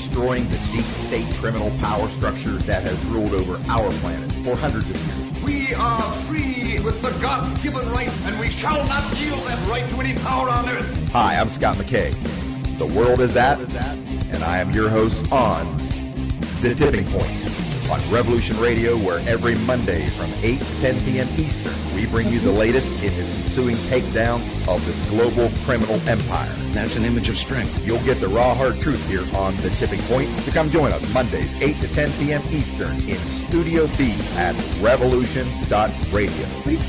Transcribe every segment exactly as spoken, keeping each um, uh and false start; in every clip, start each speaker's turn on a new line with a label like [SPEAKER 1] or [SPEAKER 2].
[SPEAKER 1] destroying the deep state criminal power structure that has ruled over our planet for hundreds of years.
[SPEAKER 2] We are free with the God-given right, and we shall not yield that right to any power on earth.
[SPEAKER 1] Hi, I'm Scott McKay. The world is at, and I am your host on The Tipping Point on Revolution Radio, where every Monday from eight to ten p.m. Eastern, we bring you the latest in this ensuing takedown of this global criminal empire.
[SPEAKER 3] That's an image of strength.
[SPEAKER 1] You'll get the raw, hard truth here on The Tipping Point. So come join us Mondays, eight to ten p.m. Eastern in Studio B at revolution dot radio.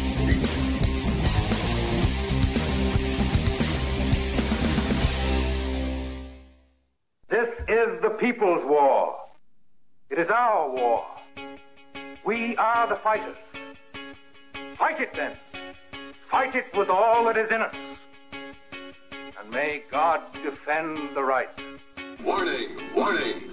[SPEAKER 4] This is the people's war. It is our war. We are the fighters. Fight it then. Fight it with all that is in us. And may God defend the right.
[SPEAKER 5] Warning! Warning!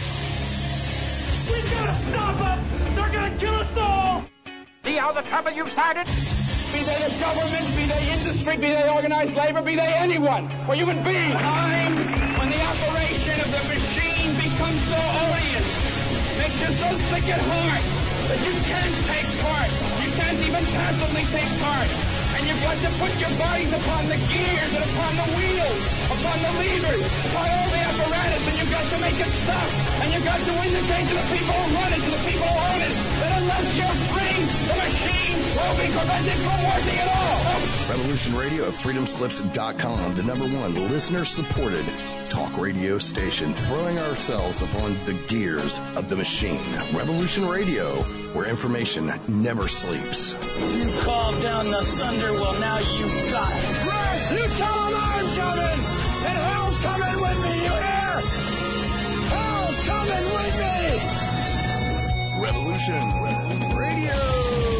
[SPEAKER 6] We've got to stop them! They're going to kill us all!
[SPEAKER 4] See how the trouble you've started?
[SPEAKER 6] Be they the government, be they industry, be they organized labor, be they anyone, or human beings. Time when the operation of the machine becomes so odious, makes you so sick at heart that you can't take part. You can't even passively take part. And you've got to put your bodies upon the gears and upon the wheels, upon the levers, upon all the apparatus, and you've got to make it stop. And you've got to indicate to the people who run it, to the people who own it, that unless you're free, the machine will be prevented from working at all.
[SPEAKER 3] Revolution Radio at freedom slips dot com, the number one listener-supported talk radio station, throwing ourselves upon the gears of the machine. Revolution Radio, where information never sleeps.
[SPEAKER 6] You called down the thunder, well now you got it. Right! You tell them I'm coming! And hell's coming with me, you hear? Hell's coming with me!
[SPEAKER 3] Revolution Radio!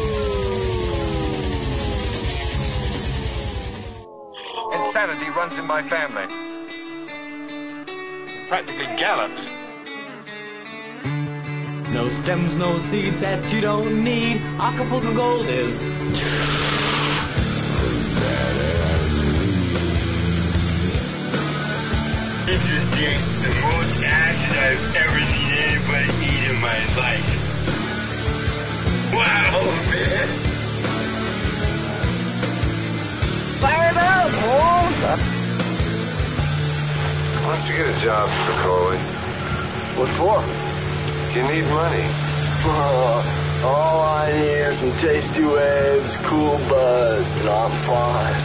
[SPEAKER 4] Insanity runs in my family. Practically gallops.
[SPEAKER 7] No stems, no seeds that you don't need. Acapulco Gold is.
[SPEAKER 8] This is the, the most acid I've ever seen anybody eat in my life. Wow, man.
[SPEAKER 6] Fire it up, boys!
[SPEAKER 5] Why don't you get a job, Spicoli?
[SPEAKER 9] What for?
[SPEAKER 5] You need money.
[SPEAKER 9] Uh, all I need are some tasty waves, cool buzz, and I'm fine.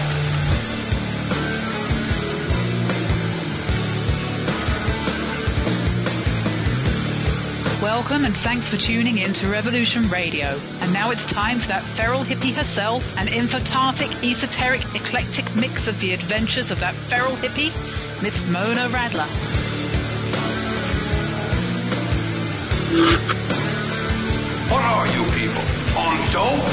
[SPEAKER 10] Welcome and thanks for tuning in to Revolution Radio. And now it's time for that feral hippie herself, an infotartic, esoteric, eclectic mix of the adventures of that feral hippie, Miss Mona Radler.
[SPEAKER 2] What are you people? On dope?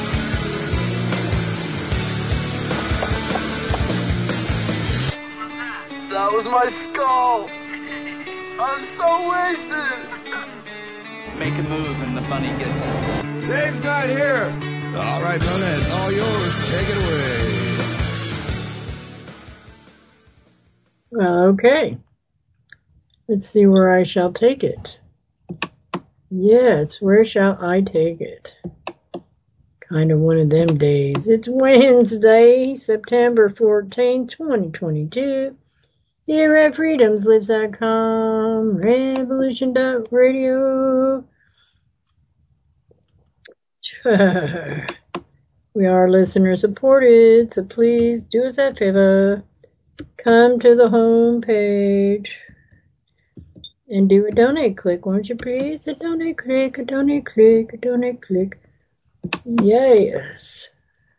[SPEAKER 9] That was my skull. I'm so wasted.
[SPEAKER 7] Make a move and the bunny gets it.
[SPEAKER 4] Dave's not here.
[SPEAKER 3] All right, Mona, it's all yours. Take it away.
[SPEAKER 11] Well, okay. Let's see where I shall take it. Yes, where shall I take it? Kind of one of them days. It's Wednesday, September fourteenth, twenty twenty-two. Here at freedom slips dot com, revolution dot radio. We are listener supported, so please do us that favor. Come to the home page and do a donate click, won't you please? A donate click, a donate click, a donate click. Yes.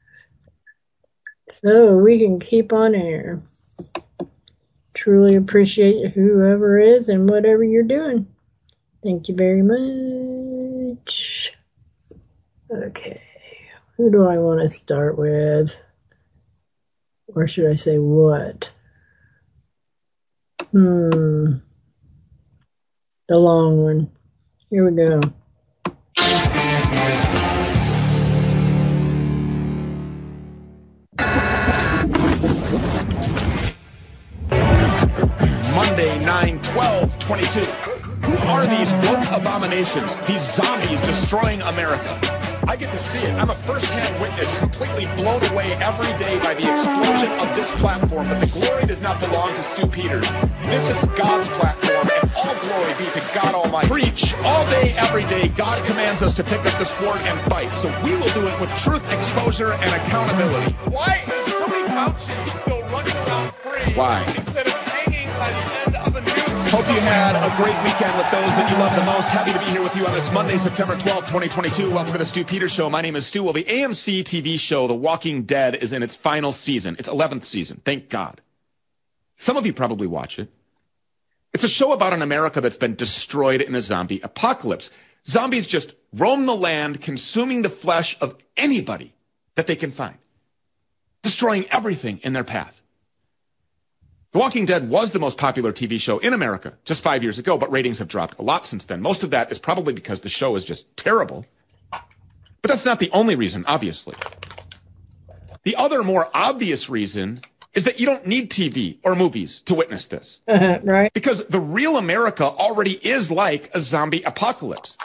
[SPEAKER 11] So we can keep on air. Truly appreciate whoever is and whatever you're doing. Thank you very much. Okay. Who do I want to start with? Or should I say what? Hmm. The long one. Here we go.
[SPEAKER 4] Monday, nine
[SPEAKER 12] twelve twenty-two. Who are these woke abominations, these zombies destroying America? I get to see it. I'm a first-hand witness, completely blown away every day by the explosion of this platform, but the glory does not belong to Stu Peters. This is God's platform, and all glory be to God Almighty. Preach all day, every day. God commands us to pick up the sword and fight, so we will do it with truth, exposure, and accountability. Why is Tony Fauci still running around free? Why? Instead of hanging by the end of a noose? Hope you had a great weekend with those that you love the most. Happy to be here with you on this Monday, September twelfth, twenty twenty-two. Welcome to the Stu Peters Show. My name is Stu. Well, the A M C T V show, The Walking Dead, is in its final season. Its eleventh season. Thank God. Some of you probably watch it. It's a show about an America that's been destroyed in a zombie apocalypse. Zombies just roam the land, consuming the flesh of anybody that they can find, destroying everything in their path. The Walking Dead was the most popular T V show in America just five years ago, but ratings have dropped a lot since then. Most of that is probably because the show is just terrible. But that's not the only reason, obviously. The other, more obvious reason is that you don't need T V or movies to witness this.
[SPEAKER 11] Uh-huh, right.
[SPEAKER 12] Because the real America already is like a zombie apocalypse.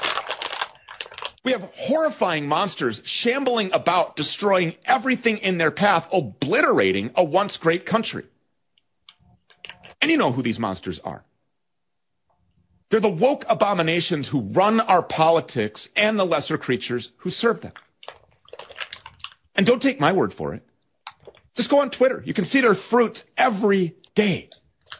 [SPEAKER 12] We have horrifying monsters shambling about, destroying everything in their path, obliterating a once great country. And you know who these monsters are. They're the woke abominations who run our politics and the lesser creatures who serve them. And don't take my word for it. Just go on Twitter. You can see their fruits every day.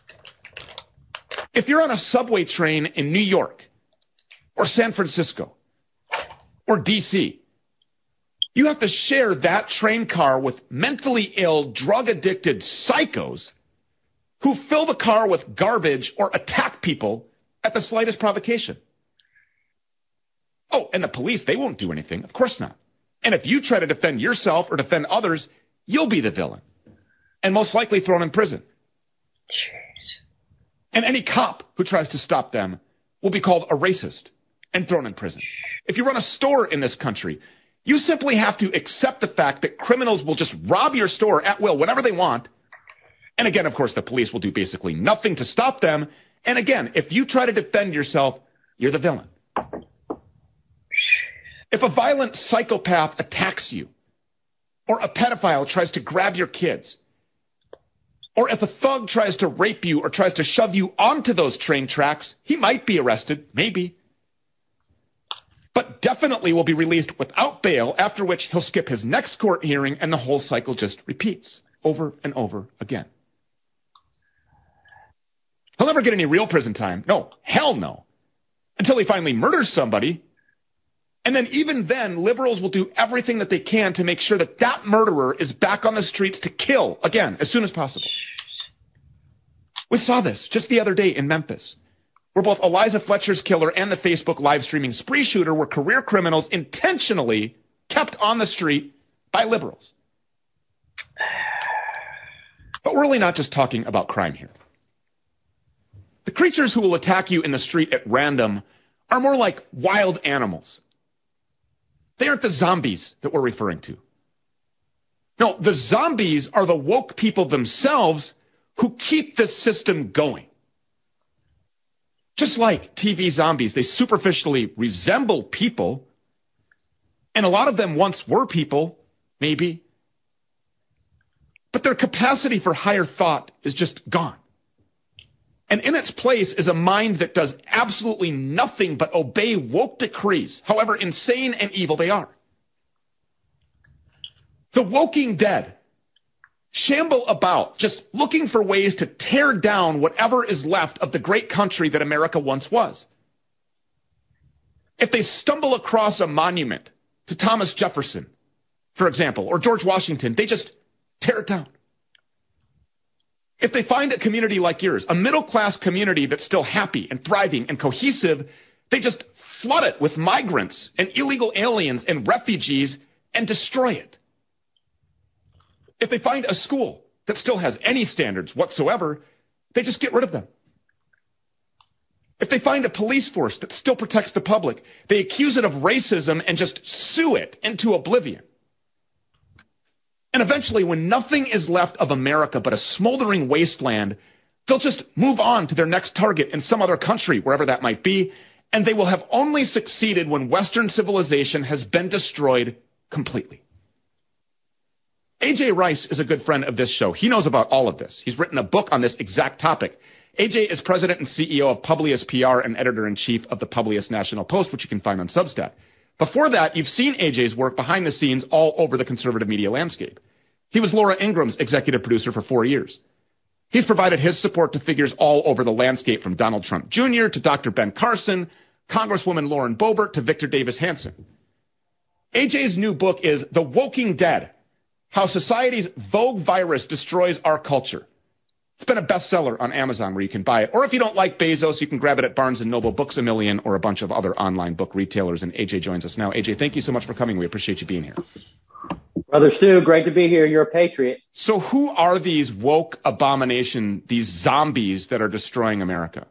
[SPEAKER 12] If you're on a subway train in New York or San Francisco or D C, you have to share that train car with mentally ill, drug-addicted psychos who fill the car with garbage or attack people at the slightest provocation. Oh, and the police, they won't do anything. Of course not. And if you try to defend yourself or defend others, you'll be the villain. And most likely thrown in prison. Jeez. And any cop who tries to stop them will be called a racist and thrown in prison. If you run a store in this country, you simply have to accept the fact that criminals will just rob your store at will whenever they want. And again, of course, the police will do basically nothing to stop them. And again, if you try to defend yourself, you're the villain. If a violent psychopath attacks you, or a pedophile tries to grab your kids, or if a thug tries to rape you or tries to shove you onto those train tracks, he might be arrested, maybe. But definitely will be released without bail, after which he'll skip his next court hearing and the whole cycle just repeats over and over again. He'll never get any real prison time. No, hell no. Until he finally murders somebody. And then even then, liberals will do everything that they can to make sure that that murderer is back on the streets to kill again as soon as possible. We saw this just the other day in Memphis, where both Eliza Fletcher's killer and the Facebook live streaming spree shooter were career criminals intentionally kept on the street by liberals. But we're really not just talking about crime here. The creatures who will attack you in the street at random are more like wild animals. They aren't the zombies that we're referring to. No, the zombies are the woke people themselves who keep this system going. Just like T V zombies, they superficially resemble people, and a lot of them once were people, maybe, but their capacity for higher thought is just gone. And in its place is a mind that does absolutely nothing but obey woke decrees, however insane and evil they are. The Walking Dead shamble about just looking for ways to tear down whatever is left of the great country that America once was. If they stumble across a monument to Thomas Jefferson, for example, or George Washington, they just tear it down. If they find a community like yours, a middle-class community that's still happy and thriving and cohesive, they just flood it with migrants and illegal aliens and refugees and destroy it. If they find a school that still has any standards whatsoever, they just get rid of them. If they find a police force that still protects the public, they accuse it of racism and just sue it into oblivion. And eventually, when nothing is left of America but a smoldering wasteland, They'll just move on to their next target in some other country, wherever that might be, and they will have only succeeded when Western civilization has been destroyed completely. A J Rice is a good friend of this show. He knows about all of this. He's written a book on this exact topic. A J is president and C E O of Publius P R and editor-in-chief of the Publius National Post, which you can find on Substack. Before that, you've seen A J's work behind the scenes all over the conservative media landscape. He was Laura Ingraham's executive producer for four years. He's provided his support to figures all over the landscape, from Donald Trump Junior to Doctor Ben Carson, Congresswoman Lauren Boebert to Victor Davis Hanson. A J's new book is The Woking Dead: How Society's Vogue Virus Destroys Our Culture. It's been a bestseller on Amazon, where you can buy it. Or if you don't like Bezos, you can grab it at Barnes and Noble, Books A Million, or a bunch of other online book retailers. And A J joins us now. A J, thank you so much for coming. We appreciate you being here.
[SPEAKER 13] Brother Stu, great to be here. You're a patriot.
[SPEAKER 12] So who are these woke abomination, these zombies that are destroying America?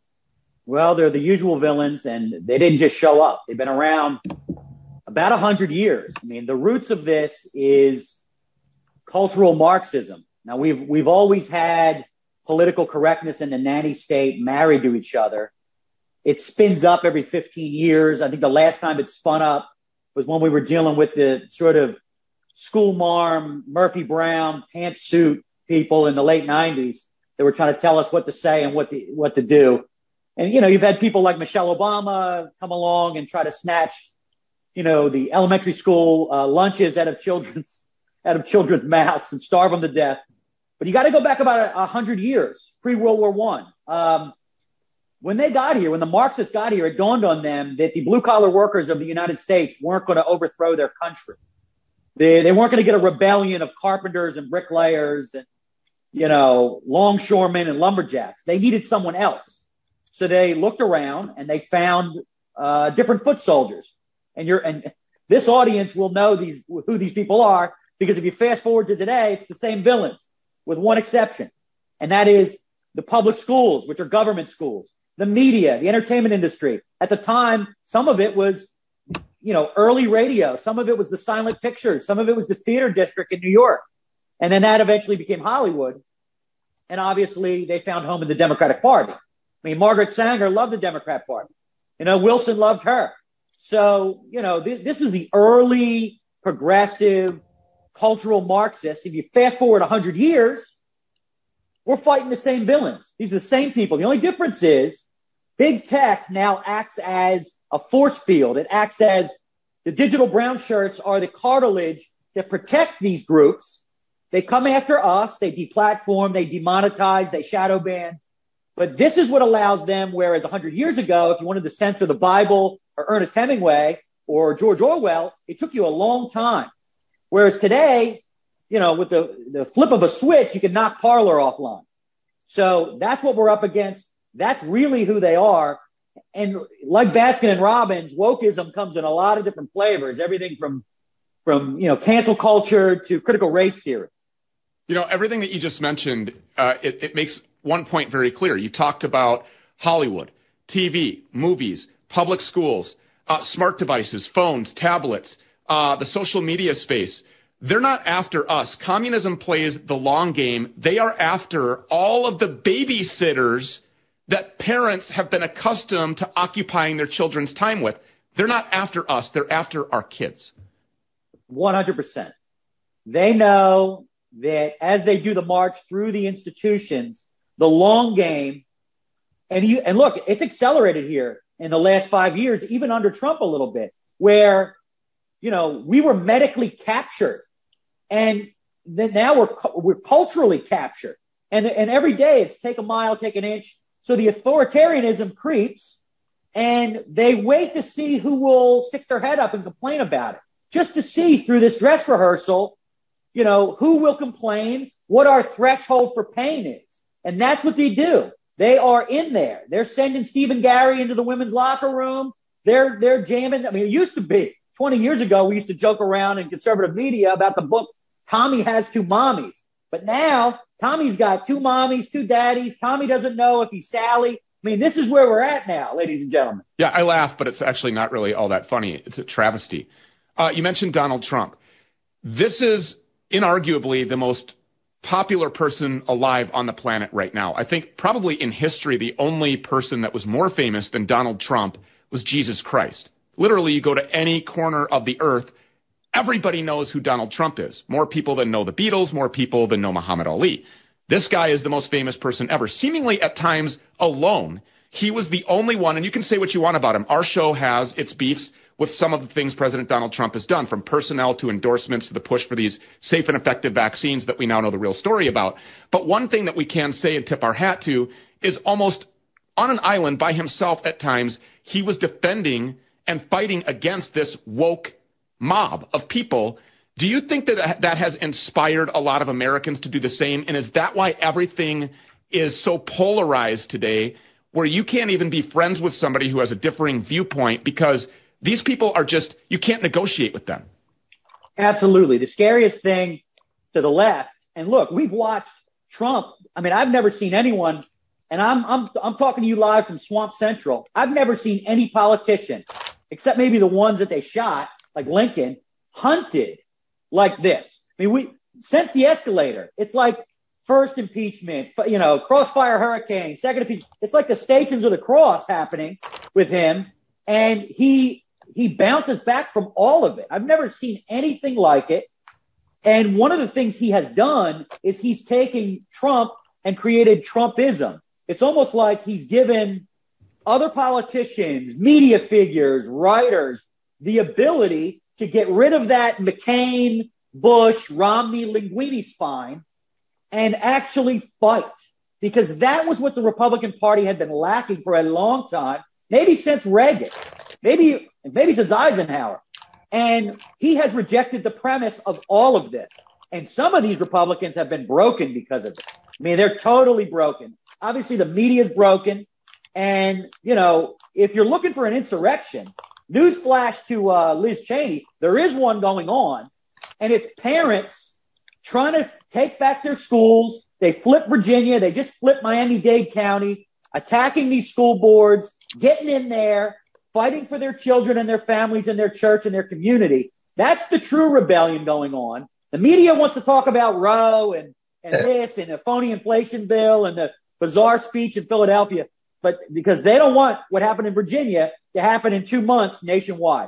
[SPEAKER 13] Well, they're the usual villains, and they didn't just show up. They've been around about a hundred years. I mean, the roots of this is cultural Marxism. Now, we've we've always had political correctness and the nanny state married to each other. It spins up every fifteen years. I think the last time it spun up was when we were dealing with the sort of school marm, Murphy Brown, pantsuit people in the late nineties that were trying to tell us what to say and what to, what to do. And, you know, you've had people like Michelle Obama come along and try to snatch, you know, the elementary school uh, lunches out of children's, out of children's mouths and starve them to death. But you got to go back about a, a hundred years, pre-World War One. Um, when they got here, when the Marxists got here, it dawned on them that the blue-collar workers of the United States weren't going to overthrow their country. They, they weren't going to get a rebellion of carpenters and bricklayers and, you know, longshoremen and lumberjacks. They needed someone else. So they looked around and they found uh different foot soldiers. And you're and this audience will know these who these people are, because if you fast forward to today, it's the same villains with one exception. And that is the public schools, which are government schools, the media, the entertainment industry. At the time, some of it was, you know, early radio. Some of it was the silent pictures. Some of it was the theater district in New York. And then that eventually became Hollywood. And obviously they found home in the Democratic Party. I mean, Margaret Sanger loved the Democrat Party. You know, Wilson loved her. So, you know, th- this is the early progressive cultural Marxists. If you fast forward a hundred years, we're fighting the same villains. These are the same people. The only difference is big tech now acts as a force field. It acts as the digital brown shirts are the cartilage that protect these groups. They come after us. They deplatform, they demonetize, they shadow ban. But this is what allows them, whereas a hundred years ago, if you wanted to censor the Bible or Ernest Hemingway or George Orwell, it took you a long time. Whereas today, you know, with the, the flip of a switch, you can knock Parler offline. So that's what we're up against. That's really who they are. And like Baskin and Robbins, wokeism comes in a lot of different flavors, everything from, from, you know, cancel culture to critical race theory.
[SPEAKER 12] You know, everything that you just mentioned, uh, it, it makes one point very clear. You talked about Hollywood, T V, movies, public schools, uh, smart devices, phones, tablets, uh, the social media space. They're not after us. Communism plays the long game. They are after all of the babysitters that parents have been accustomed to occupying their children's time with. They're not after us. They're after our kids.
[SPEAKER 13] one hundred percent. They know that as they do the march through the institutions, the long game, and you, and look, it's accelerated here in the last five years, even under Trump a little bit, where, you know, we were medically captured, and then now we're, we're culturally captured. And, and every day it's take a mile, take an inch. So the authoritarianism creeps, and they wait to see who will stick their head up and complain about it, just to see through this dress rehearsal, you know, who will complain, what our threshold for pain is. And that's what they do. They are in there. They're sending Stephen Gary into the women's locker room. They're, they're jamming. I mean, it used to be twenty years ago, we used to joke around in conservative media about the book, Tommy Has Two Mommies. But now Tommy's got two mommies, two daddies. Tommy doesn't know if he's Sally. I mean, this is where we're at now, ladies and gentlemen.
[SPEAKER 12] Yeah, I laugh, but it's actually not really all that funny. It's a travesty. Uh, you mentioned Donald Trump. This is inarguably the most popular person alive on the planet right now. I think probably in history, the only person that was more famous than Donald Trump was Jesus Christ. Literally, you go to any corner of the earth, everybody knows who Donald Trump is. More people than know the Beatles, more people than know Muhammad Ali. This guy is the most famous person ever, seemingly at times alone. He was the only one, and you can say what you want about him. Our show has its beefs with some of the things President Donald Trump has done, from personnel to endorsements to the push for these safe and effective vaccines that we now know the real story about. But one thing that we can say and tip our hat to is almost on an island by himself at times, he was defending and fighting against this woke mob of people. Do you think that that has inspired a lot of Americans to do the same? And is that why everything is so polarized today, where you can't even be friends with somebody who has a differing viewpoint because these people are just, you can't negotiate with them?
[SPEAKER 13] Absolutely. The scariest thing to the left, and look, we've watched Trump. I mean, I've never seen anyone, and I'm, I'm, I'm talking to you live from Swamp Central. I've never seen any politician, except maybe the ones that they shot, like Lincoln, hunted like this. I mean, we, since the escalator, it's like first impeachment, you know, crossfire hurricane, second impeachment. It's like the Stations of the Cross happening with him. And he, he bounces back from all of it. I've never seen anything like it. And one of the things he has done is he's taken Trump and created Trumpism. It's almost like he's given other politicians, media figures, writers, the ability to get rid of that McCain, Bush, Romney, Linguini spine and actually fight. Because that was what the Republican Party had been lacking for a long time, maybe since Reagan, maybe, maybe since Eisenhower. And he has rejected the premise of all of this. And some of these Republicans have been broken because of it. I mean, they're totally broken. Obviously, the media is broken. And, you know, if you're looking for an insurrection, newsflash to uh, Liz Cheney, there is one going on. And it's parents trying to take back their schools. They flip Virginia. They just flipped Miami-Dade County, attacking these school boards, getting in there, fighting for their children and their families and their church and their community. That's the true rebellion going on. The media wants to talk about Roe and, and this and the phony inflation bill and the bizarre speech in Philadelphia, but because they don't want what happened in Virginia to happen in two months nationwide.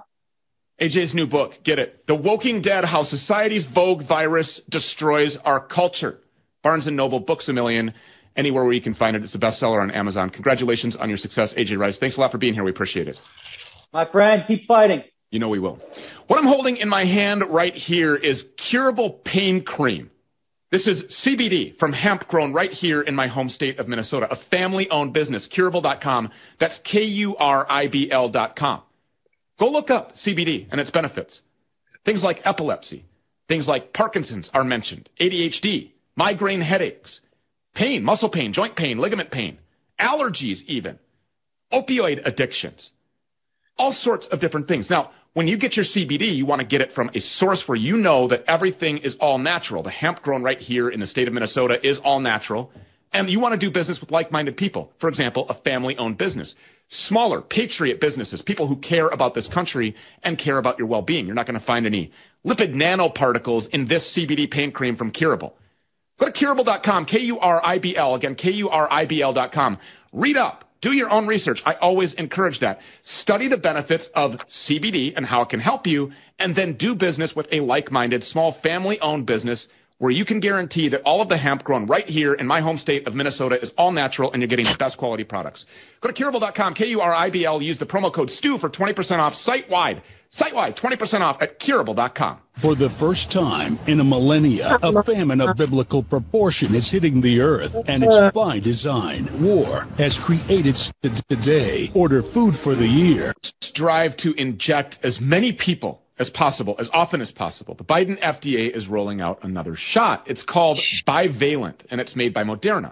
[SPEAKER 12] A J's new book, get it. The Woking Dead, How Society's Vogue Virus Destroys Our Culture. Barnes and Noble, Books A Million, anywhere where you can find it. It's a bestseller on Amazon. Congratulations on your success, A J Rice. Thanks a lot for being here. We appreciate it.
[SPEAKER 13] My friend, keep fighting.
[SPEAKER 12] You know we will. What I'm holding in my hand right here is Curable Pain Cream. This is C B D from hemp grown right here in my home state of Minnesota, a family-owned business, curable dot com. That's K U R I B L dot com. Go look up C B D and its benefits. Things like epilepsy, things like Parkinson's are mentioned, A D H D, migraine headaches, pain, muscle pain, joint pain, ligament pain, allergies even, opioid addictions, all sorts of different things. Now, when you get your C B D, you want to get it from a source where you know that everything is all natural. The hemp grown right here in the state of Minnesota is all natural. And you want to do business with like-minded people. For example, a family-owned business. Smaller, patriot businesses, people who care about this country and care about your well-being. You're not going to find any lipid nanoparticles in this C B D pain cream from Curable. Go to curable dot com, K U R I B L, again, K U R I B L dot com. Read up. Do your own research. I always encourage that. Study the benefits of C B D and how it can help you, and then do business with a like-minded, small, family-owned business where you can guarantee that all of the hemp grown right here in my home state of Minnesota is all natural and you're getting the best quality products. Go to curable dot com, K U R I B L. Use the promo code STU for twenty percent off site-wide. Site-wide, twenty percent off at curable dot com.
[SPEAKER 14] For the first time in a millennia, a famine of biblical proportion is hitting the earth, and it's by design. War has created today. Order food for the year.
[SPEAKER 12] Strive to inject as many people as possible, as often as possible. The Biden F D A is rolling out another shot. It's called bivalent, and it's made by Moderna.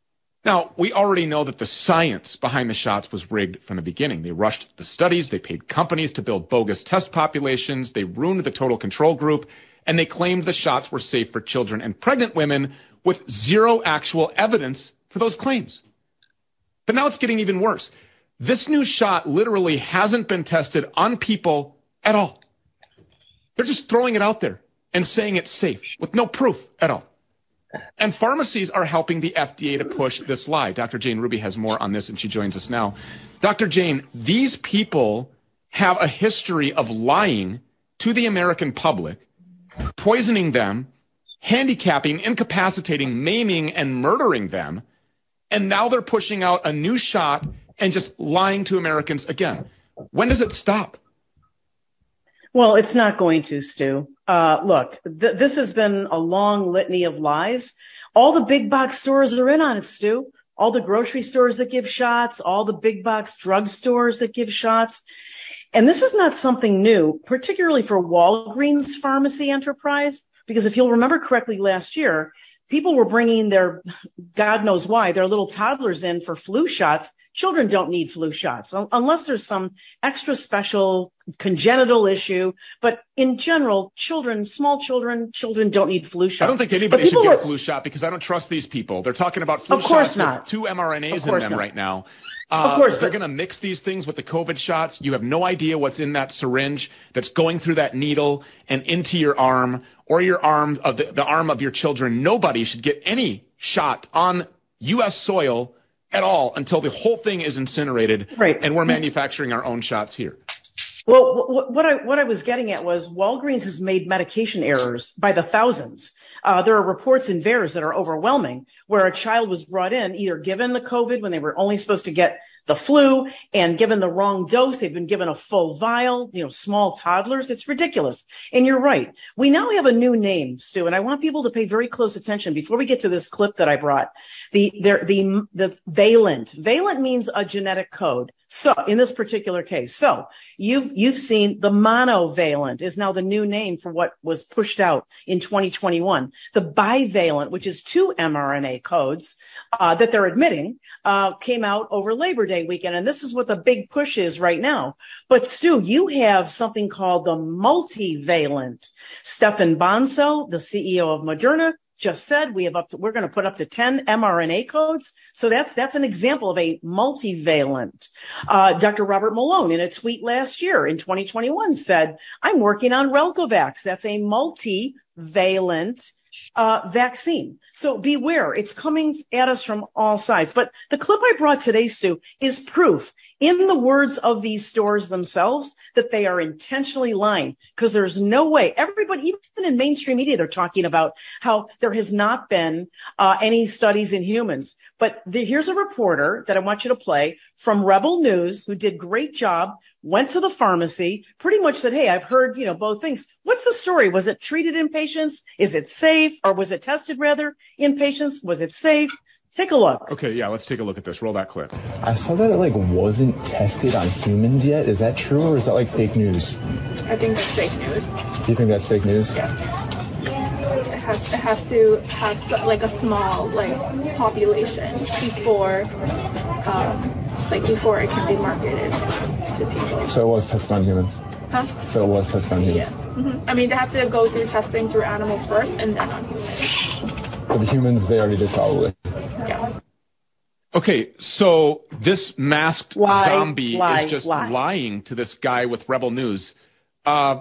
[SPEAKER 12] Now, we already know that the science behind the shots was rigged from the beginning. They rushed the studies, they paid companies to build bogus test populations, they ruined the total control group, and they claimed the shots were safe for children and pregnant women with zero actual evidence for those claims. But now it's getting even worse. This new shot literally hasn't been tested on people at all. They're just throwing it out there and saying it's safe with no proof at all. And pharmacies are helping the F D A to push this lie. Doctor Jane Ruby has more on this, and she joins us now. Doctor Jane, these people have a history of lying to the American public, poisoning them, handicapping, incapacitating, maiming, and murdering them. And now they're pushing out a new shot and just lying to Americans again. When does it stop?
[SPEAKER 15] Well, it's not going to, Stu. Uh, look, th- this has been a long litany of lies. All the big box stores are in on it, Stu. All the grocery stores that give shots, all the big box drug stores that give shots. And this is not something new, particularly for Walgreens pharmacy enterprise, because if you'll remember correctly last year, people were bringing their, God knows why, their little toddlers in for flu shots. Children don't need flu shots unless there's some extra special congenital issue. But in general, children, small children, children don't need flu shots.
[SPEAKER 12] I don't think anybody should get a flu shot because I don't trust these people. They're talking about flu
[SPEAKER 15] of course
[SPEAKER 12] shots
[SPEAKER 15] not.
[SPEAKER 12] with two mRNAs in them
[SPEAKER 15] not.
[SPEAKER 12] right now. Uh,
[SPEAKER 15] of course,
[SPEAKER 12] they're going to mix these things with the COVID shots. You have no idea what's in that syringe that's going through that needle and into your arm or your arm of the, the arm of your children. Nobody should get any shot on U S soil at all until the whole thing is incinerated,
[SPEAKER 15] right.
[SPEAKER 12] And we're manufacturing our own shots here.
[SPEAKER 15] Well, what I what I was getting at was Walgreens has made medication errors by the thousands. Uh, there are reports in V A E R S that are overwhelming where a child was brought in, either given the COVID when they were only supposed to get the flu and given the wrong dose. They've been given a full vial, you know, small toddlers. It's ridiculous. And you're right. We now have a new name, Stu, and I want people to pay very close attention before we get to this clip that I brought. The, the, the, the valent. Valent means a genetic code. So in this particular case, so you've, you've seen the monovalent is now the new name for what was pushed out in twenty twenty-one. The bivalent, which is two mRNA codes, uh, that they're admitting, uh, came out over Labor Day weekend. And this is what the big push is right now. But Stu, you have something called the multivalent. Stefan Bancel, the C E O of Moderna, just said we have up to, we're going to put up to ten mRNA codes. So that's, that's an example of a multivalent. Uh, Doctor Robert Malone in a tweet last year in twenty twenty-one said, I'm working on Relcovax. That's a multivalent, uh, vaccine. So beware. It's coming at us from all sides. But the clip I brought today, Stu, is proof in the words of these stores themselves that they are intentionally lying, because there's no way. Everybody, even in mainstream media, they're talking about how there has not been uh, any studies in humans. But the, here's a reporter that I want you to play from Rebel News who did great job, went to the pharmacy, pretty much said, hey, I've heard, you know, both things. What's the story? Was it treated in patients? Is it safe? Or was it tested rather in patients? Was it safe? Take a look.
[SPEAKER 12] Okay, yeah, let's take a look at this. Roll that clip.
[SPEAKER 16] I saw that it like wasn't tested on humans yet. Is that true, or is that like fake news?
[SPEAKER 17] I think that's fake news.
[SPEAKER 16] You think that's fake news?
[SPEAKER 17] Yeah. It has, it has to have like a small like population before, um, like before it can be marketed to people.
[SPEAKER 16] So it was tested on humans.
[SPEAKER 17] Huh?
[SPEAKER 16] So it was tested on humans.
[SPEAKER 17] Yeah. Mm-hmm. I mean, they have to go through testing through animals first, and then on humans.
[SPEAKER 16] For the humans, they already did probably.
[SPEAKER 17] Yeah.
[SPEAKER 12] Okay, so this masked
[SPEAKER 15] lie,
[SPEAKER 12] zombie
[SPEAKER 15] lie,
[SPEAKER 12] is just
[SPEAKER 15] lie.
[SPEAKER 12] lying to this guy with Rebel News. Uh,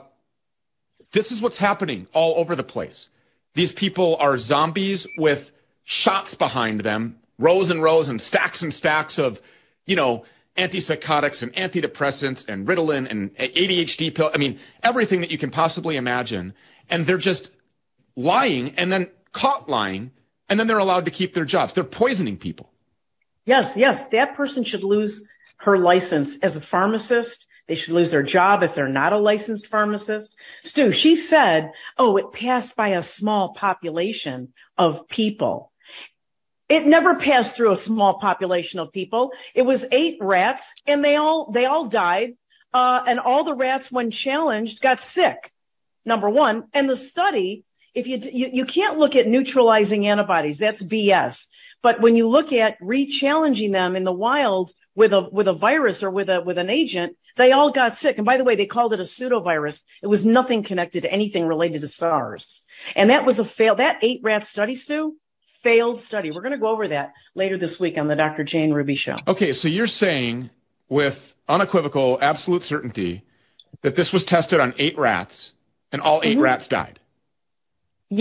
[SPEAKER 12] this is what's happening all over the place. These people are zombies with shots behind them, rows and rows and stacks and stacks of, you know, antipsychotics and antidepressants and Ritalin and A D H D pill. I mean, everything that you can possibly imagine. And they're just lying and then caught lying, and then they're allowed to keep their jobs. They're poisoning people.
[SPEAKER 15] Yes, yes. That person should lose her license as a pharmacist. They should lose their job if they're not a licensed pharmacist. Stu, she said, oh, it passed by a small population of people. It never passed through a small population of people. It was eight rats, and they all they all died. Uh, and all the rats, when challenged, got sick. Number one, and the study. If you, you, you can't look at neutralizing antibodies. That's B S. But when you look at re-challenging them in the wild with a, with a virus or with a, with an agent, they all got sick. And by the way, they called it a pseudovirus. It was nothing connected to anything related to SARS. And that was a fail, that eight rat study, Stu, failed study. We're going to go over that later this week on the Doctor Jane Ruby Show.
[SPEAKER 12] Okay. So you're saying with unequivocal, absolute certainty that this was tested on eight rats and all eight mm-hmm. rats died.
[SPEAKER 15] Yes.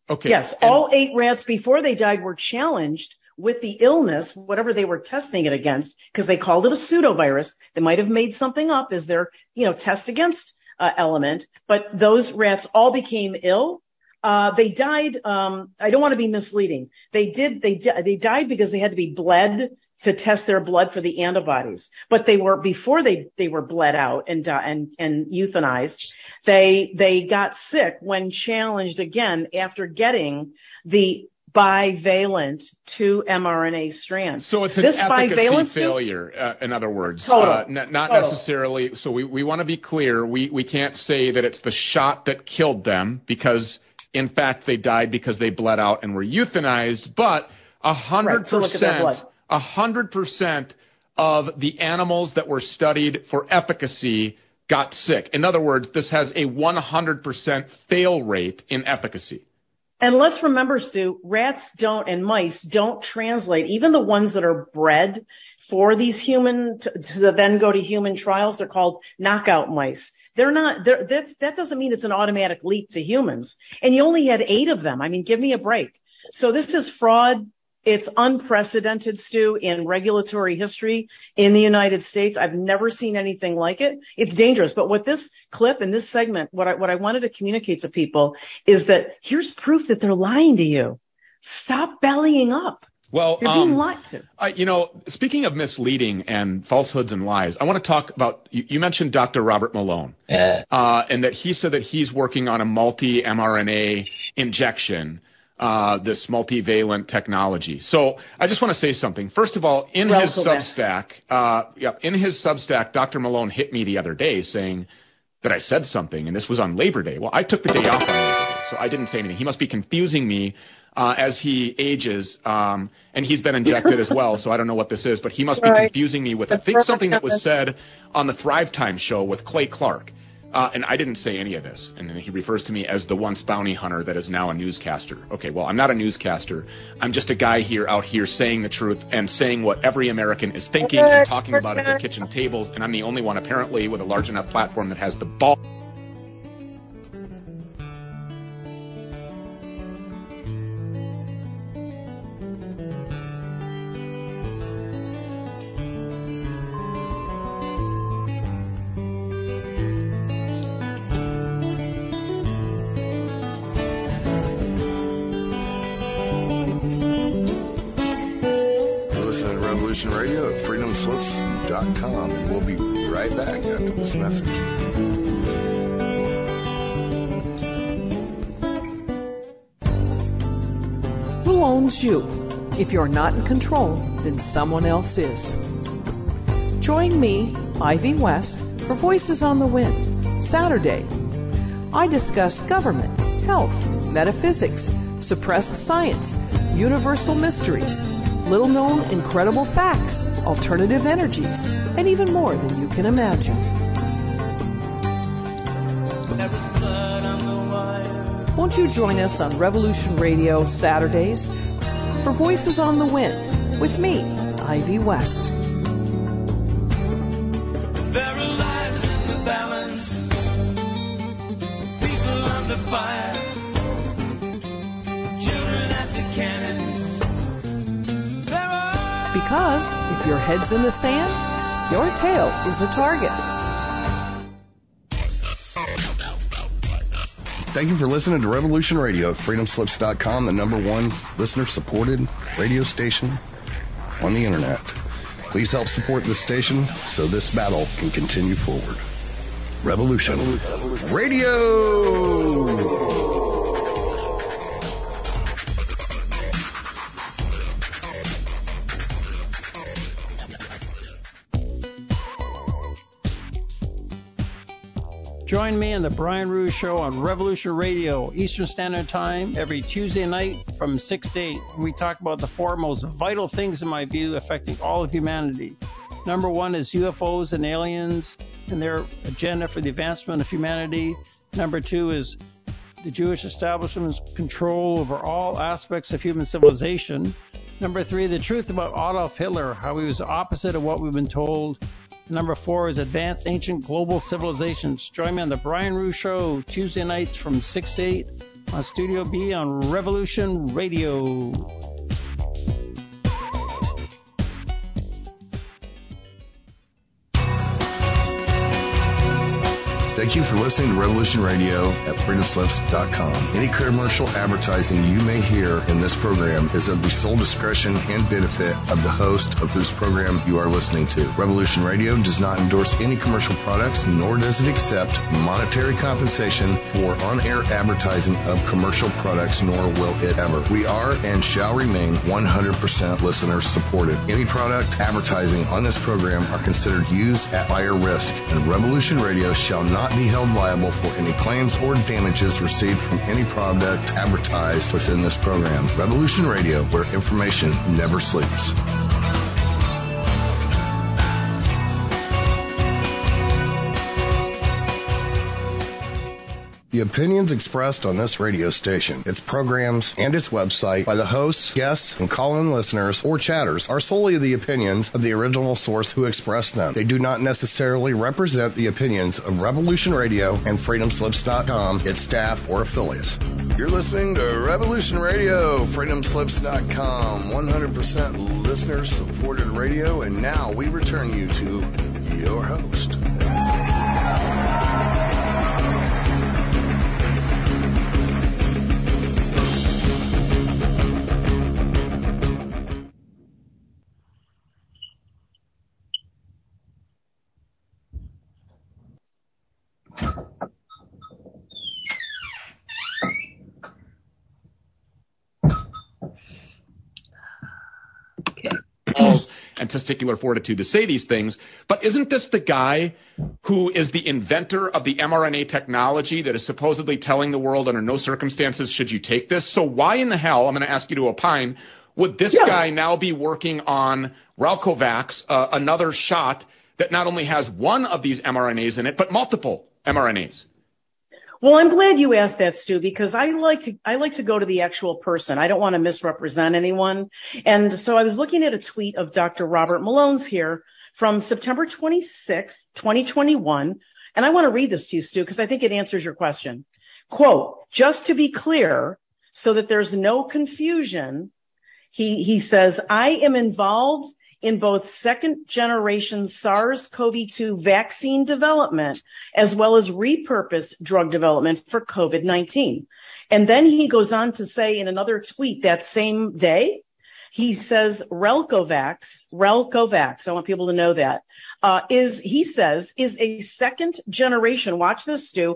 [SPEAKER 12] Okay.
[SPEAKER 15] Yes,
[SPEAKER 12] and
[SPEAKER 15] all eight rats before they died were challenged with the illness, whatever they were testing it against, because they called it a pseudovirus. They might have made something up as their, you know, test against uh, element, but those rats all became ill. Uh, they died. Um, I don't want to be misleading. They did. They di- they died because they had to be bled to test their blood for the antibodies. But they were before they they were bled out and uh, and and euthanized. They they got sick when challenged again after getting the bivalent two mRNA strand.
[SPEAKER 12] So it's an
[SPEAKER 15] this
[SPEAKER 12] efficacy failure, uh, in other words.
[SPEAKER 15] Total.
[SPEAKER 12] Uh, n- not
[SPEAKER 15] Total.
[SPEAKER 12] necessarily. So we, we want to be clear. We, we can't say that it's the shot that killed them because, in fact, they died because they bled out and were euthanized. But a hundred percent, a hundred percent of the animals that were studied for efficacy got sick. In other words, this has a one hundred percent fail rate in efficacy.
[SPEAKER 15] And let's remember, Stu, rats don't and mice don't translate. Even the ones that are bred for these human to, to then go to human trials, they're called knockout mice. They're not. They're, that that doesn't mean it's an automatic leap to humans. And you only had eight of them. I mean, give me a break. So this is fraud. It's unprecedented, Stu, in regulatory history in the United States. I've never seen anything like it. It's dangerous. But what this clip and this segment, what I, what I wanted to communicate to people is that here's proof that they're lying to you. Stop bellying up.
[SPEAKER 12] Well,
[SPEAKER 15] You're being
[SPEAKER 12] um,
[SPEAKER 15] lied to.
[SPEAKER 12] Uh, you know, speaking of misleading and falsehoods and lies, I want to talk about, you, you mentioned Doctor Robert Malone,
[SPEAKER 18] yeah.
[SPEAKER 12] uh, and that he said that he's working on a multi-mRNA injection. Uh, this multivalent technology. So I just want to say something. First of all, in his Substack, uh, yeah, in his Substack, Doctor Malone hit me the other day saying that I said something, and this was on Labor Day. Well, I took the day off on Labor Day, so I didn't say anything. He must be confusing me uh, as he ages, um, and he's been injected as well, so I don't know what this is, but he must be
[SPEAKER 15] right.
[SPEAKER 12] confusing me with, I think, something that was said on the Thrive Time show with Clay Clark. Uh, and I didn't say any of this. And then he refers to me as the once bounty hunter that is now a newscaster. Okay, well, I'm not a newscaster. I'm just a guy here out here saying the truth and saying what every American is thinking and talking about at their kitchen tables. And I'm the only one, apparently, with a large enough platform that has the ball.
[SPEAKER 3] Radio at freedom slips dot com, and we'll be right back after this message.
[SPEAKER 19] Who owns you? If you're not in control, then someone else is. Join me, Ivy West, for Voices on the Wind, Saturday. I discuss government, health, metaphysics, suppressed science, universal mysteries, little-known incredible facts, alternative energies, and even more than you can imagine. Won't you join us on Revolution Radio Saturdays for Voices on the Wind with me, Ivy West.
[SPEAKER 20] There are lives in the balance, people under fire, children at the cannons.
[SPEAKER 19] Because if your head's in the sand, your tail is a target.
[SPEAKER 3] Thank you for listening to Revolution Radio at freedom slips dot com, the number one listener-supported radio station on the internet. Please help support this station so this battle can continue forward. Revolution Radio!
[SPEAKER 21] Join me on the Brian Rouge Show on Revolution Radio, Eastern Standard Time, every Tuesday night from six to eight. We talk about the four most vital things, in my view, affecting all of humanity. Number one is U F Os and aliens and their agenda for the advancement of humanity. Number two is the Jewish establishment's control over all aspects of human civilization. Number three, the truth about Adolf Hitler, how he was the opposite of what we've been told. Number four is Advanced Ancient Global Civilizations. Join me on the Brian Rouge Show, Tuesday nights from six to eight on Studio B on Revolution Radio.
[SPEAKER 3] Thank you for listening to Revolution Radio at freedom slips dot com. Any commercial advertising you may hear in this program is of the sole discretion and benefit of the host of whose program you are listening to. Revolution Radio does not endorse any commercial products, nor does it accept monetary compensation for on-air advertising of commercial products, nor will it ever. We are and shall remain one hundred percent listener supported. Any product advertising on this program are considered used at buyer risk, and Revolution Radio shall not be held liable for any claims or damages received from any product advertised within this program. Revolution Radio, where information never sleeps. The opinions expressed on this radio station, its programs, and its website by the hosts, guests, and call-in listeners or chatters are solely the opinions of the original source who expressed them. They do not necessarily represent the opinions of Revolution Radio and freedom slips dot com, its staff, or affiliates. You're listening to Revolution Radio, freedom slips dot com, one hundred percent listener-supported radio, and now we return you to your host.
[SPEAKER 12] And testicular fortitude to say these things, but isn't this the guy who is the inventor of the mRNA technology that is supposedly telling the world under no circumstances should you take this? So why in the hell, I'm going to ask you to opine, would this yeah. guy now be working on Relcovax, uh, another shot that not only has one of these mRNAs in it, but multiple mRNAs?
[SPEAKER 15] Well, I'm glad you asked that, Stu, because I like to I like to go to the actual person. I don't want to misrepresent anyone. And so I was looking at a tweet of Doctor Robert Malone's here from September twenty-sixth, twenty twenty-one. And I want to read this to you, Stu, because I think it answers your question. Quote, just to be clear, so that there's no confusion, he, he says, I am involved in both second-generation SARS-C o V two vaccine development as well as repurposed drug development for COVID nineteen. And then he goes on to say in another tweet that same day, he says Relcovax, Relcovax, I want people to know that, uh, is, he says, is a second-generation, watch this, Stu,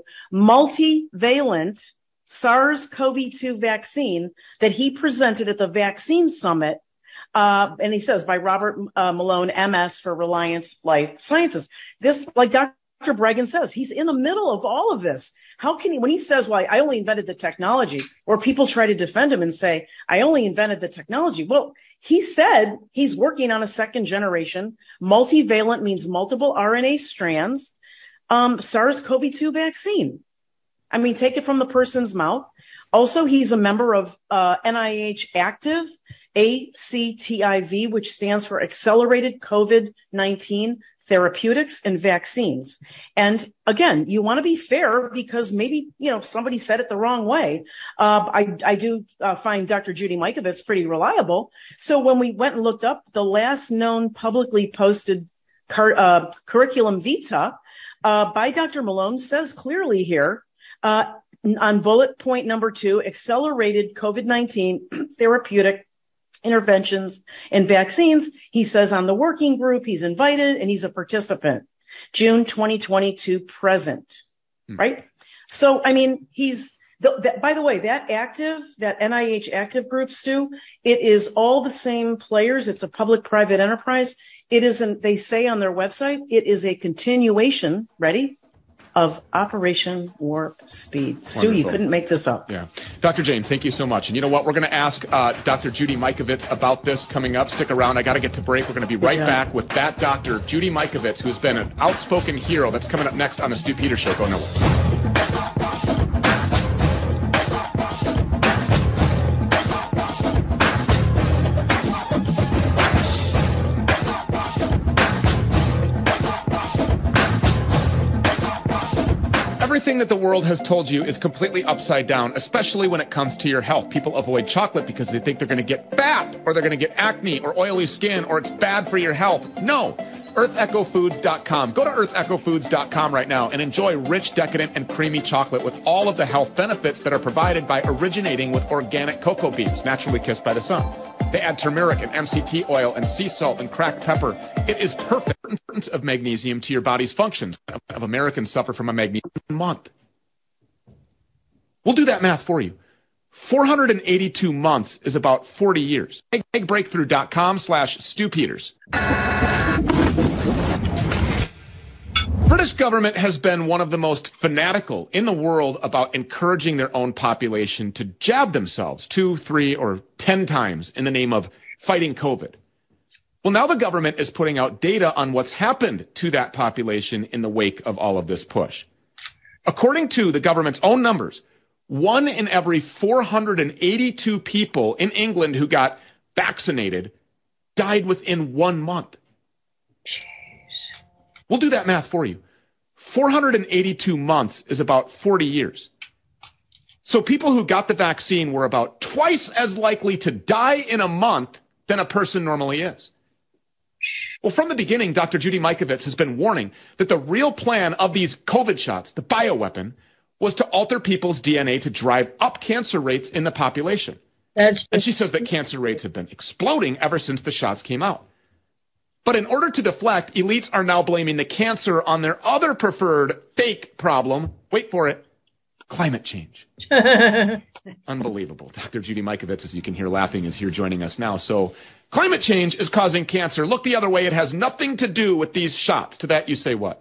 [SPEAKER 15] multivalent SARS-C o V two vaccine that he presented at the Vaccine Summit. Uh, and he says, by Robert uh, Malone, M S for Reliance Life Sciences. This, like Doctor Bregan says, he's in the middle of all of this. How can he, when he says, well, I only invented the technology, or people try to defend him and say, I only invented the technology. Well, he said he's working on a second generation, multivalent means multiple R N A strands, um, SARS-C o V two vaccine. I mean, take it from the person's mouth. Also, he's a member of uh, N I H Active, A C T I V, which stands for Accelerated COVID nineteen Therapeutics and Vaccines. And again, you want to be fair because maybe, you know, somebody said it the wrong way. Uh, I, I do uh, find Doctor Judy Mikovits pretty reliable. So when we went and looked up the last known publicly posted cur- uh, curriculum vitae uh, by Doctor Malone says clearly here, uh, on bullet point number two, accelerated COVID nineteen therapeutic interventions and vaccines. He says on the working group, he's invited and he's a participant. June twenty twenty-two present, hmm. right? So, I mean, he's, the, the, by the way, that active, that N I H active group, Stu, it is all the same players. It's a public-private enterprise. It isn't, they say on their website, it is a continuation, ready? Of Operation Warp Speed. Stu, Wonderful. You couldn't make this up.
[SPEAKER 12] Yeah. Doctor Jane, thank you so much. And you know what? We're going to ask uh, Doctor Judy Mikovits about this coming up. Stick around. I got to get to break. We're going to be right yeah. back with that doctor, Judy Mikovits, who's been an outspoken hero. That's coming up next on the Stu Peters Show. Go nowhere. Everything that the world has told you is completely upside down, especially when it comes to your health. People avoid chocolate because they think they're going to get fat, or they're going to get acne, or oily skin, or it's bad for your health. No. earth echo foods dot com. Go to earth echo foods dot com right now and enjoy rich, decadent, and creamy chocolate with all of the health benefits that are provided by originating with organic cocoa beans, naturally kissed by the sun. They add turmeric and M C T oil and sea salt and cracked pepper. It is perfect of magnesium to your body's functions. Of Americans suffer from a magnesium month. We'll do that math for you. four hundred eighty-two months is about forty years. egg breakthrough dot com slash Stu Peters. British government has been one of the most fanatical in the world about encouraging their own population to jab themselves two, three, or ten times in the name of fighting COVID. Well, now the government is putting out data on what's happened to that population in the wake of all of this push. According to the government's own numbers, one in every four hundred eighty-two people in England who got vaccinated died within one month. We'll do that math for you. four hundred eighty-two months is about forty years. So people who got the vaccine were about twice as likely to die in a month than a person normally is. Well, from the beginning, Doctor Judy Mikovits has been warning that the real plan of these COVID shots, the bioweapon, was to alter people's D N A to drive up cancer rates in the population. That's and she says that cancer rates have been exploding ever since the shots came out. But in order to deflect, elites are now blaming the cancer on their other preferred fake problem. Wait for it. Climate change. Unbelievable. Doctor Judy Mikovits, as you can hear laughing, is here joining us now. So climate change is causing cancer. Look the other way. It has nothing to do with these shots. To that you say what?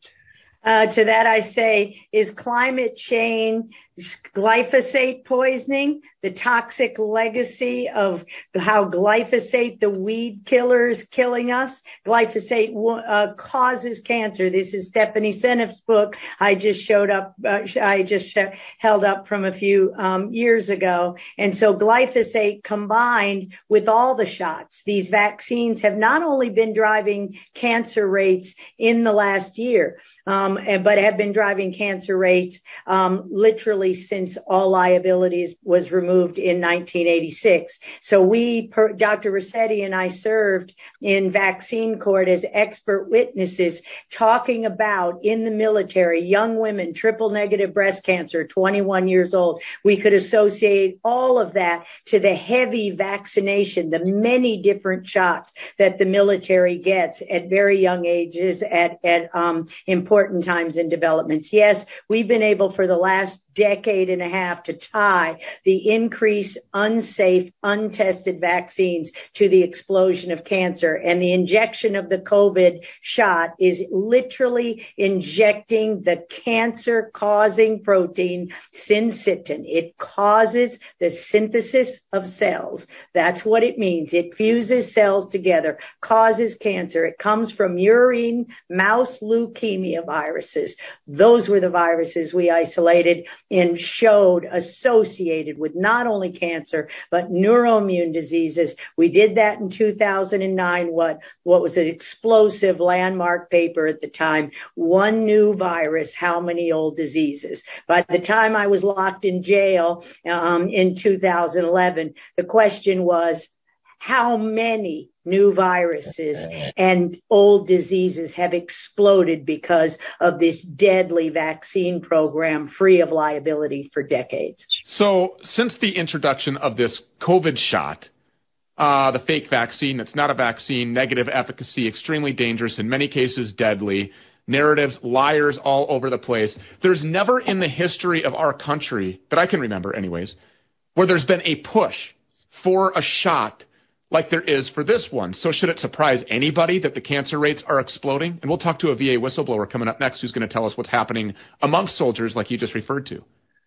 [SPEAKER 18] Uh, to that I say, is climate change glyphosate poisoning, the toxic legacy of how glyphosate, the weed killer, is killing us? Glyphosate uh, causes cancer. This is Stephanie Seneff's book. I just showed up, uh, I just sh- held up from a few um, years ago. And so glyphosate combined with all the shots, these vaccines have not only been driving cancer rates in the last year, um, but have been driving cancer rates um, literally since all liabilities was removed in nineteen eighty-six. So we, per, Doctor Rossetti and I served in vaccine court as expert witnesses talking about in the military, young women, triple negative breast cancer, twenty-one years old. We could associate all of that to the heavy vaccination, the many different shots that the military gets at very young ages at, at um, important times in developments. Yes, we've been able for the last decade and a half to tie the increased unsafe, untested vaccines to the explosion of cancer. And the injection of the COVID shot is literally injecting the cancer-causing protein syncytin. It causes the synthesis of cells. That's what it means. It fuses cells together, causes cancer. It comes from murine mouse leukemia viruses. Those were the viruses we isolated and showed associated with not only cancer, but neuroimmune diseases. We did that in two thousand nine, what, what was an explosive landmark paper at the time. One new virus, how many old diseases? By the time I was locked in jail um, in two thousand eleven, the question was, how many new viruses and old diseases have exploded because of this deadly vaccine program free of liability for decades?
[SPEAKER 12] So since the introduction of this COVID shot, uh, the fake vaccine that's not a vaccine, negative efficacy, extremely dangerous, in many cases deadly, narratives, liars all over the place, there's never in the history of our country, that I can remember anyways, where there's been a push for a shot like there is for this one. So should it surprise anybody that the cancer rates are exploding? And we'll talk to a V A whistleblower coming up next who's going to tell us what's happening amongst soldiers like you just referred to.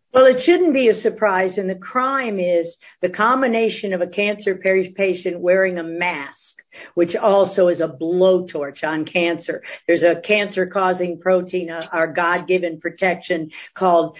[SPEAKER 18] Well, it shouldn't be a surprise, and the crime is the combination of a cancer patient wearing a mask, which also is a blowtorch on cancer. There's a cancer-causing protein, uh, our God-given protection, called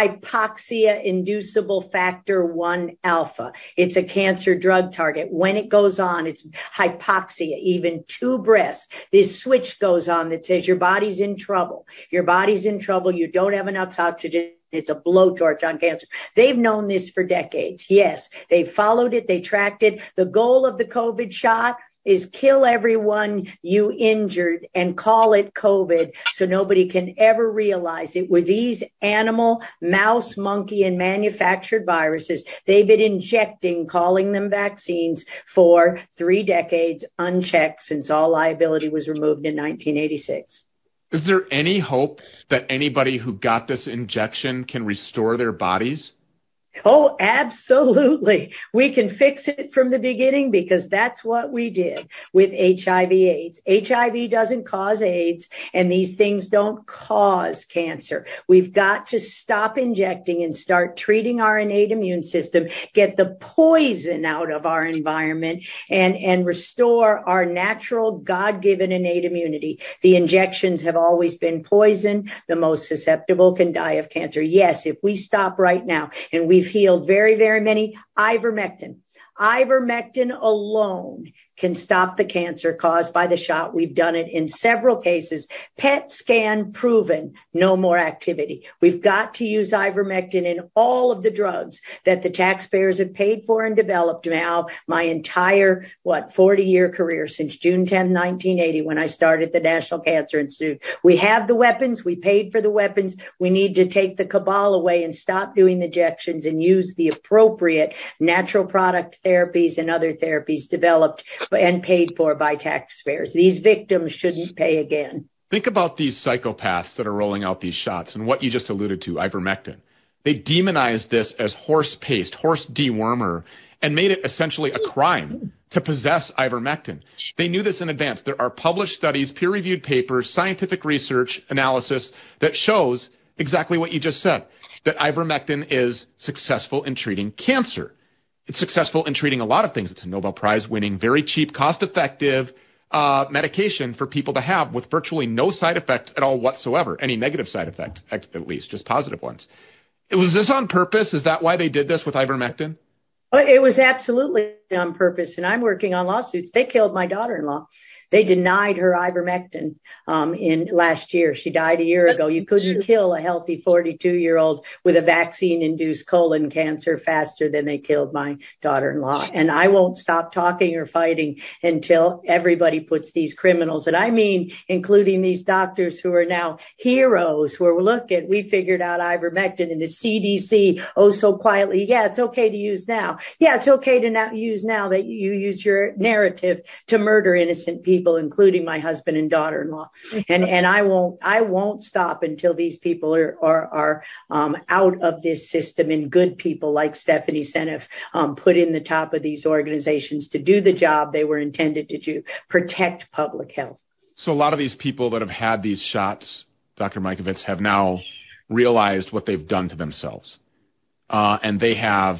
[SPEAKER 18] hypoxia-inducible factor one alpha. It's a cancer drug target. When it goes on, it's hypoxia, even two breaths. This switch goes on that says your body's in trouble. Your body's in trouble. You don't have enough oxygen. It's a blowtorch on cancer. They've known this for decades. Yes, they've followed it. They tracked it. The goal of the COVID shot is kill everyone you injured and call it COVID so nobody can ever realize it. With these animal, mouse, monkey, and manufactured viruses, they've been injecting, calling them vaccines for three decades unchecked since all liability was removed in nineteen eighty-six.
[SPEAKER 12] Is there any hope that anybody who got this injection can restore their bodies?
[SPEAKER 18] Oh, absolutely. We can fix it from the beginning because that's what we did with H I V AIDS. H I V doesn't cause AIDS, and these things don't cause cancer. We've got to stop injecting and start treating our innate immune system, get the poison out of our environment, and, and restore our natural God-given innate immunity. The injections have always been poison. The most susceptible can die of cancer. Yes, if we stop right now, and we We've healed very, very many. Ivermectin. Ivermectin alone can stop the cancer caused by the shot. We've done it in several cases. P E T scan proven, no more activity. We've got to use ivermectin in all of the drugs that the taxpayers have paid for and developed now my entire, what, forty-year career since June tenth, nineteen eighty, when I started the National Cancer Institute. We have the weapons. We paid for the weapons. We need to take the cabal away and stop doing the injections and use the appropriate natural product therapies and other therapies developed and paid for by taxpayers. These victims shouldn't pay again.
[SPEAKER 12] Think about these psychopaths that are rolling out these shots and what you just alluded to, ivermectin. They demonized this as horse paste, horse dewormer, and made it essentially a crime to possess ivermectin. They knew this in advance. There are published studies, peer-reviewed papers, scientific research analysis that shows exactly what you just said, that ivermectin is successful in treating cancer. It's successful in treating a lot of things. It's a Nobel Prize winning, very cheap, cost-effective uh, medication for people to have with virtually no side effects at all whatsoever, any negative side effects at least, just positive ones. Was this on purpose? Is that why they did this with ivermectin?
[SPEAKER 18] It was absolutely on purpose, and I'm working on lawsuits. They killed my daughter-in-law. They denied her ivermectin um, in last year. She died a year ago. You couldn't kill a healthy forty-two-year-old with a vaccine-induced colon cancer faster than they killed my daughter-in-law. And I won't stop talking or fighting until everybody puts these criminals, and I mean including these doctors who are now heroes, who are, look at, we figured out ivermectin, and the C D C, oh so quietly, yeah, it's okay to use now. Yeah, it's okay to not use now that you use your narrative to murder innocent people, including my husband and daughter-in-law. And, and I won't, I won't stop until these people are, are, are, um, out of this system, and good people like Stephanie Seneff, um, put in the top of these organizations to do the job they were intended to do, protect public health.
[SPEAKER 12] So a lot of these people that have had these shots, Doctor Mikovits, have now realized what they've done to themselves. Uh, and they have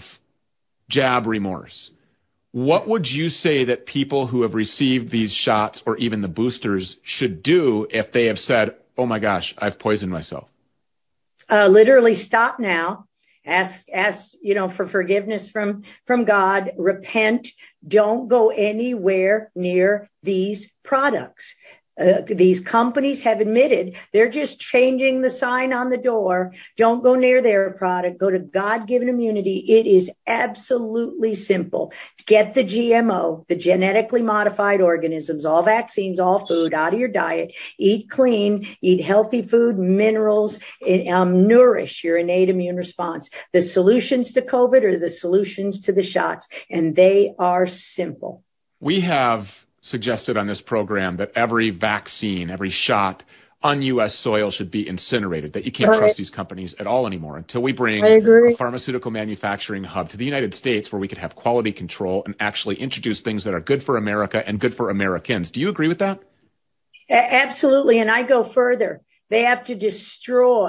[SPEAKER 12] jab remorse. What would you say that people who have received these shots or even the boosters should do if they have said, oh my gosh, I've poisoned myself?
[SPEAKER 18] Uh, literally stop now. Ask, ask, you know, for forgiveness from, from God. Repent. Don't go anywhere near these products. Uh, these companies have admitted they're just changing the sign on the door. Don't go near their product. Go to God-given immunity. It is absolutely simple. Get the G M O, the genetically modified organisms, all vaccines, all food out of your diet. Eat clean, eat healthy food, minerals, and, um, nourish your innate immune response. The solutions to COVID are the solutions to the shots, and they are simple.
[SPEAKER 12] We have suggested on this program that every vaccine, every shot on U S soil should be incinerated, that you can't
[SPEAKER 18] Right.
[SPEAKER 12] trust these companies at all anymore until we bring
[SPEAKER 18] I agree.
[SPEAKER 12] a pharmaceutical manufacturing hub to the United States where we could have quality control and actually introduce things that are good for America and good for Americans. Do you agree with that?
[SPEAKER 18] A- absolutely. And I go further. They have to destroy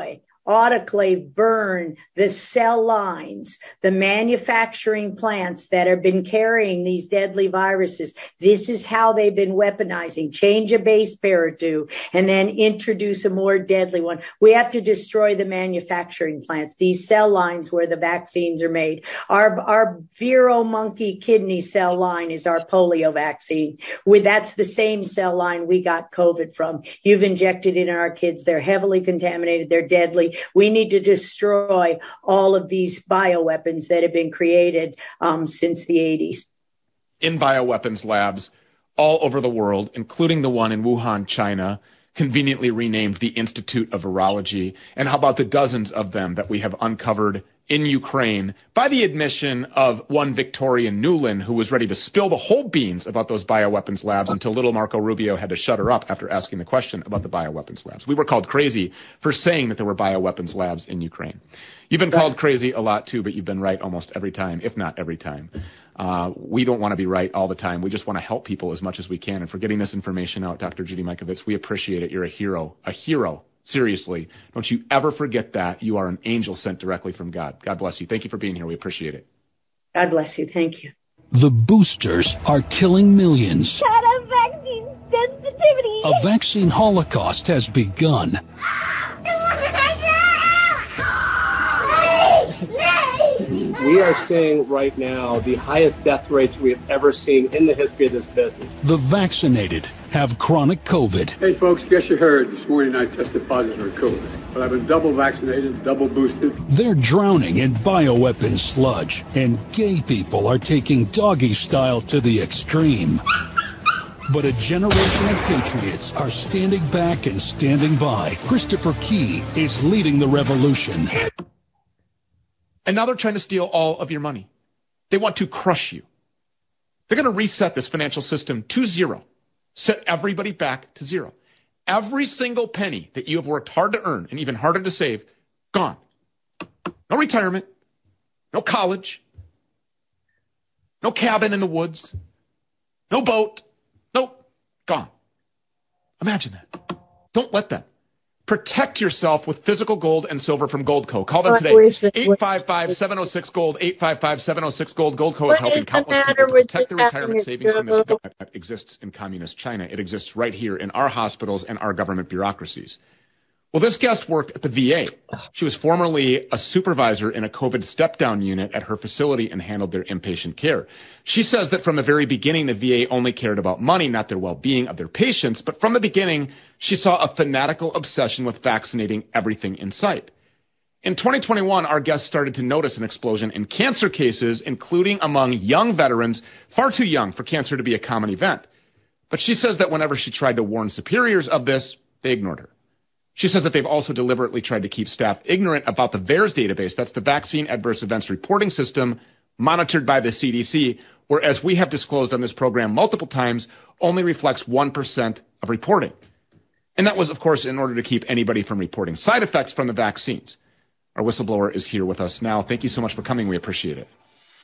[SPEAKER 18] autoclave, burn the cell lines, the manufacturing plants that have been carrying these deadly viruses. This is how they've been weaponizing. Change a base pair or two and then introduce a more deadly one. We have to destroy the manufacturing plants, these cell lines where the vaccines are made. Our, our Vero monkey kidney cell line is our polio vaccine. With, that's the same cell line we got COVID from. You've injected it in our kids. They're heavily contaminated. They're deadly. We need to destroy all of these bioweapons that have been created um, since the eighties.
[SPEAKER 12] In bioweapons labs all over the world, including the one in Wuhan, China, conveniently renamed the Institute of Virology. And how about the dozens of them that we have uncovered in Ukraine by the admission of one Victoria Nuland, who was ready to spill the whole beans about those bioweapons labs until little Marco Rubio had to shut her up after asking the question about the bioweapons labs. We were called crazy for saying that there were bioweapons labs in Ukraine. You've been called crazy a lot, too, but you've been right almost every time, if not every time. Uh, we don't want to be right all the time. We just want to help people as much as we can. And for getting this information out, Doctor Judy Mikovits, we appreciate it. You're a hero, a hero. Seriously. Don't you ever forget that. You are an angel sent directly from God. God bless you. Thank you for being here. We appreciate it.
[SPEAKER 18] God bless you. Thank you.
[SPEAKER 14] The boosters are killing millions.
[SPEAKER 1] Shut up, vaccine sensitivity.
[SPEAKER 14] A vaccine holocaust has begun.
[SPEAKER 22] We are seeing right now the highest death rates we have ever seen in the history of this business.
[SPEAKER 14] The vaccinated have chronic COVID.
[SPEAKER 23] Hey, folks, guess you heard this morning I tested positive for COVID. But I've been double vaccinated, double boosted.
[SPEAKER 14] They're drowning in bioweapon sludge, and gay people are taking doggy style to the extreme. But a generation of patriots are standing back and standing by. Christopher Key is leading the revolution.
[SPEAKER 12] And now they're trying to steal all of your money. They want to crush you. They're going to reset this financial system to zero. Set everybody back to zero. Every single penny that you have worked hard to earn and even harder to save, gone. No retirement. No college. No cabin in the woods. No boat. Nope. Gone. Imagine that. Don't let them. Protect yourself with physical gold and silver from Goldco. Call them today. eight five five, seven oh six, GOLD. eight five five, seven oh six, GOLD. Goldco is helping countless people to protect their retirement savings from this government that exists in communist China. It exists right here in our hospitals and our government bureaucracies. Well, this guest worked at the V A. She was formerly a supervisor in a COVID step-down unit at her facility and handled their inpatient care. She says that from the very beginning, the V A only cared about money, not their well-being of their patients. But from the beginning, she saw a fanatical obsession with vaccinating everything in sight. In twenty twenty-one, our guest started to notice an explosion in cancer cases, including among young veterans, far too young for cancer to be a common event. But she says that whenever she tried to warn superiors of this, they ignored her. She says that they've also deliberately tried to keep staff ignorant about the VAERS database. That's the Vaccine Adverse Events Reporting System monitored by the C D C, where, as we have disclosed on this program multiple times, only reflects one percent of reporting. And that was, of course, in order to keep anybody from reporting side effects from the vaccines. Our whistleblower is here with us now. Thank you so much for coming. We appreciate it.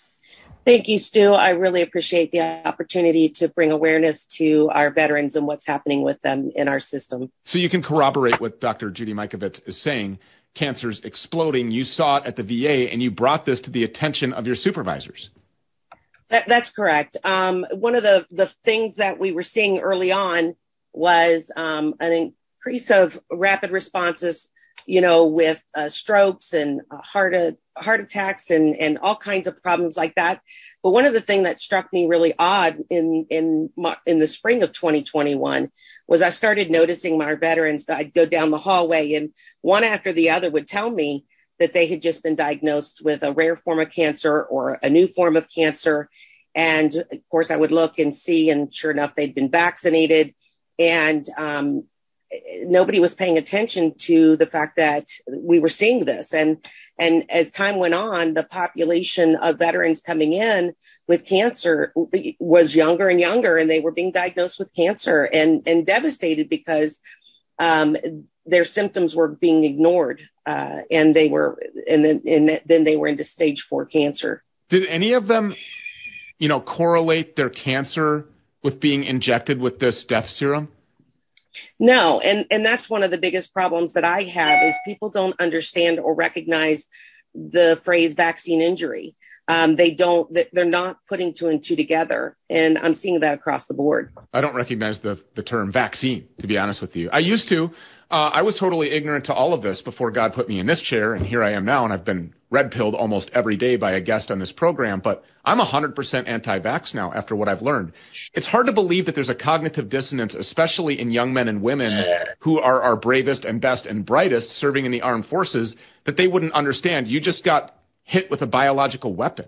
[SPEAKER 24] Thank you, Stu. I really appreciate the opportunity to bring awareness to our veterans and what's happening with them in our system.
[SPEAKER 12] So you can corroborate what Doctor Judy Mikovits is saying. Cancer's exploding. You saw it at the V A, and you brought this to the attention of your supervisors.
[SPEAKER 24] That, that's correct. Um, one of the, the things that we were seeing early on was um, an increase of rapid responses, you know, with uh, strokes and uh, heart uh, heart attacks and, and all kinds of problems like that. But one of the things that struck me really odd in in in the spring of twenty twenty-one was I started noticing my veterans. I'd go down the hallway and one after the other would tell me that they had just been diagnosed with a rare form of cancer or a new form of cancer. And of course, I would look and see, and sure enough, they'd been vaccinated. And um, nobody was paying attention to the fact that we were seeing this. And, and as time went on, the population of veterans coming in with cancer was younger and younger, and they were being diagnosed with cancer and, and devastated because, um, their symptoms were being ignored, uh, and they were, and then, and then they were into stage four cancer.
[SPEAKER 12] Did any of them, you know, correlate their cancer with being injected with this death serum?
[SPEAKER 24] No, and, and that's one of the biggest problems that I have is people don't understand or recognize the phrase vaccine injury. Um, they don't, they're not putting two and two together. And I'm seeing that across the board.
[SPEAKER 12] I don't recognize the, the term vaccine, to be honest with you. I used to. Uh, I was totally ignorant to all of this before God put me in this chair, and here I am now, and I've been red-pilled almost every day by a guest on this program, but I'm one hundred percent anti-vax now after what I've learned. It's hard to believe that there's a cognitive dissonance, especially in young men and women who are our bravest and best and brightest serving in the armed forces, that they wouldn't understand. You just got hit with a biological weapon.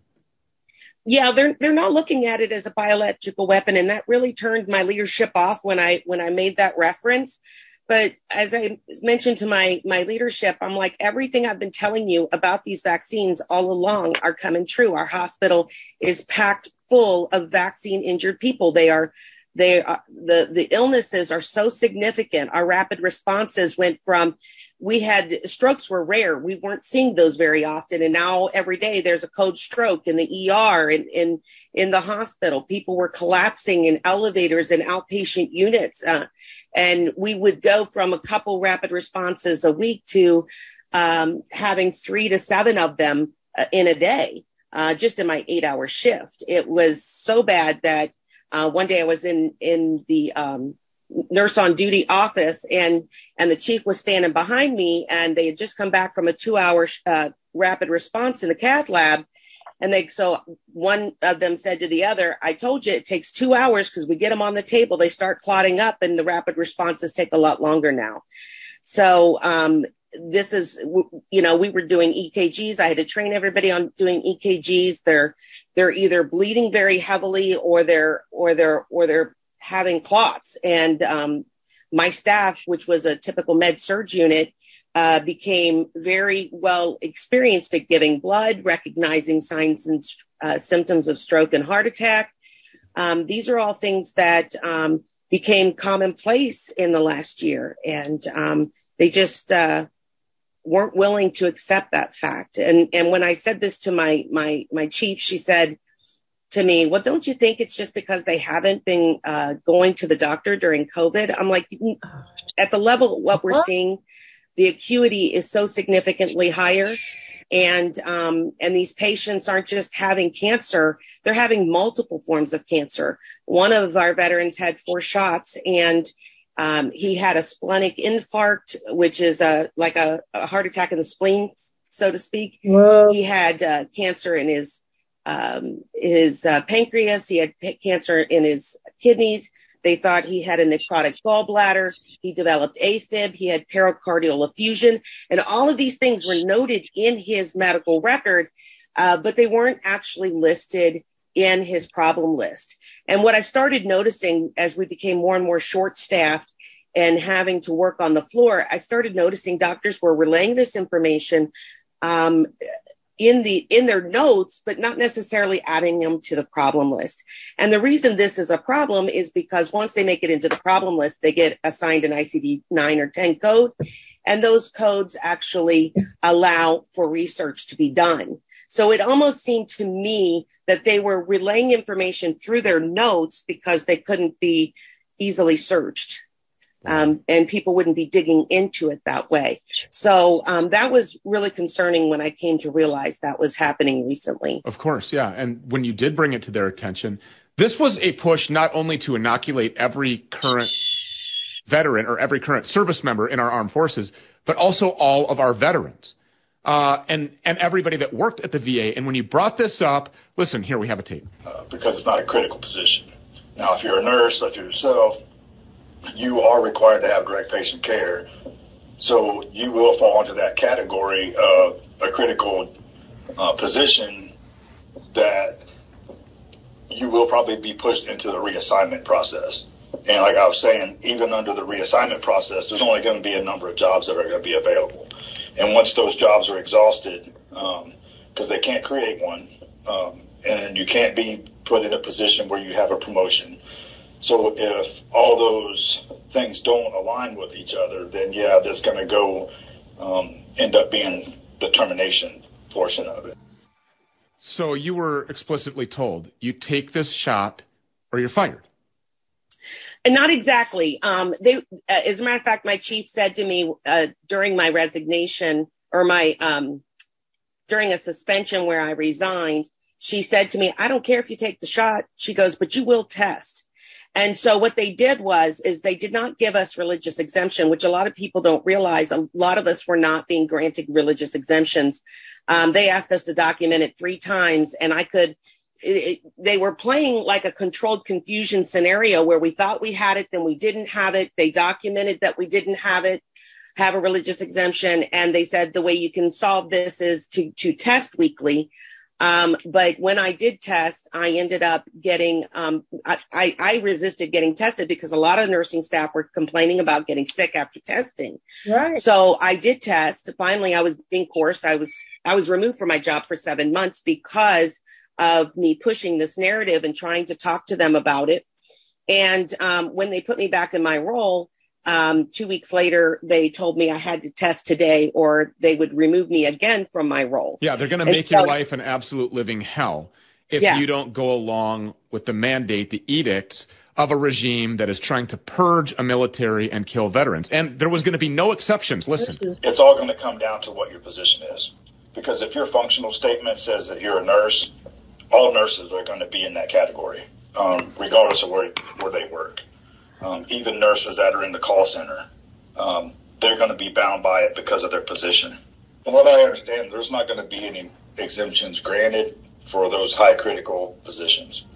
[SPEAKER 24] Yeah, they're they're not looking at it as a biological weapon, and that really turned my leadership off when I when I made that reference. But as I mentioned to my my leadership, I'm like, everything I've been telling you about these vaccines all along are coming true. Our hospital is packed full of vaccine injured people. They are they are, the the illnesses are so significant. Our rapid responses went from we had strokes were rare. We weren't seeing those very often. And now every day there's a code stroke in the E R and in, in the hospital. People were collapsing in elevators and outpatient units. Uh, and we would go from a couple rapid responses a week to, um, having three to seven of them uh, in a day, uh, just in my eight hour shift. It was so bad that, uh, one day I was in, in the, um, nurse on duty office and, and the chief was standing behind me and they had just come back from a two hour, uh, rapid response in the cath lab. And they, so one of them said to the other, I told you it takes two hours because we get them on the table. They start clotting up and the rapid responses take a lot longer now. So, um, this is, you know, we were doing E K Gs. I had to train everybody on doing E K Gs. They're, they're either bleeding very heavily or they're, or they're, or they're, having clots. And um, my staff, which was a typical med surg unit, uh, became very well experienced at giving blood, recognizing signs and uh, symptoms of stroke and heart attack. Um, these are all things that um, became commonplace in the last year. And um, they just uh, weren't willing to accept that fact. And, and when I said this to my, my, my chief, she said, to me, well, don't you think it's just because they haven't been uh, going to the doctor during COVID? I'm like, at the level of what we're seeing, the acuity is so significantly higher. And um, and these patients aren't just having cancer, they're having multiple forms of cancer. One of our veterans had four shots um, and um, he had a splenic infarct, which is a, like a, a heart attack in the spleen, so to speak. Whoa. He had uh, cancer in his Um, his uh, pancreas. He had p- cancer in his kidneys. They thought he had a necrotic gallbladder. He developed AFib. He had pericardial effusion. And all of these things were noted in his medical record, uh, but they weren't actually listed in his problem list. And what I started noticing as we became more and more short-staffed and having to work on the floor, I started noticing doctors were relaying this information um in the, in their notes, but not necessarily adding them to the problem list. And the reason this is a problem is because once they make it into the problem list, they get assigned an I C D nine or ten code, and those codes actually allow for research to be done. So it almost seemed to me that they were relaying information through their notes because they couldn't be easily searched. Um, and people wouldn't be digging into it that way. So um, that was really concerning when I came to realize that was happening recently.
[SPEAKER 12] Of course, yeah. And when you did bring it to their attention, this was a push not only to inoculate every current veteran or every current service member in our armed forces, but also all of our veterans uh, and, and everybody that worked at the V A. And when you brought this up, listen, here we have a tape.
[SPEAKER 5] Uh, because it's not a critical position. Now, if you're a nurse, such as yourself, you are required to have direct patient care. So you will fall into that category of a critical uh, position that you will probably be pushed into the reassignment process. And like I was saying, even under the reassignment process, there's only going to be a number of jobs that are going to be available. And once those jobs are exhausted, because um, they can't create one, um, and you can't be put in a position where you have a promotion. So if all those things don't align with each other, then yeah, that's going to go um, end up being the termination portion of it.
[SPEAKER 12] So you were explicitly told, you take this shot or you're fired.
[SPEAKER 24] And not exactly. Um, they, uh, as a matter of fact, my chief said to me uh, during my resignation or my um, during a suspension where I resigned, she said to me, I don't care if you take the shot. She goes, but you will test. And so what they did was, is they did not give us religious exemption, which a lot of people don't realize. A lot of us were not being granted religious exemptions. Um, they asked us to document it three times, and I could, it, it, they were playing like a controlled confusion scenario where we thought we had it, then we didn't have it. They documented that we didn't have it, have a religious exemption, and they said the way you can solve this is to, to test weekly. Um, but when I did test, I ended up getting, um, I, I, I resisted getting tested because a lot of nursing staff were complaining about getting sick after testing.
[SPEAKER 11] Right.
[SPEAKER 24] So I did test. Finally, I was being coerced. I was, I was removed from my job for seven months because of me pushing this narrative and trying to talk to them about it. And, um, when they put me back in my role, Um, two weeks later, they told me I had to test today or they would remove me again from my role.
[SPEAKER 12] Yeah, they're going to
[SPEAKER 24] And
[SPEAKER 12] make
[SPEAKER 24] so,
[SPEAKER 12] your life an absolute living hell if
[SPEAKER 24] yeah.
[SPEAKER 12] you don't go along with the mandate, the edicts of a regime that is trying to purge a military and kill veterans. And there was going to be no exceptions. Listen.
[SPEAKER 5] It's all going to come down to what your position is. Because if your functional statement says that you're a nurse, all nurses are going to be in that category, um, regardless of where, where they work. Um, even nurses that are in the call center, um, they're going to be bound by it because of their position. From what I understand, there's not going to be any exemptions granted for those high critical positions.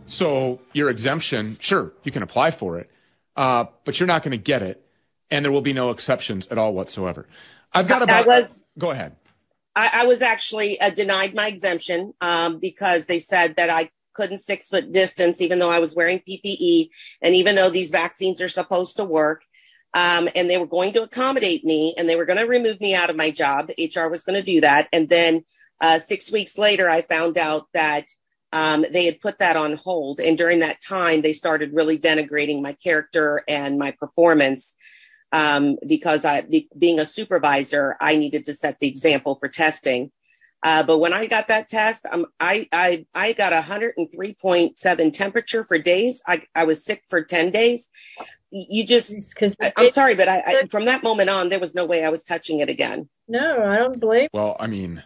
[SPEAKER 12] So your exemption, sure, you can apply for it, uh, but you're not going to get it, and there will be no exceptions at all whatsoever. I've got about...
[SPEAKER 24] I was,
[SPEAKER 12] go ahead.
[SPEAKER 24] I, I was actually uh, denied my exemption um, because they said that I couldn't six foot distance, even though I was wearing P P E, and even though these vaccines are supposed to work, um, and they were going to accommodate me, and they were going to remove me out of my job. H R was going to do that, and then uh, six weeks later, I found out that um, they had put that on hold, and during that time, they started really denigrating my character and my performance. Um, because I, be, being a supervisor, I needed to set the example for testing. Uh, but when I got that test, um, I, I, I got a one hundred three point seven temperature for days. I, I was sick for ten days. You just, cause I, I'm sorry, but I, I, from that moment on, there was no way I was touching it again.
[SPEAKER 11] No, I don't believe.
[SPEAKER 12] Well, I mean,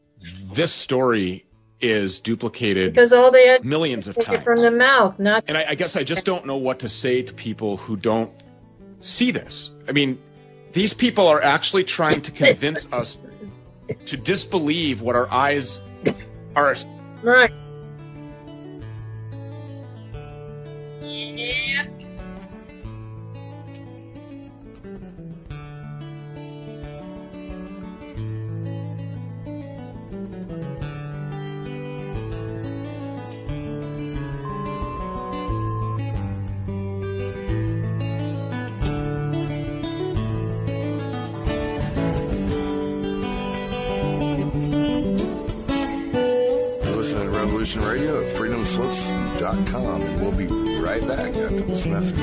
[SPEAKER 12] this story is duplicated
[SPEAKER 11] because all they had
[SPEAKER 12] millions of
[SPEAKER 11] take
[SPEAKER 12] times
[SPEAKER 11] it from the mouth, not.
[SPEAKER 12] And I, I guess I just don't know what to say to people who don't see this. I mean, these people are actually trying to convince us to disbelieve what our eyes are.
[SPEAKER 11] Right.
[SPEAKER 24] Yeah.
[SPEAKER 3] Radio at freedom slips dot com, and we'll be right back after this message.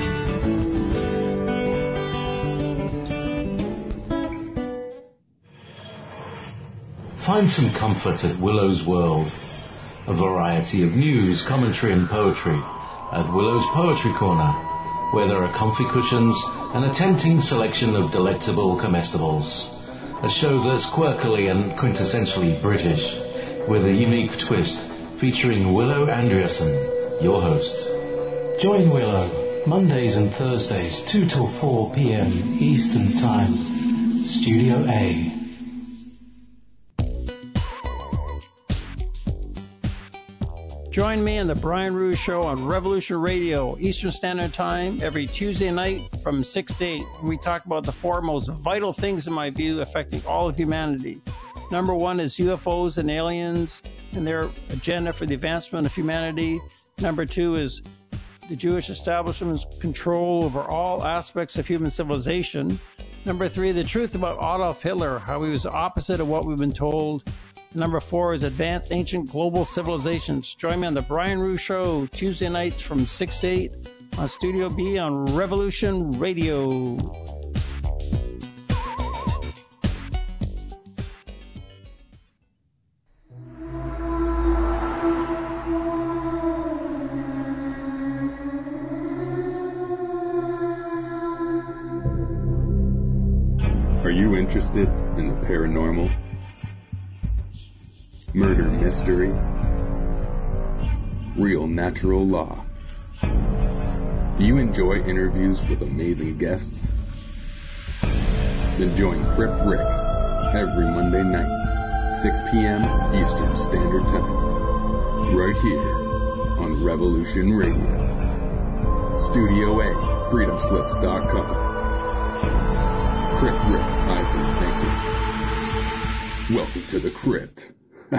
[SPEAKER 2] Find some comfort at Willow's World. A variety of news, commentary and poetry at Willow's Poetry Corner, where there are comfy cushions and a tempting selection of delectable comestibles. A show that's quirkily and quintessentially British, with a unique twist, featuring Willow Andreasen, your host.
[SPEAKER 6] Join Willow, Mondays and Thursdays, two till four p.m. Eastern Time, Studio A.
[SPEAKER 21] Join me on the Brian Rouge Show on Revolution Radio, Eastern Standard Time, every Tuesday night from six to eight. We talk about the four most vital things, in my view, affecting all of humanity. Number one is U F Os and aliens and their agenda for the advancement of humanity. Number two is the Jewish establishment's control over all aspects of human civilization. Number three, the truth about Adolf Hitler, how he was the opposite of what we've been told. Number four is advanced ancient global civilizations. Join me on the Brian Rouge Show, Tuesday nights from six to eight on Studio B on Revolution Radio.
[SPEAKER 7] Are you interested in the paranormal? Murder mystery? Real natural law? Do you enjoy interviews with amazing guests? Then join Crip Rick every Monday night, six p.m. Eastern Standard Time, right here on Revolution Radio. Studio A, freedom slips dot com. Crip Rick's I've been thinking. Welcome to the crypt.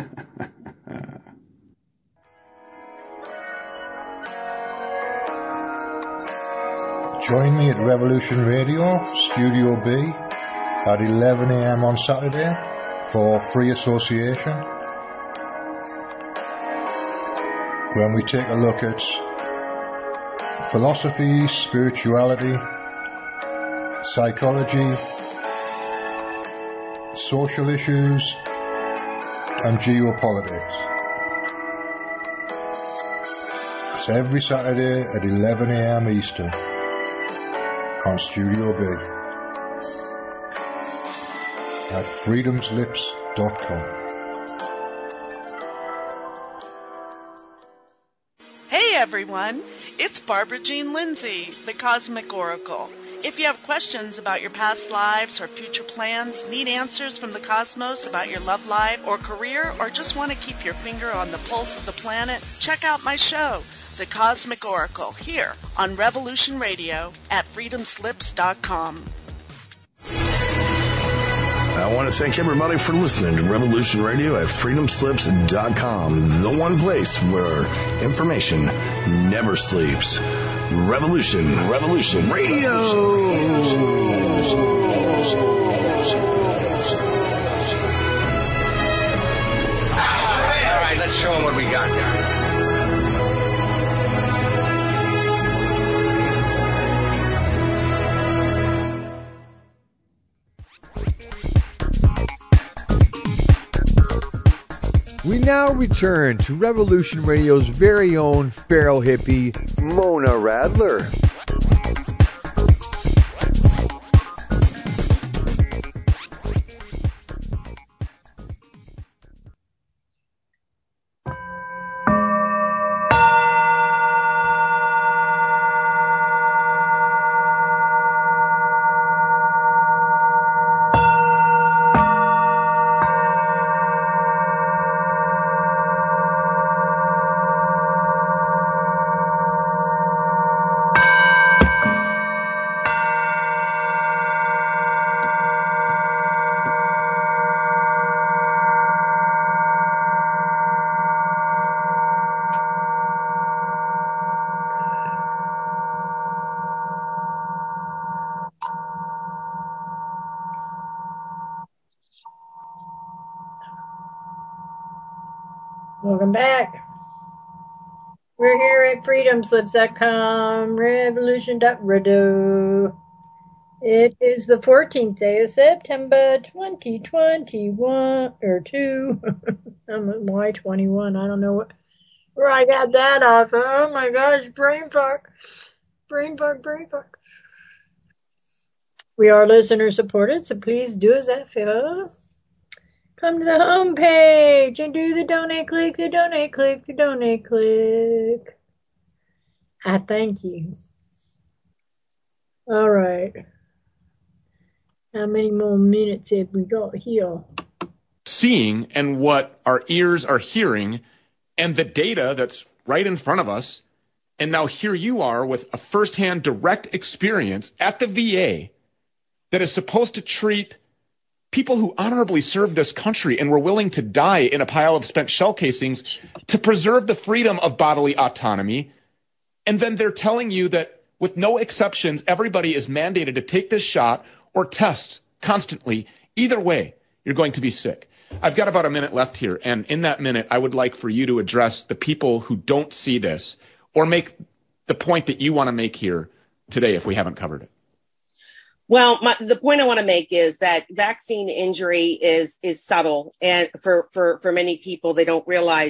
[SPEAKER 8] Join me at Revolution Radio, Studio B, at eleven a.m. on Saturday for Free Association, when we take a look at philosophy, spirituality, psychology, social issues, and geopolitics. It's every Saturday at eleven a.m. Eastern on Studio B at freedom slips dot com.
[SPEAKER 9] Hey everyone, it's Barbara Jean Lindsay, the Cosmic Oracle. If you have questions about your past lives or future plans, need answers from the cosmos about your love life or career, or just want to keep your finger on the pulse of the planet, check out my show, The Cosmic Oracle, here on Revolution Radio at freedom slips dot com.
[SPEAKER 3] I want to thank everybody for listening to Revolution Radio at freedom slips dot com, the one place where information never sleeps. Revolution, Revolution Radio.
[SPEAKER 10] All right, let's show them what we got here.
[SPEAKER 25] We now return to Revolution Radio's very own feral hippie, Mona Radler.
[SPEAKER 11] Welcome back. We're here at freedom slips dot com, revolution dot radio. It is the fourteenth day of September, twenty twenty-one, or two. I'm why twenty-one? I don't know what, where I got that off of. Oh my gosh, brain fuck. Brain fuck, brain fuck. We are listener supported, so please do us that favor. Come to the home page and do the donate click, the donate click, the donate click. I thank you. All right. How many more minutes have we got here?
[SPEAKER 12] Seeing and what our ears are hearing and the data that's right in front of us. And now here you are with a firsthand direct experience at the V A that is supposed to treat people who honorably served this country and were willing to die in a pile of spent shell casings to preserve the freedom of bodily autonomy. And then they're telling you that with no exceptions, everybody is mandated to take this shot or test constantly. Either way, you're going to be sick. I've got about a minute left here. And in that minute, I would like for you to address the people who don't see this or make the point that you want to make here today if we haven't covered it.
[SPEAKER 24] Well, my, the point I want to make is that vaccine injury is is subtle, and for, for, for many people, they don't realize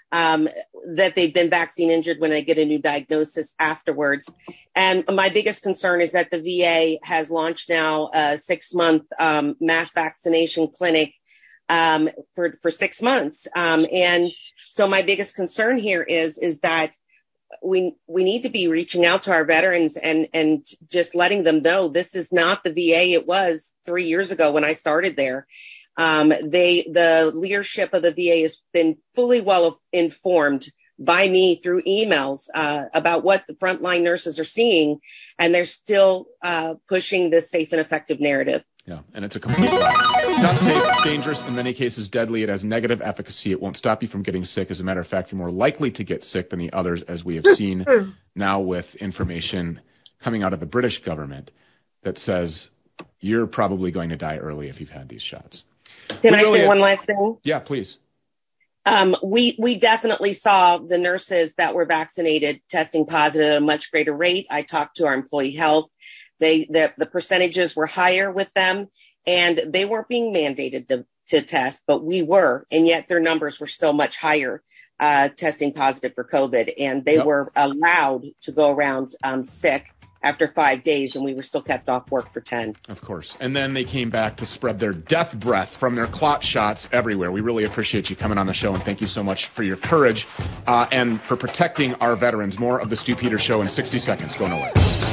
[SPEAKER 24] um, that they've been vaccine injured when they get a new diagnosis afterwards. And my biggest concern is that the V A has launched now a six month um, mass vaccination clinic um, for, for six months. Um, and so my biggest concern here is, is that we, we need to be reaching out to our veterans and, and just letting them know this is not the V A it was three years ago when I started there. Um, they, the leadership of the V A has been fully well informed by me through emails, uh, about what the frontline nurses are seeing, and they're still, uh, pushing this safe and effective narrative.
[SPEAKER 12] Yeah, and it's a complete lie. Not safe, it's dangerous, in many cases deadly. It has negative efficacy. It won't stop you from getting sick. As a matter of fact, you're more likely to get sick than the others, as we have seen now with information coming out of the British government that says you're probably going to die early if you've had these shots.
[SPEAKER 24] Can I say one last thing?
[SPEAKER 12] Yeah, please.
[SPEAKER 24] Um, we, we definitely saw the nurses that were vaccinated testing positive at a much greater rate. I talked to our employee health. They, the, the percentages were higher with them, and they weren't being mandated to, to test, but we were, and yet their numbers were still much higher, uh, testing positive for COVID, and they
[SPEAKER 12] Yep.
[SPEAKER 24] were allowed to go around, um, sick after five days, and we were still kept off work for ten.
[SPEAKER 12] Of course. And then they came back to spread their death breath from their clot shots everywhere. We really appreciate you coming on the show, and thank you so much for your courage uh, and for protecting our veterans. More of the Stu Peters Show in sixty seconds. Go nowhere.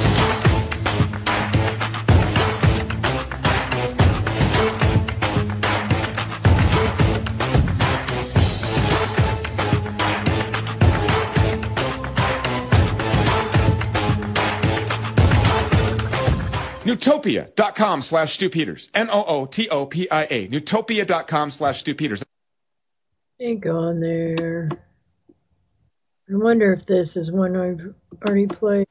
[SPEAKER 12] Newtopia.com slash Stu Peters. N O O T O P I A. Newtopia.com slash Stu Peters.
[SPEAKER 11] Ain't gone there. I wonder if this is one I've already played.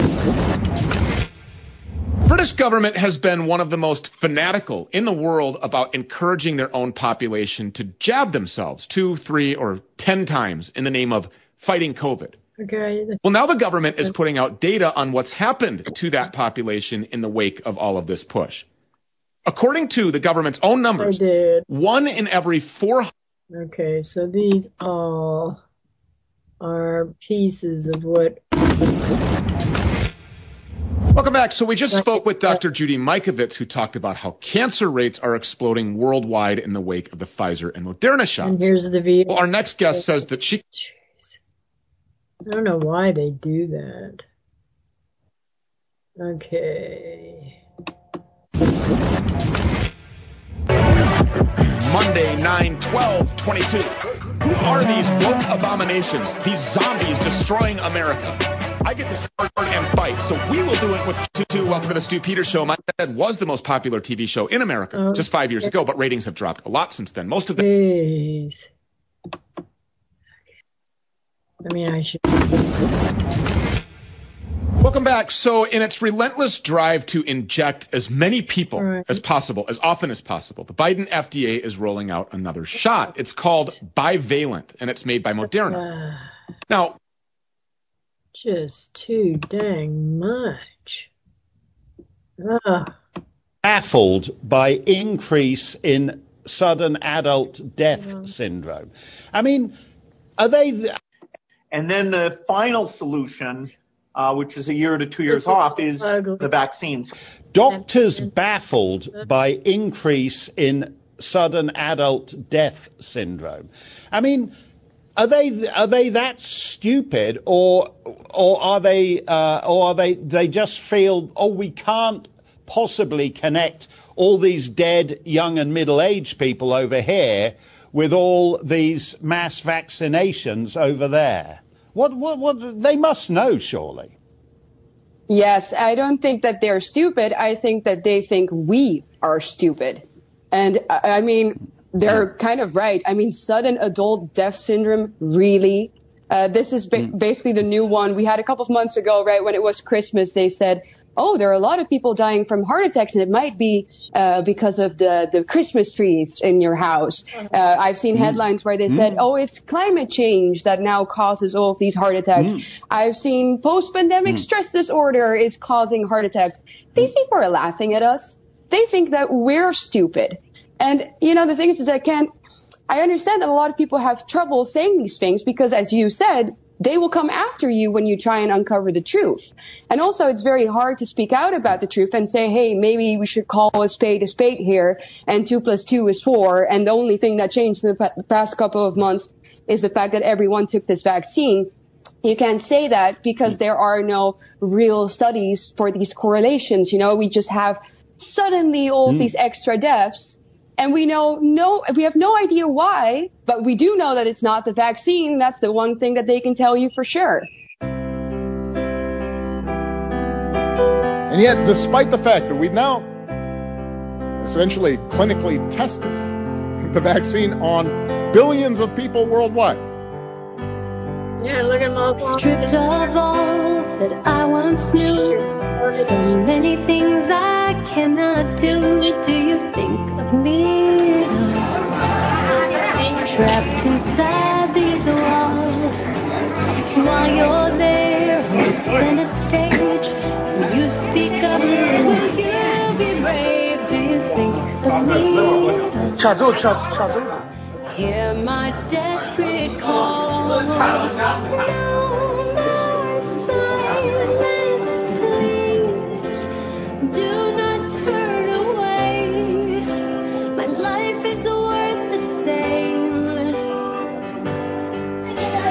[SPEAKER 12] British government has been one of the most fanatical in the world about encouraging their own population to jab themselves two, three, or ten times in the name of fighting COVID.
[SPEAKER 11] Okay.
[SPEAKER 12] Well, now the government is putting out data on what's happened to that population in the wake of all of this push. According to the government's own numbers,
[SPEAKER 11] I did.
[SPEAKER 12] one in every four.
[SPEAKER 11] Okay, so these all are pieces of what.
[SPEAKER 12] Welcome back. So we just spoke with Doctor Judy Mikovits, who talked about how cancer rates are exploding worldwide in the wake of the Pfizer and Moderna shots.
[SPEAKER 11] And here's the video.
[SPEAKER 12] Well, our next guest says that she.
[SPEAKER 11] I don't know why they do that. Okay.
[SPEAKER 12] Monday, nine twelve twenty-two. Who are these woke abominations? These zombies destroying America? I get to start and fight, so we will do it with two. Welcome to the Stu Peters Show. My dad was the most popular T V show in America oh, just five years ago, but ratings have dropped a lot since then. Most of them.
[SPEAKER 11] Jeez. I mean, I should.
[SPEAKER 12] Welcome back. So in its relentless drive to inject as many people right. as possible, as often as possible, the Biden F D A is rolling out another shot. It's called bivalent, and it's made by Moderna. Uh, now,
[SPEAKER 11] just too dang much. Uh.
[SPEAKER 4] Baffled by increase in sudden adult death yeah. syndrome. I mean, are they... Th-
[SPEAKER 13] And then the final solution, uh, which is a year to two years off, is the vaccines.
[SPEAKER 4] Doctors baffled by increase in sudden adult death syndrome. I mean, are they are they that stupid, or or are they uh, or are they they just feel, oh, we can't possibly connect all these dead young and middle-aged people over here with all these mass vaccinations over there? What, what, what, they must know, surely.
[SPEAKER 16] Yes, I don't think that they're stupid. I think that they think we are stupid. And, I mean, they're kind of right. I mean, sudden adult death syndrome, really? Uh, this is ba- basically the new one. We had a couple of months ago, right, when it was Christmas, they said, oh, there are a lot of people dying from heart attacks, and it might be uh, because of the, the Christmas trees in your house. Uh, I've seen headlines where they mm. said, oh, it's climate change that now causes all of these heart attacks. Mm. I've seen post-pandemic mm. stress disorder is causing heart attacks. These people are laughing at us. They think that we're stupid. And, you know, the thing is, is I can't, I understand that a lot of people have trouble saying these things because, as you said, they will come after you when you try and uncover the truth. And also, it's very hard to speak out about the truth and say, hey, maybe we should call a spade a spade here, and two plus two is four, and the only thing that changed in the past couple of months is the fact that everyone took this vaccine. You can't say that because there are no real studies for these correlations. You know, we just have suddenly all mm. these extra deaths. And we know no, we have no idea why, but we do know that it's not the vaccine. That's the one thing that they can tell you for sure.
[SPEAKER 12] And yet, despite the fact that we've now essentially clinically tested the vaccine on billions of people worldwide.
[SPEAKER 11] Yeah, look at my
[SPEAKER 1] stripped of all that I once knew. So many things I cannot do. Do you think of me? Trapped inside these walls. While you're there on center stage, will you speak up? Will you be brave? Do you think of me? Hear my desperate call. No more silence, please. Do not turn away. My life is worth the same. Hear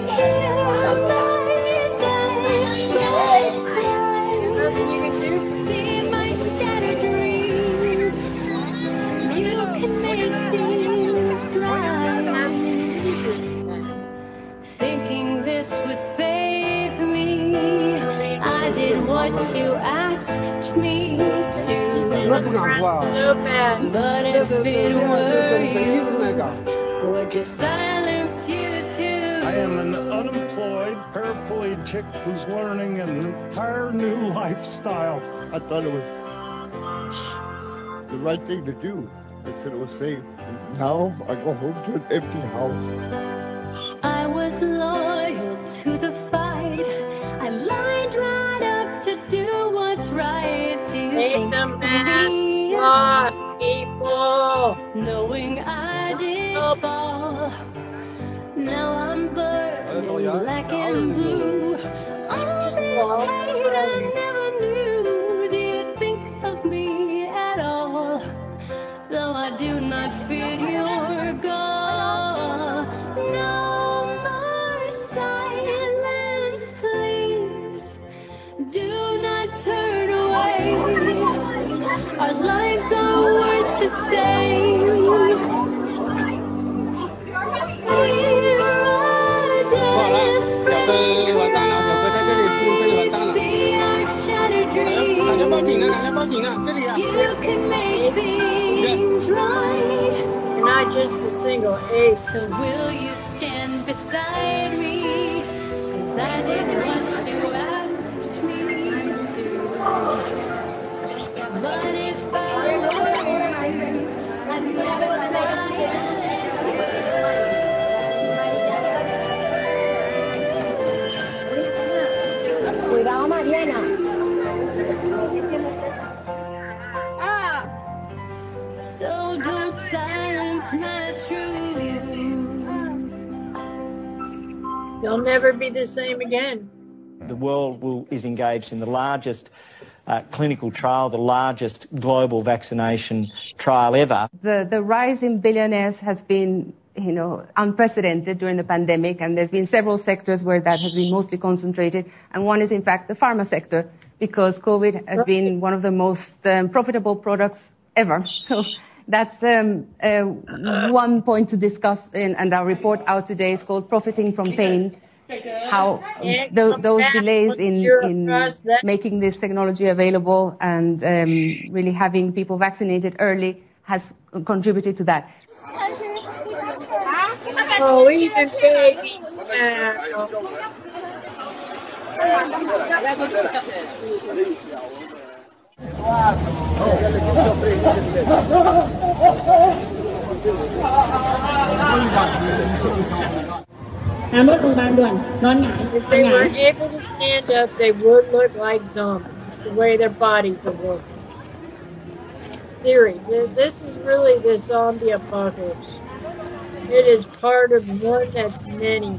[SPEAKER 1] my see my shattered dreams. You can make things right. Thinking this would save me, I did what you asked me to. But if it were you, would you silence you too?
[SPEAKER 15] I am an unemployed paraplegic who's learning an entire new lifestyle.
[SPEAKER 17] I thought it was the right thing to do. I said it was safe. And now I go home to an empty house.
[SPEAKER 1] I was loyal to the fight. I lined right up to do what's right. Do you
[SPEAKER 11] Take
[SPEAKER 1] think
[SPEAKER 11] the mask off, people.
[SPEAKER 1] Knowing I did fall. Now I'm burning black and blue. All this hate I never knew. Do you think of me at all? Though I do not fear your gall. No. Do not turn away. Our lives are worth the same. We're all desperate cries. See our shattered dreams. You can make things right.
[SPEAKER 11] You're not just a single ace.
[SPEAKER 1] So will you stand beside me? 'Cause I did what you asked. But if I were you, I'd never silence.
[SPEAKER 18] Cuidado, Mariana.
[SPEAKER 1] Ah. So don't silence my truth.
[SPEAKER 11] You'll never be the same again.
[SPEAKER 13] The world will, is engaged in the largest uh, clinical trial, the largest global vaccination trial ever.
[SPEAKER 19] The, the rise in billionaires has been, you know, unprecedented during the pandemic, and there's been several sectors where that has been mostly concentrated, and one is, in fact, the pharma sector, because COVID has been one of the most um, profitable products ever. So that's um, uh, one point to discuss, in, and our report out today is called Profiting from Pain. How th- those delays in, in making this technology available and um, really having people vaccinated early has contributed to that.
[SPEAKER 11] Oh, even babies now. If they were able to stand up, they would look like zombies, the way their bodies would look. Theory, this is really the zombie apocalypse. It is part of one that's many.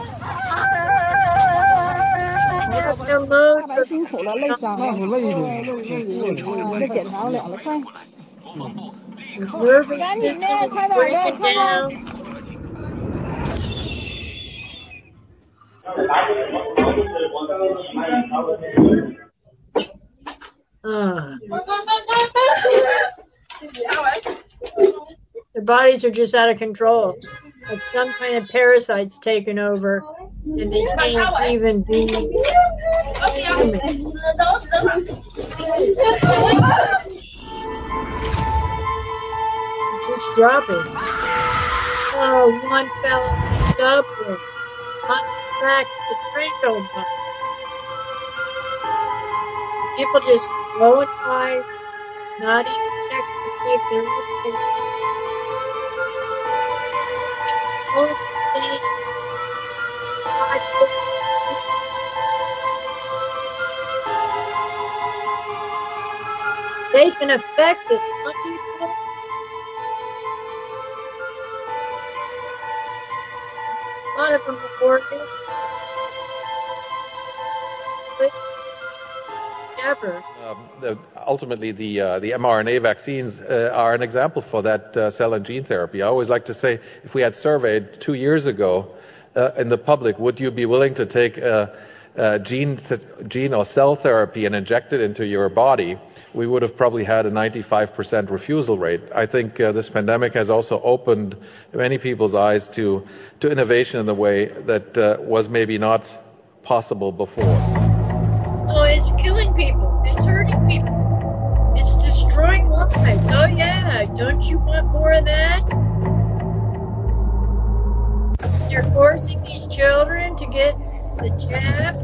[SPEAKER 11] There's no mode for
[SPEAKER 14] 辛苦了，累伤了。累的，再检查两了，快。
[SPEAKER 11] nervous
[SPEAKER 14] 赶紧
[SPEAKER 11] system
[SPEAKER 14] 的，
[SPEAKER 11] is
[SPEAKER 14] 快点的，
[SPEAKER 11] breaking
[SPEAKER 14] 快点。
[SPEAKER 11] down. Uh, their bodies are just out of control. Like some kind of parasite's taken over, and they can't even be human. Just drop it. Oh, one fell on the subway. On the track, the train goes by. People just going by, not even check to see if they're okay. All the same. They can affect it. Don't you think? A lot of them are working. But never.
[SPEAKER 18] Um, the, ultimately, the uh, the mRNA vaccines uh, are an example for that uh, cell and gene therapy. I always like to say, if we had surveyed two years ago uh, in the public, would you be willing to take a, a gene th- gene or cell therapy and inject it into your body? We would have probably had a ninety-five percent refusal rate. I think uh, this pandemic has also opened many people's eyes to to innovation in the way that uh, was maybe not possible before.
[SPEAKER 11] Oh, it's killing people. It's hurting people. It's destroying lives. Oh, yeah. Don't you want more of that? You're forcing these children to get the jab.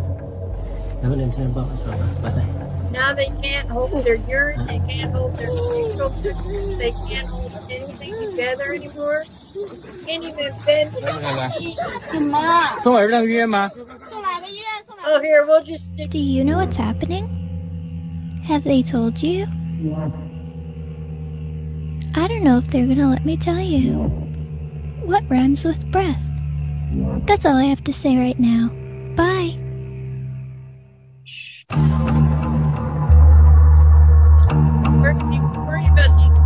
[SPEAKER 11] Now they can't hold their urine. They can't hold their fecal. They can't hold anything together anymore. Can't even bend. Oh, here, we'll just stick.
[SPEAKER 1] Do you know what's happening? Have they told you? I don't know if they're gonna let me tell you. What rhymes with breath? That's all I have to say right now. Bye.
[SPEAKER 11] Worry about these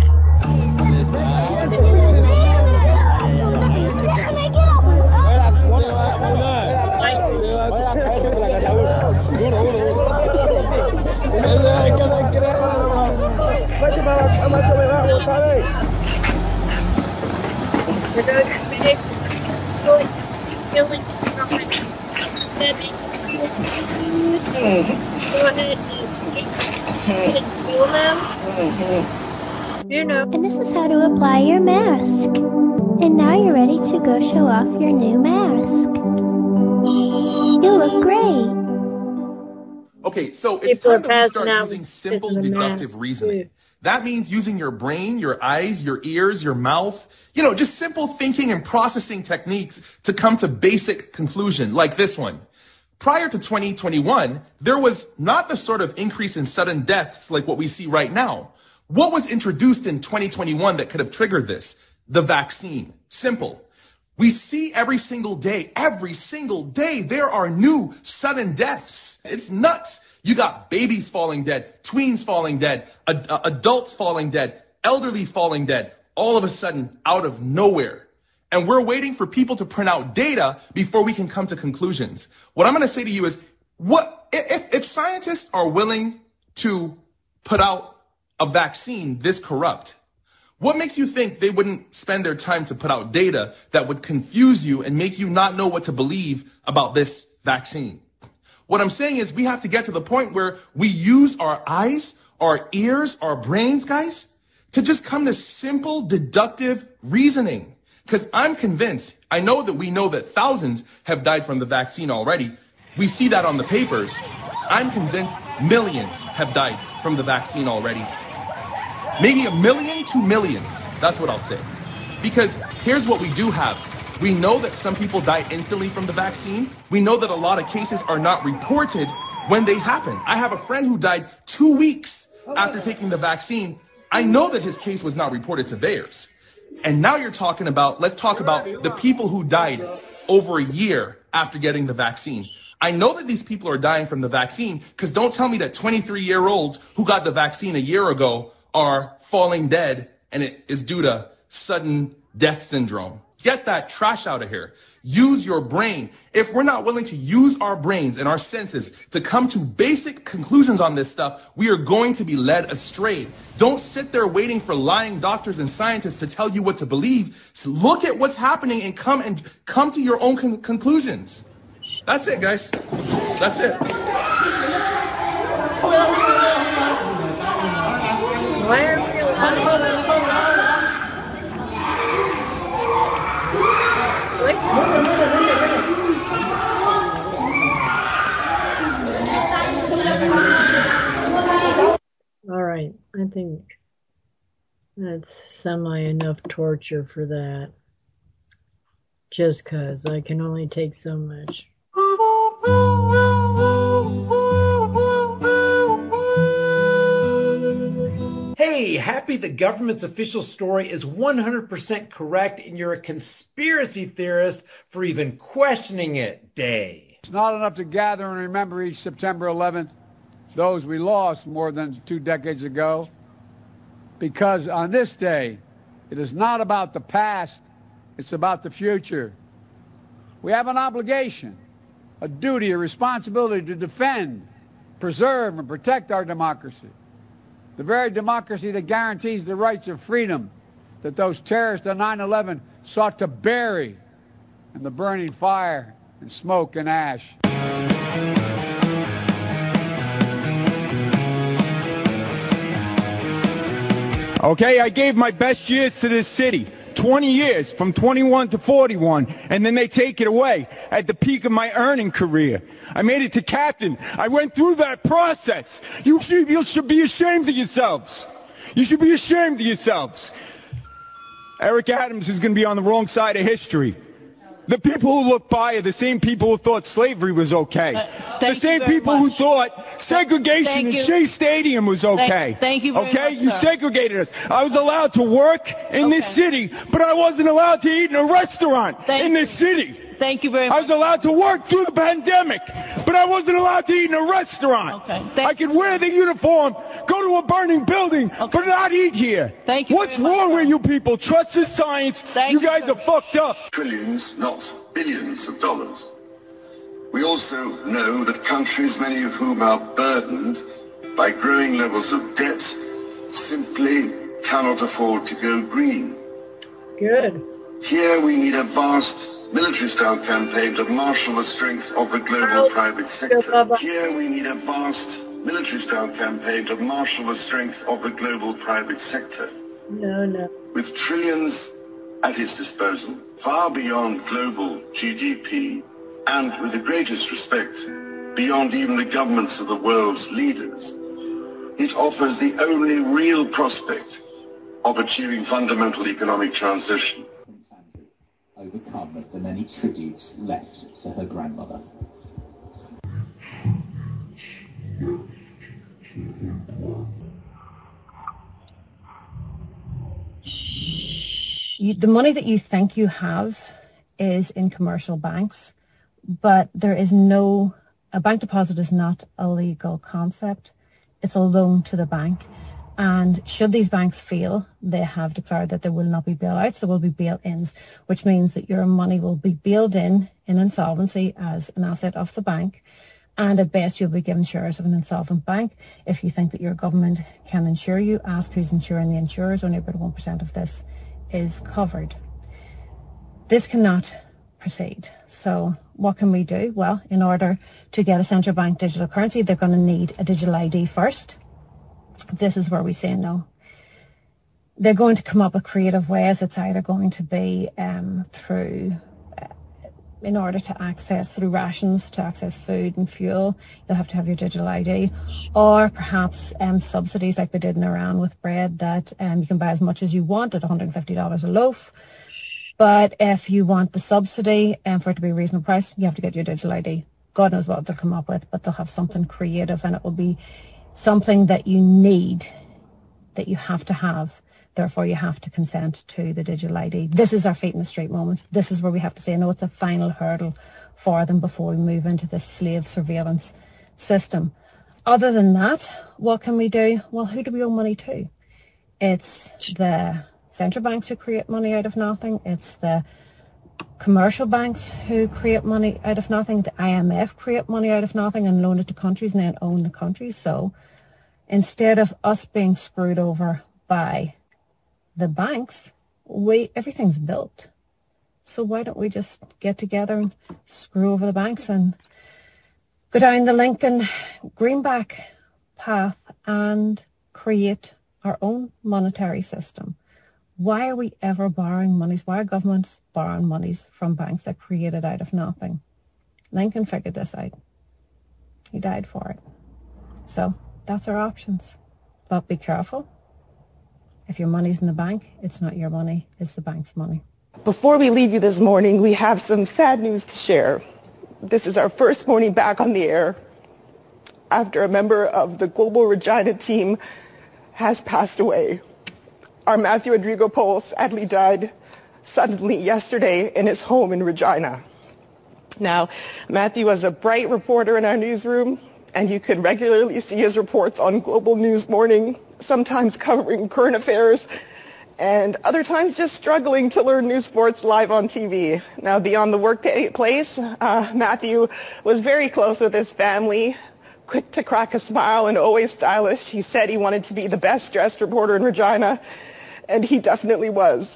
[SPEAKER 11] Go ahead and kill them. You know.
[SPEAKER 1] And this is how to apply your mask. And now you're ready to go show off your new mask. You look great.
[SPEAKER 12] Okay, so it's
[SPEAKER 11] People
[SPEAKER 12] time that we start
[SPEAKER 11] out
[SPEAKER 12] using simple deductive
[SPEAKER 11] mask,
[SPEAKER 12] reasoning.
[SPEAKER 11] too.
[SPEAKER 12] That means using your brain, your eyes, your ears, your mouth, you know, just simple thinking and processing techniques to come to basic conclusion like this one. Prior to twenty twenty-one, there was not the sort of increase in sudden deaths like what we see right now. What was introduced in twenty twenty-one that could have triggered this? The vaccine. Simple. We see every single day, every single day, there are new sudden deaths. It's nuts. You got babies falling dead, tweens falling dead, ad- uh, adults falling dead, elderly falling dead, all of a sudden out of nowhere. And we're waiting for people to print out data before we can come to conclusions. What I'm going to say to you is, what if, if scientists are willing to put out a vaccine this corrupt, what makes you think they wouldn't spend their time to put out data that would confuse you and make you not know what to believe about this vaccine? What I'm saying is we have to get to the point where we use our eyes, our ears, our brains, guys, to just come to simple deductive reasoning. Because I'm convinced, I know that we know that thousands have died from the vaccine already. We see that on the papers. I'm convinced millions have died from the vaccine already. Maybe a million to millions. That's what I'll say. Because here's what we do have. We know that some people die instantly from the vaccine. We know that a lot of cases are not reported when they happen. I have a friend who died two weeks after taking the vaccine. I know that his case was not reported to theirs.
[SPEAKER 2] And now you're talking about, let's talk about the people who died over a year after getting the vaccine. I know that these people are dying from the vaccine, because don't tell me that twenty-three-year-olds who got the vaccine a year ago are falling dead and it is due to sudden death syndrome. Get that trash out of here. Use your brain. If we're not willing to use our brains and our senses to come to basic conclusions on this stuff, we are going to be led astray. Don't sit there waiting for lying doctors and scientists to tell you what to believe. So look at what's happening and come and come to your own con- conclusions. That's it, guys. That's it.
[SPEAKER 11] All right, I think that's semi enough torture for that. Just 'cause I can only take so much.
[SPEAKER 5] Hey, happy the government's official story is one hundred percent correct and you're a conspiracy theorist for even questioning it, Day.
[SPEAKER 20] It's not enough to gather and remember each September eleventh those we lost more than two decades ago, because on this day, it is not about the past, it's about the future. We have an obligation, a duty, a responsibility to defend, preserve, and protect our democracy. The very democracy that guarantees the rights of freedom that those terrorists on nine eleven sought to bury in the burning fire and smoke and ash.
[SPEAKER 22] Okay, I gave my best years to this city. twenty years, from twenty-one to forty-one, and then they take it away at the peak of my earning career. I made it to captain. I went through that process. You should, you should be ashamed of yourselves. You should be ashamed of yourselves. Eric Adams is going to be on the wrong side of history. The people who look by are the same people who thought slavery was okay. Uh, the same people much. who thought segregation in Shea Stadium was okay.
[SPEAKER 23] Thank, thank you very
[SPEAKER 22] okay?
[SPEAKER 23] much,
[SPEAKER 22] You
[SPEAKER 23] sir.
[SPEAKER 22] segregated us. I was allowed to work in
[SPEAKER 23] okay.
[SPEAKER 22] this city, but I wasn't allowed to eat in a restaurant
[SPEAKER 23] thank
[SPEAKER 22] in this city.
[SPEAKER 23] Thank you very much.
[SPEAKER 22] I was allowed to work through the pandemic, but I wasn't allowed to eat in a restaurant.
[SPEAKER 23] Okay.
[SPEAKER 22] I could wear the uniform, go to a burning building,
[SPEAKER 23] okay.
[SPEAKER 22] but not eat here.
[SPEAKER 23] Thank you.
[SPEAKER 22] What's wrong
[SPEAKER 23] much,
[SPEAKER 22] with you people? Trust the science.
[SPEAKER 23] Thank
[SPEAKER 22] you
[SPEAKER 23] you
[SPEAKER 22] guys
[SPEAKER 23] sir.
[SPEAKER 22] are fucked up.
[SPEAKER 26] Trillions, not billions of dollars. We also know that countries, many of whom are burdened by growing levels of debt, simply cannot afford to go green.
[SPEAKER 11] Good.
[SPEAKER 26] Here we need a vast military-style campaign to marshal the strength of the global private sector. Here we need a vast military-style campaign to marshal the strength of the global private sector.
[SPEAKER 11] No, no.
[SPEAKER 26] With trillions at its disposal, far beyond global G D P, and with the greatest respect, beyond even the governments of the world's leaders, it offers the only real prospect of achieving fundamental economic transition.
[SPEAKER 27] Overcome the many tributes left to her grandmother.
[SPEAKER 28] You, the money that you think you have is in commercial banks, but there is no, a bank deposit is not a legal concept. It's a loan to the bank. And should these banks fail, they have declared that there will not be bailouts, there will be bail-ins, which means that your money will be bailed in in insolvency as an asset of the bank. And at best, you'll be given shares of an insolvent bank. If you think that your government can insure you, ask who's insuring the insurers. Only about one percent of this is covered. This cannot proceed. So what can we do? Well, in order to get a central bank digital currency, they're going to need a digital I D first. This is where we say no. They're going to come up with creative ways. It's either going to be um, through, uh, in order to access, through rations, to access food and fuel, you'll have to have your digital I D. Or perhaps um, subsidies like they did in Iran with bread, that um, you can buy as much as you want at one hundred fifty dollars a loaf. But if you want the subsidy and um, for it to be a reasonable price, you have to get your digital I D. God knows what they'll come up with, but they'll have something creative, and it will be something that you need, that you have to have Therefore, you have to consent to the digital I D. This is our feet in the street moment. This is where we have to say, no, it's a final hurdle for them before we move into this slave surveillance system. Other than that, what can we do? Well, who do we owe money to? It's the central banks who create money out of nothing. It's the commercial banks who create money out of nothing. The I M F create money out of nothing and loan it to countries and then own the countries. So instead of us being screwed over by the banks, we everything's built. So why don't we just get together and screw over the banks and go down the Lincoln Greenback path and create our own monetary system? Why are we ever borrowing monies? Why are governments borrowing monies from banks that created out of nothing? Lincoln figured this out. He died for it. So that's our options. But be careful. If your money's in the bank, it's not your money, it's the bank's money.
[SPEAKER 3] Before we leave you this morning, we have some sad news to share. This is our first morning back on the air after a member of the Global Regina team has passed away. Our Matthew Adrigo-Pohl sadly died suddenly yesterday in his home in Regina. Now, Matthew was a bright reporter in our newsroom, and you could regularly see his reports on Global News Morning, sometimes covering current affairs, and other times just struggling to learn new sports live on T V. Now, beyond the workplace, uh, Matthew was very close with his family, quick to crack a smile and always stylish. He said he wanted to be the best dressed reporter in Regina, and he definitely was.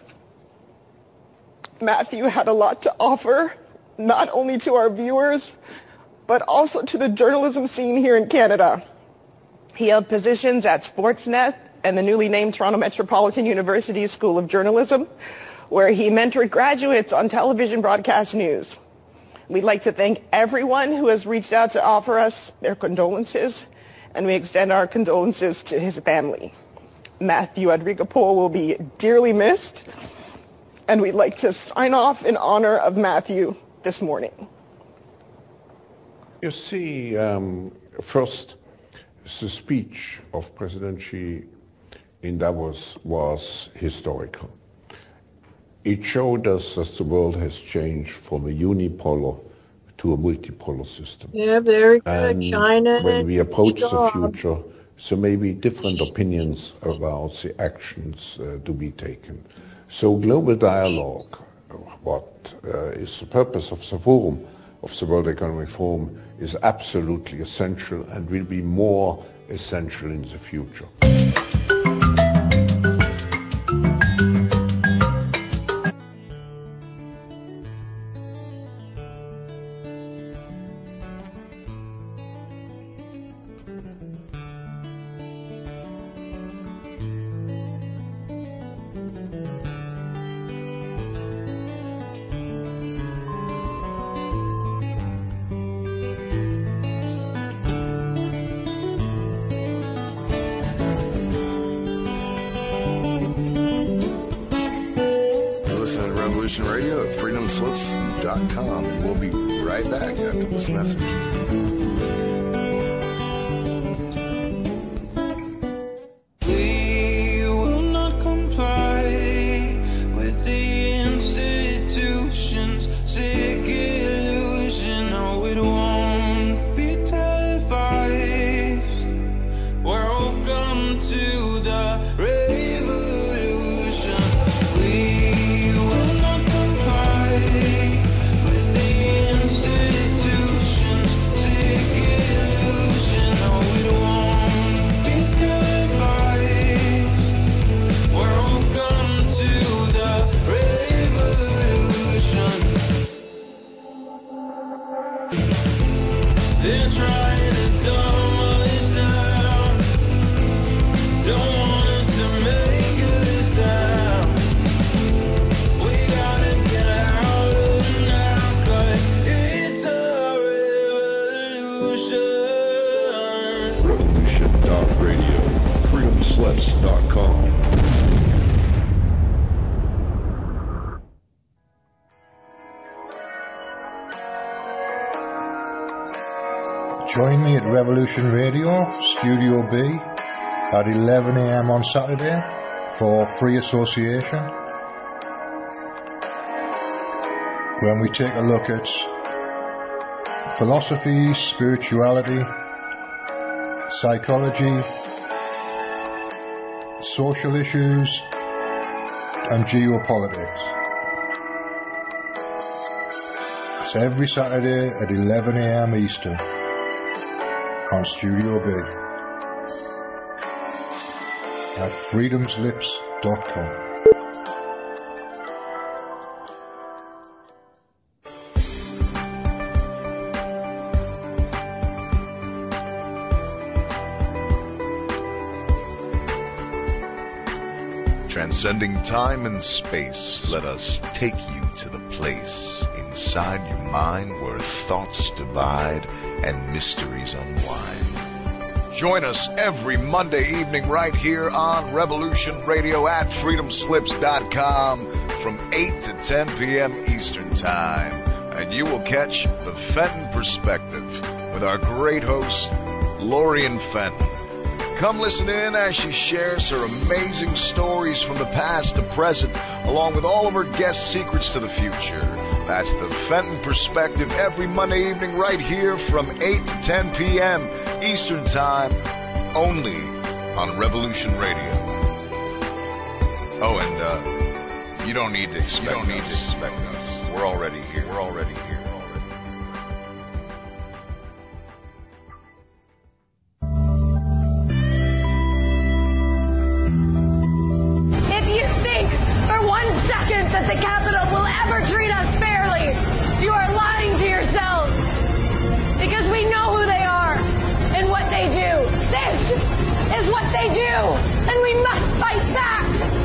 [SPEAKER 3] Matthew had a lot to offer, not only to our viewers, but also to the journalism scene here in Canada. He held positions at Sportsnet and the newly named Toronto Metropolitan University School of Journalism, where he mentored graduates on television broadcast news. We'd like to thank everyone who has reached out to offer us their condolences, and we extend our condolences to his family. Matthew Adrigo-Pohl will be dearly missed, and we'd like to sign off in honor of Matthew this morning.
[SPEAKER 6] You see, um, first, the speech of President Xi in Davos was historical. It showed us that the world has changed from a unipolar to a multipolar system.
[SPEAKER 11] Yeah, very good.
[SPEAKER 6] And
[SPEAKER 11] China.
[SPEAKER 6] when we approach
[SPEAKER 11] job.
[SPEAKER 6] the future, there may be different opinions about the actions uh, to be taken. So global dialogue, what uh, is the purpose of the forum, of the World Economic Forum, is absolutely essential and will be more essential in the future.
[SPEAKER 26] Radio at freedom slips dot com, and we'll be right back after this message.
[SPEAKER 7] Join me at Revolution Radio, Studio B, at eleven a m on Saturday for free association. When we take a look at philosophy, spirituality, psychology, social issues, and geopolitics. It's every Saturday at eleven a.m. Eastern on Studio B at freedoms lips dot com.
[SPEAKER 4] Transcending time and space, let us take you to the place inside your mind where thoughts divide and mysteries unwind. Join us every Monday evening right here on Revolution Radio at freedom slips dot com from eight to ten p.m. Eastern Time. And you will catch the Fenton Perspective with our great host, Lorian Fenton. Come listen in as she shares her amazing stories from the past to present, along with all of her guest secrets to the future. That's the Fenton Perspective every Monday evening right here from eight to ten p.m. Eastern Time, only on Revolution Radio. Oh, and uh, you don't need to expect you don't need us. to expect us. We're already here. We're already here.
[SPEAKER 1] That the Capitol will ever treat us fairly. You are lying to yourselves because we know who they are and what they do. This is what they do, and we must fight back.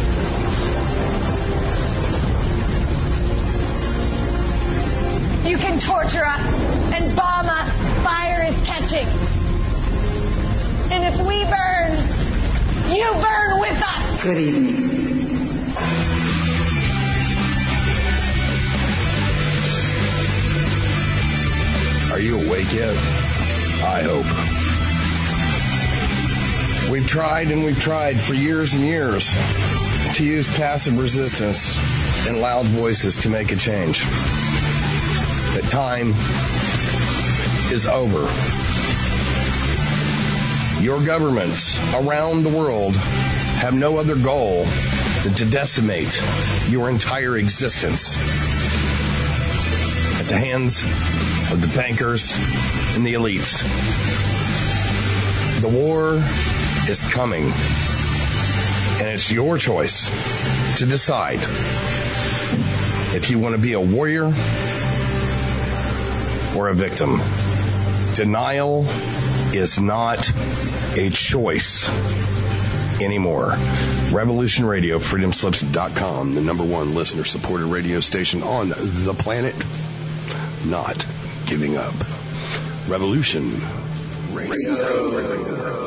[SPEAKER 1] You can torture us and bomb us. Fire is catching. And if we burn, you burn with us.
[SPEAKER 8] Good evening.
[SPEAKER 9] Are you awake yet? I hope. We've tried and we've tried for years and years to use passive resistance and loud voices to make a change. The time is over. Your governments around the world have no other goal than to decimate your entire existence at the hands of the bankers and the elites. The war is coming, and it's your choice to decide if you want to be a warrior or a victim. Denial is not a choice anymore. Revolution Radio, freedom slips dot com, the number one listener-supported radio station on the planet. Not giving up. Revolution Radio.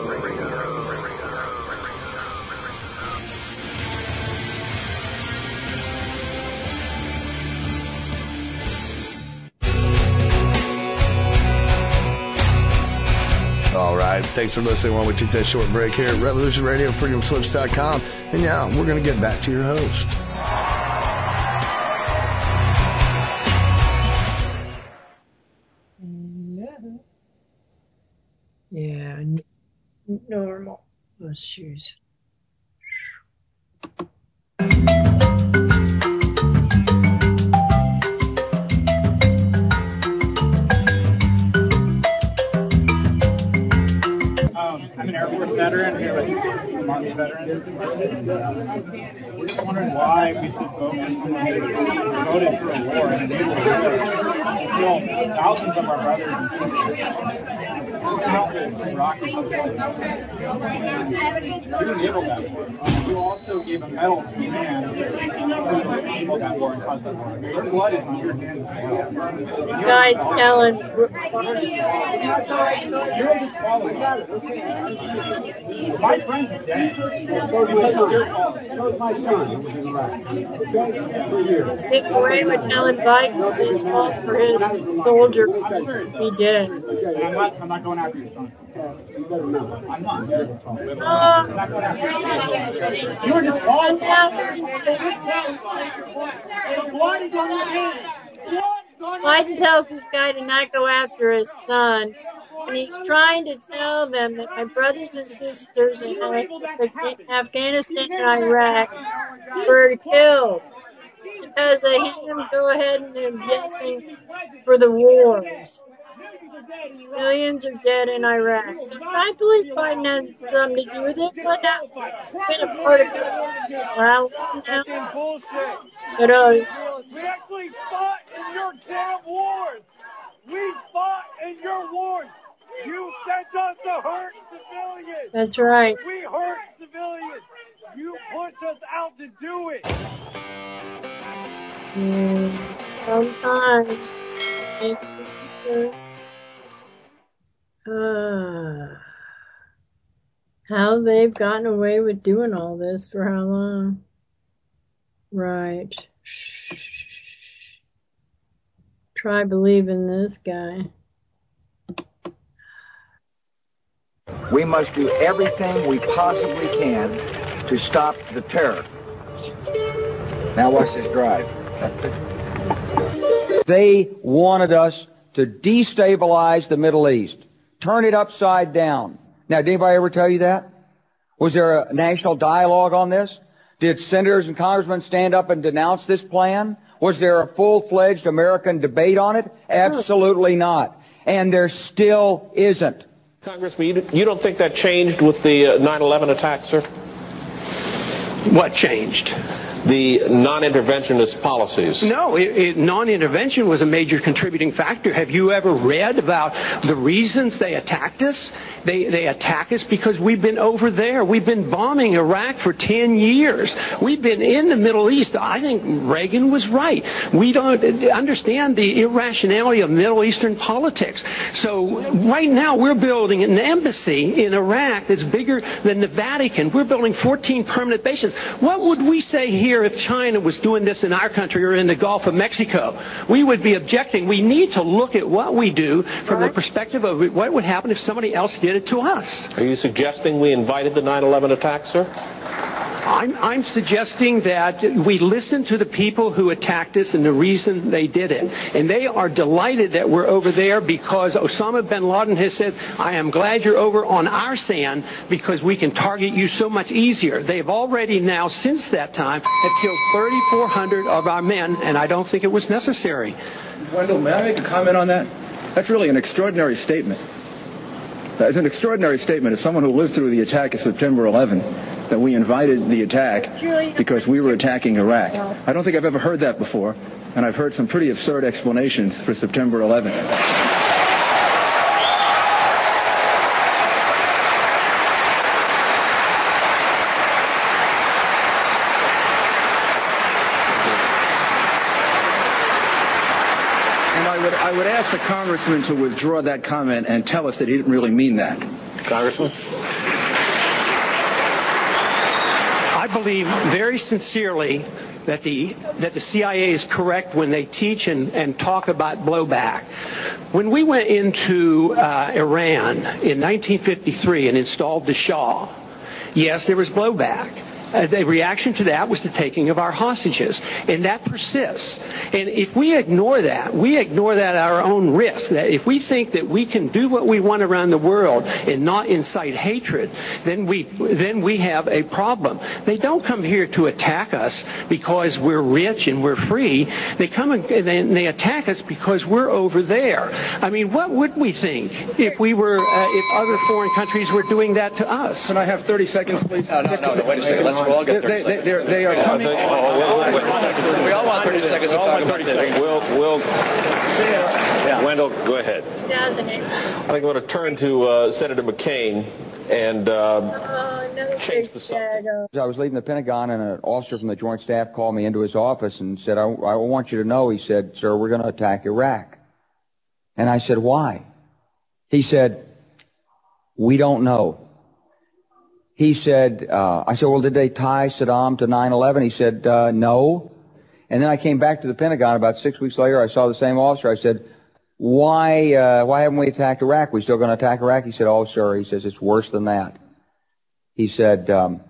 [SPEAKER 9] All right, thanks for listening while we take that short break here at Revolution Radio, freedom slips dot com. And now we're going to get back to your host.
[SPEAKER 11] Yeah, n- normal. Let's choose.
[SPEAKER 10] I'm an Air Force veteran here with an Army veteran. We're just wondering why we should vote for someone who voted for a war and enabled it. Kill thousands of our brothers and sisters. Countless Iraqis. You enabled that war. You also gave a medal to a man who enabled that war and caused that war. Your blood is on your hands now.
[SPEAKER 11] Guys, Ellen.
[SPEAKER 10] You're disqualified. My friend's dead. So was your fault. So was my son who was in Iraq. For years.
[SPEAKER 11] Stick away with Alan Biden. It's fault for his soldier. He did.
[SPEAKER 10] I'm not, I'm not going going after your son. You better know. I'm not. I'm not going after your son. You were just calling down. The blood is on your hands.
[SPEAKER 8] Biden tells this guy to not go after his son, and he's trying to tell them that my brothers and sisters in Afghanistan and Iraq were killed because of him go ahead and guessing for the wars. Millions are dead in Iraq. So I believe Biden has something to do with it, but I've been a part of it for how long now? But, uh,
[SPEAKER 15] we actually fought in your damn wars. We fought in your wars. You sent us to hurt civilians.
[SPEAKER 8] That's right.
[SPEAKER 15] We hurt civilians. You pushed us out to do it.
[SPEAKER 8] Mm, sometimes. Thank you, sir. Uh, how they've gotten away with doing all this for how long? Right. Try believing this guy.
[SPEAKER 16] We must do everything we possibly can to stop the terror. Now watch this drive.
[SPEAKER 17] They wanted us to destabilize the Middle East. Turn it upside down. Now, did anybody ever tell you that? Was there a national dialogue on this? Did senators and congressmen stand up and denounce this plan? Was there a full-fledged American debate on it? Absolutely not. And there still isn't.
[SPEAKER 21] Congressman, you don't think that changed with the nine eleven attack, sir?
[SPEAKER 23] What changed?
[SPEAKER 21] The non-interventionist policies.
[SPEAKER 23] No, it, it, non-intervention was a major contributing factor. Have you ever read about the reasons they attacked us? They, they attack us because we've been over there. We've been bombing Iraq for ten years. We've been in the Middle East. I think Reagan was right. We don't understand the irrationality of Middle Eastern politics. So right now we're building an embassy in Iraq that's bigger than the Vatican. We're building fourteen permanent bases. What would we say here if China was doing this in our country or in the Gulf of Mexico? We would be objecting. We need to look at what we do from the perspective of what would happen if somebody else did it to us.
[SPEAKER 21] Are you suggesting we invited the nine eleven attack, sir?
[SPEAKER 23] I'm, I'm suggesting that we listen to the people who attacked us and the reason they did it. And they are delighted that we're over there because Osama bin Laden has said, I am glad you're over on our sand because we can target you so much easier. They've already now, since that time, have killed thirty-four hundred of our men, and I don't think it was necessary.
[SPEAKER 24] Wendell, may I make a comment on that? That's really an extraordinary statement. It's an extraordinary statement of someone who lived through the attack of September eleventh, that we invited the attack because we were attacking Iraq. I don't think I've ever heard that before, and I've heard some pretty absurd explanations for September eleventh. I would ask the congressman to withdraw that comment and tell us that he didn't really mean that.
[SPEAKER 21] Congressman?
[SPEAKER 23] I believe very sincerely that the that the C I A is correct when they teach and, and talk about blowback. When we went into uh, Iran in nineteen fifty-three and installed the Shah, yes, there was blowback. Uh, the reaction to that was the taking of our hostages, and that persists. And if we ignore that, we ignore that at our own risk. That if we think that we can do what we want around the world and not incite hatred, then we then we have a problem. They don't come here to attack us because we're rich and we're free. They come and they attack us because we're over there. I mean, what would we think if we were uh, if other foreign countries were doing that to us?
[SPEAKER 24] Can I have thirty seconds, please?
[SPEAKER 21] No, no, no, no wait a second. Let's We all get thirty
[SPEAKER 24] they, they, they are coming.
[SPEAKER 21] Oh, oh, wait, wait. We all want thirty seconds to talk about this. We'll, we'll, yeah. Wendell, go ahead. I think I want to turn to uh, Senator McCain and uh, change the subject.
[SPEAKER 17] I was leaving the Pentagon, and an officer from the Joint Staff called me into his office and said, I, I want you to know, he said, sir, we're going to attack Iraq. And I said, why? He said, we don't know. He said, uh, I said, well, did they tie Saddam to nine eleven? He said, uh, no. And then I came back to the Pentagon about six weeks later. I saw the same officer. I said, why uh, why haven't we attacked Iraq? We still going to attack Iraq? He said, oh, sir. He says, it's worse than that. He said, um,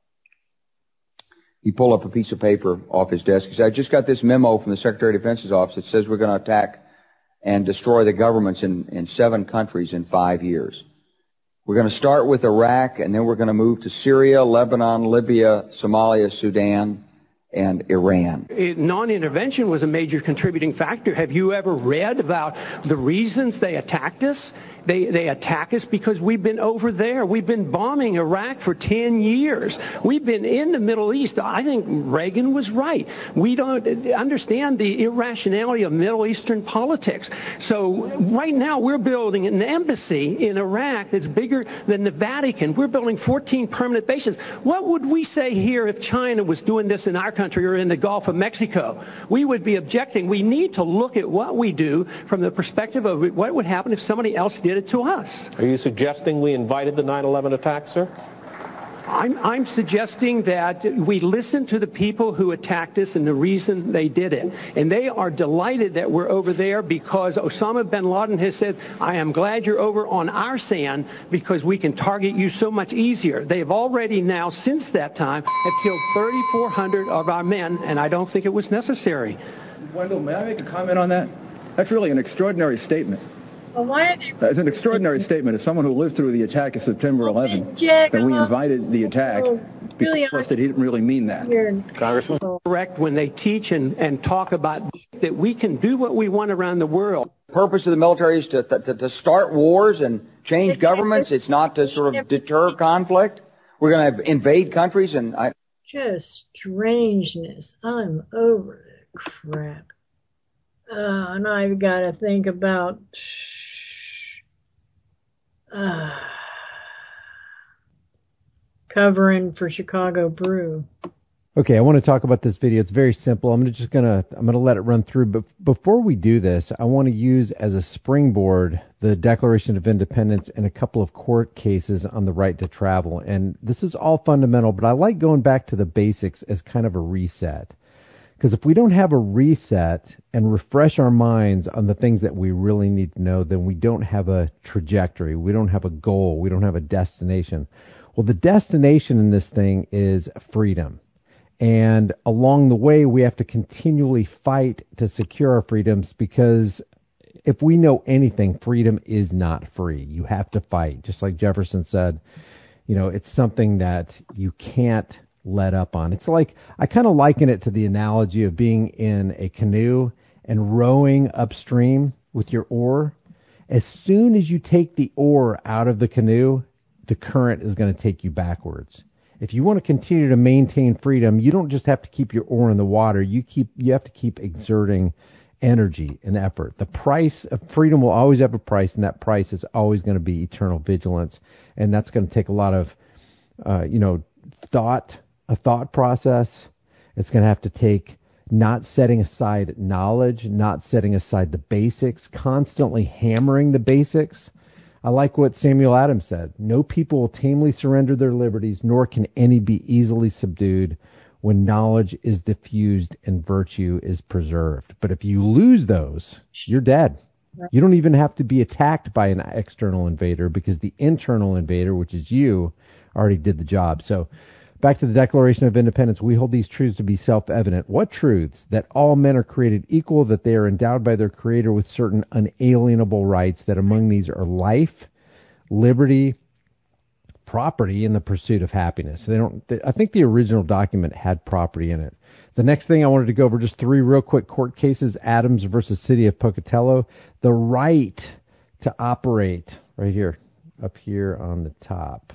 [SPEAKER 17] he pulled up a piece of paper off his desk. He said, I just got this memo from the Secretary of Defense's office that says we're going to attack and destroy the governments in, in seven countries in five years. We're going to start with Iraq, and then we're going to move to Syria, Lebanon, Libya, Somalia, Sudan, and Iran.
[SPEAKER 23] It, non-intervention was a major contributing factor. Have you ever read about the reasons they attacked us? They, they attack us because we've been over there. We've been bombing Iraq for ten years. We've been in the Middle East. I think Reagan was right. We don't understand the irrationality of Middle Eastern politics. So right now we're building an embassy in Iraq that's bigger than the Vatican. We're building fourteen permanent bases. What would we say here if China was doing this in our country or in the Gulf of Mexico? We would be objecting. We need to look at what we do from the perspective of what would happen if somebody else did it to us.
[SPEAKER 21] Are you suggesting we invited the nine eleven attack, sir?
[SPEAKER 23] I'm, I'm suggesting that we listen to the people who attacked us and the reason they did it. And they are delighted that we're over there because Osama bin Laden has said, I am glad you're over on our sand because we can target you so much easier. They have already now, since that time, have killed thirty-four hundred of our men, and I don't think it was necessary.
[SPEAKER 24] Wendell, may I make a comment on that? That's really an extraordinary statement.
[SPEAKER 8] Well, why are they...
[SPEAKER 24] That's an extraordinary statement. As someone who lived through the attack of September eleventh, that we invited the attack because that he didn't really mean that.
[SPEAKER 23] Congressman? Correct when they teach and, and talk about that we can do what we want around the world.
[SPEAKER 17] The purpose of the military is to, to, to start wars and change governments. It's not to sort of deter conflict. We're going to invade countries and... I...
[SPEAKER 11] Just strangeness. I'm over the crap. Uh, and I've got to think about... Uh, covering for Chicago Brew.
[SPEAKER 2] Okay, I want to talk about this video. It's very simple. I'm just gonna I'm gonna let it run through. But before we do this, I want to use as a springboard the Declaration of Independence and a couple of court cases on the right to travel. And this is all fundamental, but I like going back to the basics as kind of a reset. Because if we don't have a reset and refresh our minds on the things that we really need to know, then we don't have a trajectory. We don't have a goal. We don't have a destination. Well, the destination in this thing is freedom. And along the way, we have to continually fight to secure our freedoms because if we know anything, freedom is not free. You have to fight. Just like Jefferson said, you know, it's something that you can't let up on. It's like, I kind of liken it to the analogy of being in a canoe and rowing upstream with your oar. As soon as you take the oar out of the canoe, the current is going to take you backwards. If you want to continue to maintain freedom, you don't just have to keep your oar in the water. You keep, you have to keep exerting energy and effort. The price of freedom will always have a price, and that price is always going to be eternal vigilance. And that's going to take a lot of, uh, you know, thought, a thought process. It's going to have to take not setting aside knowledge, not setting aside the basics, constantly hammering the basics. I like what Samuel Adams said. No people will tamely surrender their liberties, nor can any be easily subdued when knowledge is diffused and virtue is preserved. But if you lose those, you're dead. You don't even have to be attacked by an external invader because the internal invader, which is you, already did the job. So back to the Declaration of Independence, we hold these truths to be self-evident. What truths? That all men are created equal, that they are endowed by their Creator with certain unalienable rights, that among these are life, liberty, property, and the pursuit of happiness. They don't. They, I think the original document had property in it. The next thing I wanted to go over, just three real quick court cases, Adams versus City of Pocatello. The right to operate, right here, up here on the top.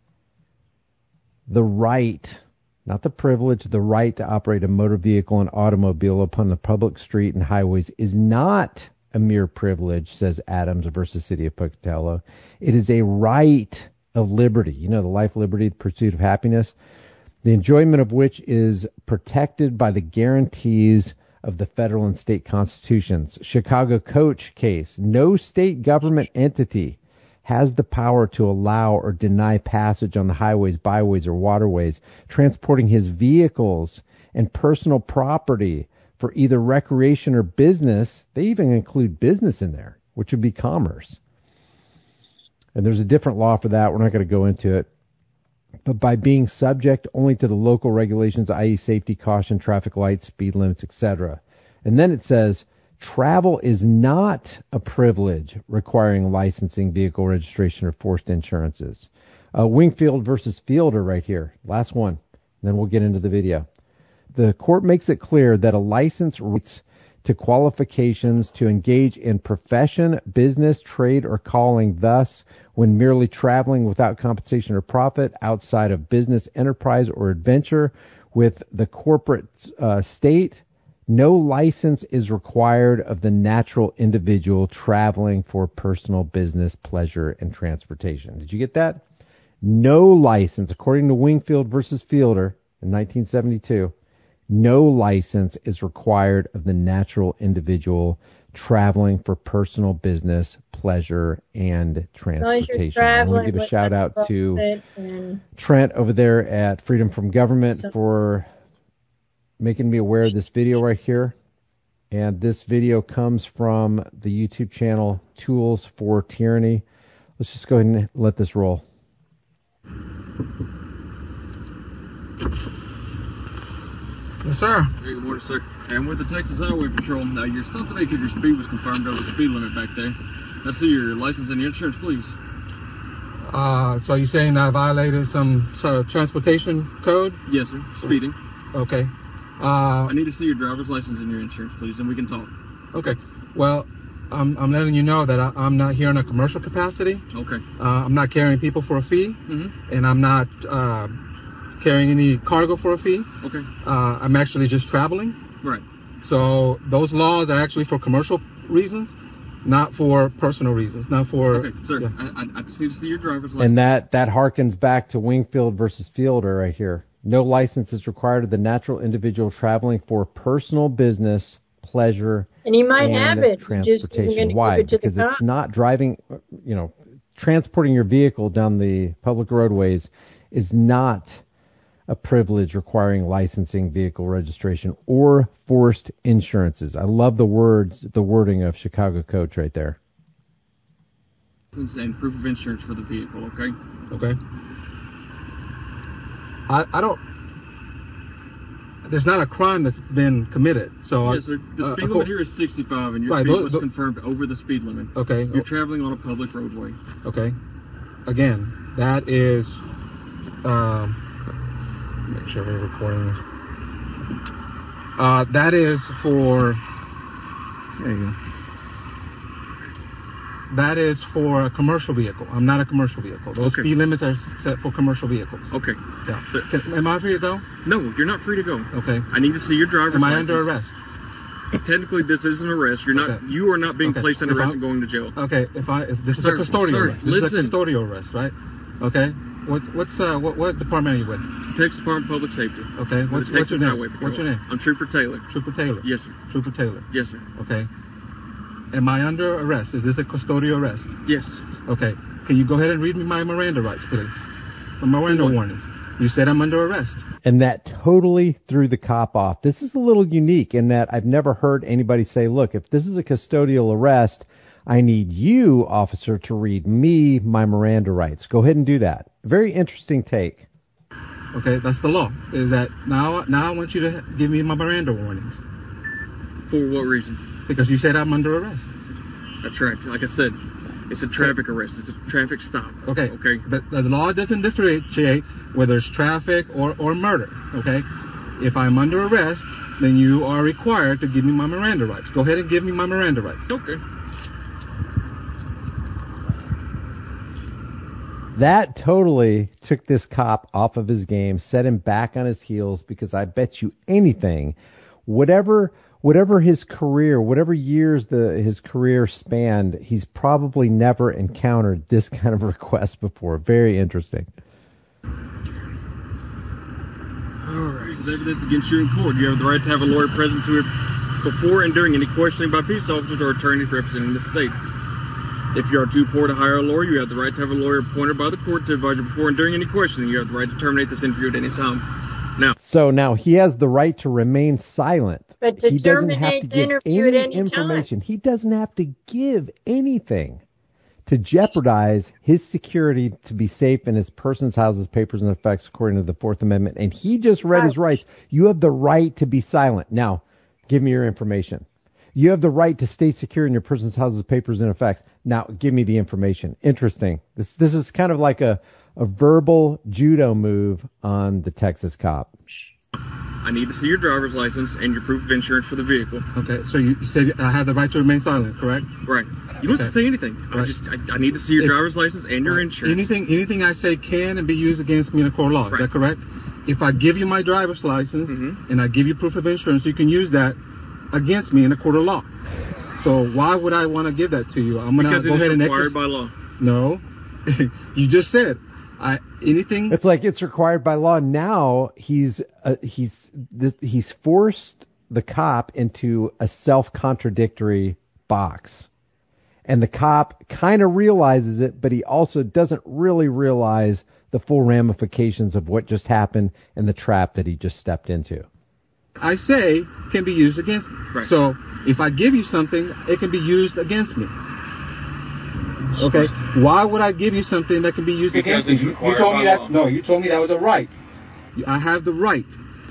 [SPEAKER 2] The right, not the privilege, the right to operate a motor vehicle and automobile upon the public street and highways is not a mere privilege, says Adams versus City of Pocatello. It is a right of liberty. You know, the life, liberty, the pursuit of happiness, the enjoyment of which is protected by the guarantees of the federal and state constitutions. Chicago coach case. No state government entity has the power to allow or deny passage on the highways, byways, or waterways, transporting his vehicles and personal property for either recreation or business. They even include business in there, which would be commerce. And there's a different law for that. We're not going to go into it. But by being subject only to the local regulations, that is safety, caution, traffic lights, speed limits, et cetera. And then it says, travel is not a privilege requiring licensing, vehicle registration, or forced insurances. Uh, Wingfield versus Fielder right here. Last one. Then we'll get into the video. The court makes it clear that a license relates to qualifications to engage in profession, business, trade, or calling. Thus, when merely traveling without compensation or profit outside of business, enterprise, or adventure with the corporate uh, state, no license is required of the natural individual traveling for personal business, pleasure, and transportation. Did you get that? No license, according to Wingfield versus Fielder in nineteen seventy-two, no license is required of the natural individual traveling for personal business, pleasure, and transportation. I want to give a shout out to Trent over there at Freedom from Government for making me aware of this video right here. And this video comes from the YouTube channel Tools for Tyranny. Let's just go ahead and let this roll.
[SPEAKER 5] Yes, sir. Hey, good morning, sir. And with the Texas Highway Patrol. Now, your stop today because your speed was confirmed over the speed limit back there. Let's see your license and your insurance, please.
[SPEAKER 12] Uh, so you're saying I violated some sort of transportation code?
[SPEAKER 5] Yes, sir. Speeding.
[SPEAKER 12] Okay. Uh,
[SPEAKER 5] I need to see your driver's license and your insurance, please, and we can talk.
[SPEAKER 12] Okay. Well, I'm, I'm letting you know that I, I'm not here in a commercial capacity.
[SPEAKER 5] Okay.
[SPEAKER 12] Uh, I'm not carrying people for a fee,
[SPEAKER 5] mm-hmm.
[SPEAKER 12] and I'm not uh, carrying any cargo for a fee.
[SPEAKER 5] Okay.
[SPEAKER 12] Uh, I'm actually just traveling.
[SPEAKER 5] Right.
[SPEAKER 12] So those laws are actually for commercial reasons, not for personal reasons, not for...
[SPEAKER 5] Okay, sir. Yeah. I, I, I just need to see your driver's license.
[SPEAKER 2] And that, that harkens back to Wingfield versus Fielder right here. No license is required of the natural individual traveling for personal business, pleasure,
[SPEAKER 11] and he might
[SPEAKER 2] and
[SPEAKER 11] have it.
[SPEAKER 2] transportation. Why? Because it's not driving, you know, transporting your vehicle down the public roadways is not a privilege requiring licensing, vehicle registration, or forced insurances. I love the words, the wording of Chicago Codes right there.
[SPEAKER 5] And proof of insurance for the vehicle, okay?
[SPEAKER 12] Okay. I, I don't... There's not a crime that's been committed. So
[SPEAKER 5] yes, sir. The
[SPEAKER 12] uh,
[SPEAKER 5] speed limit here is sixty-five, and your
[SPEAKER 12] right,
[SPEAKER 5] speed
[SPEAKER 12] those,
[SPEAKER 5] was
[SPEAKER 12] those,
[SPEAKER 5] confirmed over the speed limit.
[SPEAKER 12] Okay.
[SPEAKER 5] You're traveling on a public roadway.
[SPEAKER 12] Okay. Again, that is... Um, make sure we're recording this. Uh, that is for... There you go. That is for a commercial vehicle. I'm not a commercial vehicle. Those
[SPEAKER 5] okay.
[SPEAKER 12] speed limits are set for commercial vehicles.
[SPEAKER 5] Okay.
[SPEAKER 12] Yeah. Can, am I free to go?
[SPEAKER 5] No, you're not free to go.
[SPEAKER 12] Okay.
[SPEAKER 5] I need to see your driver's
[SPEAKER 12] license. Am I
[SPEAKER 5] license.
[SPEAKER 12] under arrest?
[SPEAKER 5] Technically, this is an arrest. You're not. Okay. You are not being
[SPEAKER 12] okay.
[SPEAKER 5] placed under
[SPEAKER 12] if
[SPEAKER 5] arrest
[SPEAKER 12] I'm,
[SPEAKER 5] and going to jail.
[SPEAKER 12] Okay. If I if this
[SPEAKER 5] sir,
[SPEAKER 12] is a custodial
[SPEAKER 5] sir,
[SPEAKER 12] arrest. This
[SPEAKER 5] listen.
[SPEAKER 12] is a custodial arrest, right? Okay. What what's uh what what department are you with?
[SPEAKER 5] Texas Department of Public Safety.
[SPEAKER 12] Okay. What's, what's your name? What's your name?
[SPEAKER 5] I'm Trooper Taylor.
[SPEAKER 12] Trooper Taylor.
[SPEAKER 5] Yes, sir.
[SPEAKER 12] Trooper Taylor.
[SPEAKER 5] Yes, sir.
[SPEAKER 12] Okay. Am I under arrest? Is this a custodial arrest?
[SPEAKER 5] Yes.
[SPEAKER 12] Okay. Can you go ahead and read me my Miranda rights, please? My Miranda warnings. You said I'm under arrest.
[SPEAKER 2] And that totally threw the cop off. This is a little unique in that I've never heard anybody say, look, if this is a custodial arrest, I need you, officer, to read me my Miranda rights. Go ahead and do that. Very interesting take.
[SPEAKER 12] Okay, that's the law. Is that now, now I want you to give me my Miranda warnings.
[SPEAKER 5] For what reason?
[SPEAKER 12] Because you said I'm under arrest.
[SPEAKER 5] That's right. Like I said, it's a traffic arrest. It's a traffic stop.
[SPEAKER 12] Okay.
[SPEAKER 5] Okay.
[SPEAKER 12] But the law doesn't differentiate whether it's traffic or, or murder. Okay. If I'm under arrest, then you are required to give me my Miranda rights. Go ahead and give me my Miranda rights.
[SPEAKER 5] Okay.
[SPEAKER 2] That totally took this cop off of his game, set him back on his heels, because I bet you anything, whatever whatever his career, whatever years the his career spanned, he's probably never encountered this kind of request before. Very interesting.
[SPEAKER 5] All right. This is evidence against you in court. You have the right to have a lawyer present to it before and during any questioning by peace officers or attorneys representing the state. If you are too poor to hire a lawyer, you have the right to have a lawyer appointed by the court to advise you before and during any questioning. You have the right to terminate this interview at any time. Now,
[SPEAKER 2] So now he has the right to remain silent.
[SPEAKER 8] But to
[SPEAKER 2] he doesn't have
[SPEAKER 8] terminate
[SPEAKER 2] to
[SPEAKER 8] the
[SPEAKER 2] give
[SPEAKER 8] interview
[SPEAKER 2] any
[SPEAKER 8] at any
[SPEAKER 2] information.
[SPEAKER 8] time.
[SPEAKER 2] He doesn't have to give anything to jeopardize his security to be safe in his person's, houses, papers, and effects according to the Fourth Amendment. And he just read his rights. You have the right to be silent. Now, give me your information. You have the right to stay secure in your person's, houses, papers, and effects. Now, give me the information. Interesting. This this is kind of like a, a verbal judo move on the Texas cop.
[SPEAKER 5] I need to see your driver's license and your proof of insurance for the vehicle.
[SPEAKER 12] Okay, so you said I have the right to remain silent, correct?
[SPEAKER 5] Right. You don't
[SPEAKER 12] Okay.
[SPEAKER 5] have to say anything. I
[SPEAKER 12] Right.
[SPEAKER 5] just I, I need to see your
[SPEAKER 12] If-
[SPEAKER 5] driver's license and your
[SPEAKER 12] Right.
[SPEAKER 5] insurance.
[SPEAKER 12] Anything anything I say can and be used against me in a court of law. Is that correct? If I give you my driver's license
[SPEAKER 5] Mm-hmm.
[SPEAKER 12] and I give you proof of insurance, you can use that against me in a court of law. So why would I want to give that to you? I'm going to
[SPEAKER 5] Because
[SPEAKER 12] go
[SPEAKER 5] it is
[SPEAKER 12] ahead and
[SPEAKER 5] required
[SPEAKER 12] exercise.
[SPEAKER 5] by law.
[SPEAKER 12] No, you just said I anything.
[SPEAKER 2] It's like it's required by law. Now he's uh, he's this, he's forced the cop into a self-contradictory box. And the cop kind of realizes it, but he also doesn't really realize the full ramifications of what just happened and the trap that he just stepped into.
[SPEAKER 12] I say can be used against me.
[SPEAKER 5] Right.
[SPEAKER 12] So if I give you something, it can be used against me. Okay. Why would I give you something that can be used
[SPEAKER 5] Because
[SPEAKER 12] against me?
[SPEAKER 5] it's
[SPEAKER 12] You, you
[SPEAKER 5] required
[SPEAKER 12] told me
[SPEAKER 5] by
[SPEAKER 12] that.
[SPEAKER 5] law.
[SPEAKER 12] No, you told me that was a right. I have the right.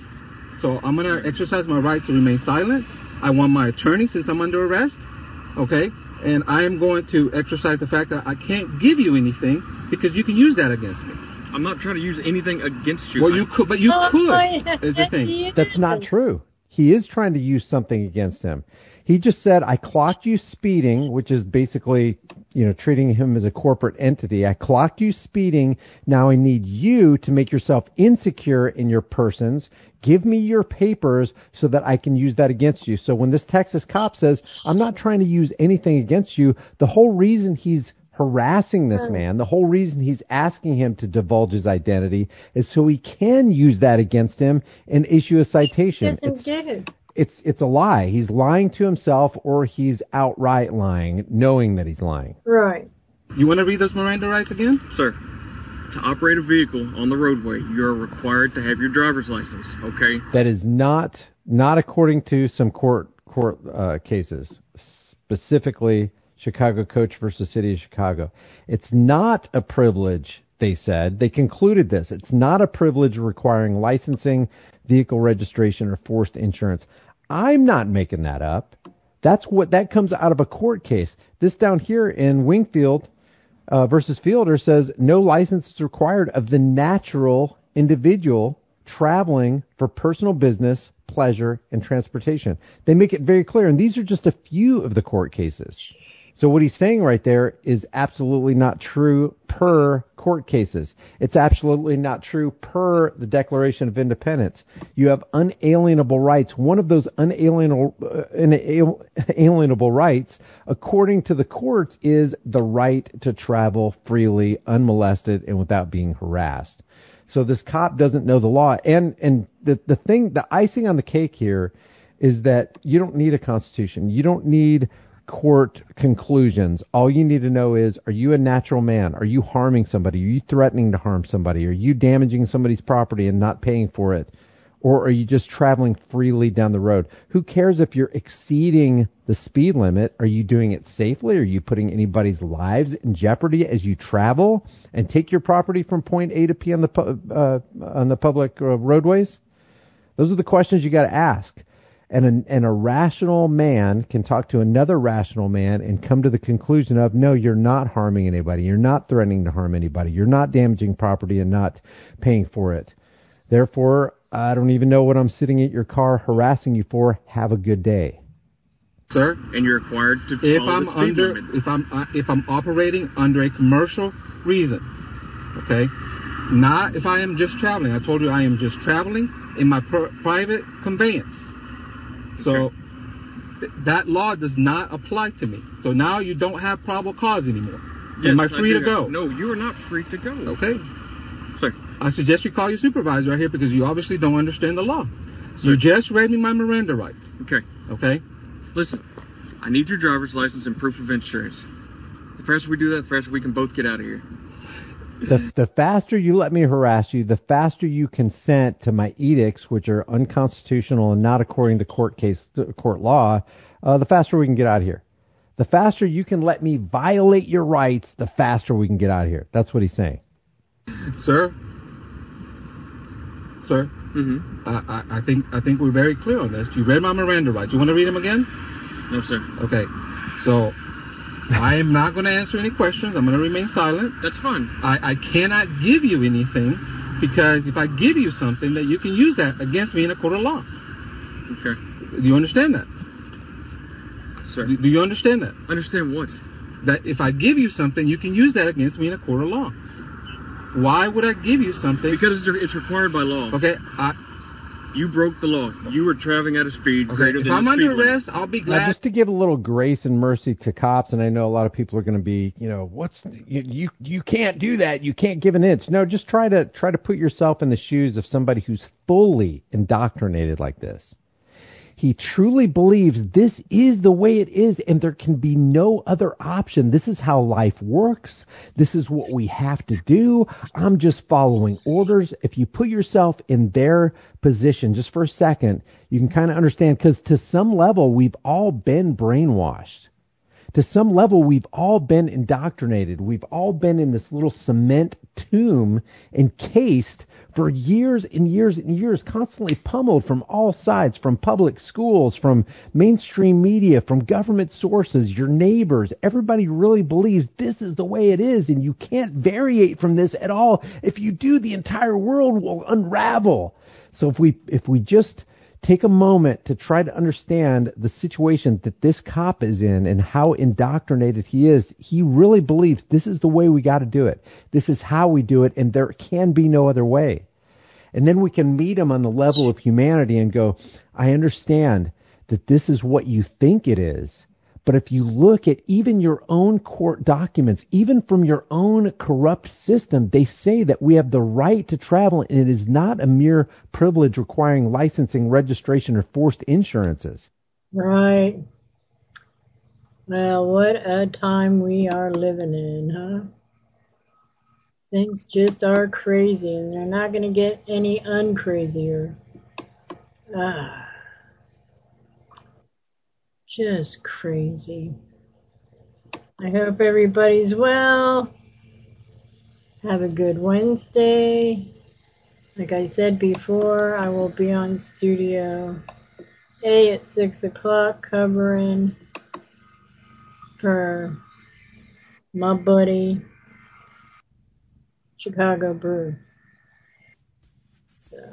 [SPEAKER 12] So I'm gonna exercise my right to remain silent. I want my attorney since I'm under arrest. Okay. And I am going to exercise the fact that I can't give you anything because you can use that against me.
[SPEAKER 5] I'm not trying to use anything against you.
[SPEAKER 12] Well, you could, but you
[SPEAKER 8] Oh,
[SPEAKER 12] could.
[SPEAKER 8] yeah,
[SPEAKER 12] Is the thing.
[SPEAKER 2] That's not true. He is trying to use something against him. He just said, I clocked you speeding, which is basically, you know, treating him as a corporate entity. I clocked you speeding. Now I need you to make yourself insecure in your persons. Give me your papers so that I can use that against you. So when this Texas cop says, I'm not trying to use anything against you, the whole reason he's harassing this man, the whole reason he's asking him to divulge his identity is so he can use that against him and issue a citation.
[SPEAKER 8] Doesn't
[SPEAKER 2] It's,
[SPEAKER 8] get it.
[SPEAKER 2] it's it's a lie. He's lying to himself, or he's outright lying, knowing that he's lying.
[SPEAKER 8] Right.
[SPEAKER 12] You want to read those Miranda rights again?
[SPEAKER 5] Sir, to operate a vehicle on the roadway, you are required to have your driver's license, okay?
[SPEAKER 2] That is not not according to some court court uh, cases, specifically Chicago Coach versus City of Chicago. It's not a privilege, they said. They concluded this. It's not a privilege requiring licensing, vehicle registration, or forced insurance. I'm not making that up. That's what that comes out of a court case. This down here in Wingfield uh, versus Fielder says no license is required of the natural individual traveling for personal business, pleasure, and transportation. They make it very clear, and these are just a few of the court cases. So what he's saying right there is absolutely not true per court cases. It's absolutely not true per the Declaration of Independence. You have unalienable rights. One of those unalienable, uh, inalienable rights, according to the courts, is the right to travel freely, unmolested, and without being harassed. So this cop doesn't know the law. And, and the, the thing, the icing on the cake here is that you don't need a constitution. You don't need court conclusions. All you need to know is, are you a natural man? Are you harming somebody? Are you threatening to harm somebody? Are you damaging somebody's property and not paying for it? Or are you just traveling freely down the road? Who cares if you're exceeding the speed limit? Are you doing it safely? Are you putting anybody's lives in jeopardy as you travel and take your property from point A to P on the pu- uh, on the public uh, roadways? Those are the questions you got to ask. And an, and a rational man can talk to another rational man and come to the conclusion of, no, you're not harming anybody. You're not threatening to harm anybody. You're not damaging property and not paying for it. Therefore, I don't even know what I'm sitting at your car harassing you for. Have a good day.
[SPEAKER 12] Sir?
[SPEAKER 5] And you're required to
[SPEAKER 12] If
[SPEAKER 5] follow
[SPEAKER 12] I'm
[SPEAKER 5] the speed
[SPEAKER 12] under,
[SPEAKER 5] limit.
[SPEAKER 12] if I'm uh, if I'm operating under a commercial reason, okay, not if I am just traveling. I told you I am just traveling in my pr- private conveyance. So th- that law does not apply to me. So now you don't have probable cause anymore.
[SPEAKER 5] Yes,
[SPEAKER 12] Am I
[SPEAKER 5] I
[SPEAKER 12] free
[SPEAKER 5] do
[SPEAKER 12] to go?
[SPEAKER 5] have- No, you are not free to go.
[SPEAKER 12] Okay.
[SPEAKER 5] Sir.
[SPEAKER 12] I suggest you call your supervisor right here because you obviously don't understand the law. You just read me my Miranda rights.
[SPEAKER 5] Okay.
[SPEAKER 12] Okay?
[SPEAKER 5] Listen, I need your driver's license and proof of insurance. The faster we do that, the faster we can both get out of here.
[SPEAKER 2] The, the faster you let me harass you, the faster you consent to my edicts, which are unconstitutional and not according to court case court law, uh, the faster we can get out of here. The faster you can let me violate your rights, the faster we can get out of here. That's what he's saying.
[SPEAKER 12] Sir? Sir? Mm-hmm. I, I, I think I think we're very clear on this. You read my Miranda rights. You want to read them again?
[SPEAKER 5] No, sir.
[SPEAKER 12] Okay. So, I am not going to answer any questions. I'm going to remain silent.
[SPEAKER 5] That's fine.
[SPEAKER 12] I, I cannot give you anything because if I give you something, that you can use that against me in a court of law.
[SPEAKER 5] Okay.
[SPEAKER 12] Do you understand that?
[SPEAKER 5] Sir.
[SPEAKER 12] Do, do you understand that?
[SPEAKER 5] Understand what?
[SPEAKER 12] That if I give you something, you can use that against me in a court of law. Why would I give you something?
[SPEAKER 5] Because it's required by law.
[SPEAKER 12] Okay. I,
[SPEAKER 5] you broke the law. You were traveling at a speed
[SPEAKER 12] okay,
[SPEAKER 5] greater
[SPEAKER 12] if
[SPEAKER 5] than
[SPEAKER 12] I'm
[SPEAKER 5] the
[SPEAKER 12] under
[SPEAKER 5] speed
[SPEAKER 12] arrest,
[SPEAKER 5] limit.
[SPEAKER 12] I'll be glad.
[SPEAKER 2] Now, just to give a little grace and mercy to cops, and I know a lot of people are going to be, you know, what's you, you you can't do that. You can't give an inch. No, just try to try to put yourself in the shoes of somebody who's fully indoctrinated like this. He truly believes this is the way it is, and there can be no other option. This is how life works. This is what we have to do. I'm just following orders. If you put yourself in their position just for a second, you can kind of understand, because to some level, we've all been brainwashed. To some level, we've all been indoctrinated. We've all been in this little cement tomb encased for years and years and years, constantly pummeled from all sides, from public schools, from mainstream media, from government sources, your neighbors. Everybody really believes this is the way it is, and you can't variate from this at all. If you do, the entire world will unravel. So if we if we just take a moment to try to understand the situation that this cop is in and how indoctrinated he is. He really believes this is the way we got to do it. This is how we do it, and there can be no other way. And then we can meet him on the level of humanity and go, I understand that this is what you think it is. But if you look at even your own court documents, even from your own corrupt system, they say that we have the right to travel, and it is not a mere privilege requiring licensing, registration, or forced insurances.
[SPEAKER 11] Right. Well, what a time we are living in, huh? Things just are crazy, and they're not going to get any uncrazier. Ah. Just crazy. I hope everybody's well. Have a good Wednesday. Like I said before, I will be on Studio A at six o'clock covering for my buddy Chicago Brew. So...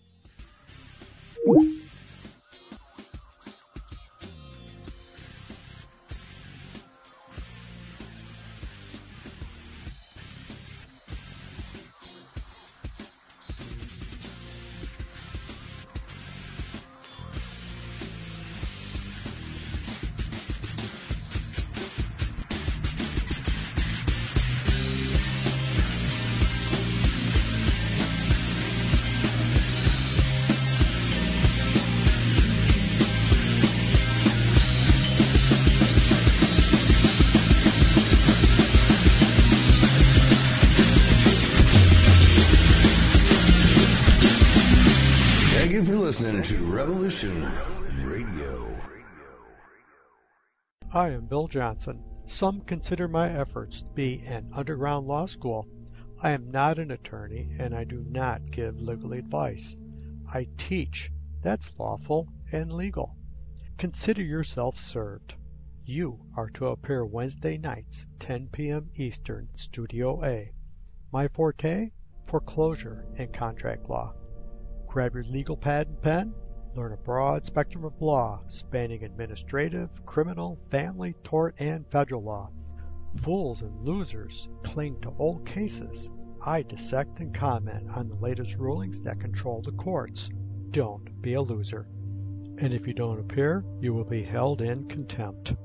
[SPEAKER 13] I am Bill Johnson. Some consider my efforts to be an underground law school. I am not an attorney, and I do not give legal advice. I teach. That's lawful and legal. Consider yourself served. You are to appear Wednesday nights, ten p.m. Eastern, Studio A. My forte? Foreclosure and contract law. Grab your legal pad and pen. Learn a broad spectrum of law spanning administrative, criminal, family, tort, and federal law. Fools and losers cling to old cases. I dissect and comment on the latest rulings that control the courts. Don't be a loser. And if you don't appear, you will be held in contempt.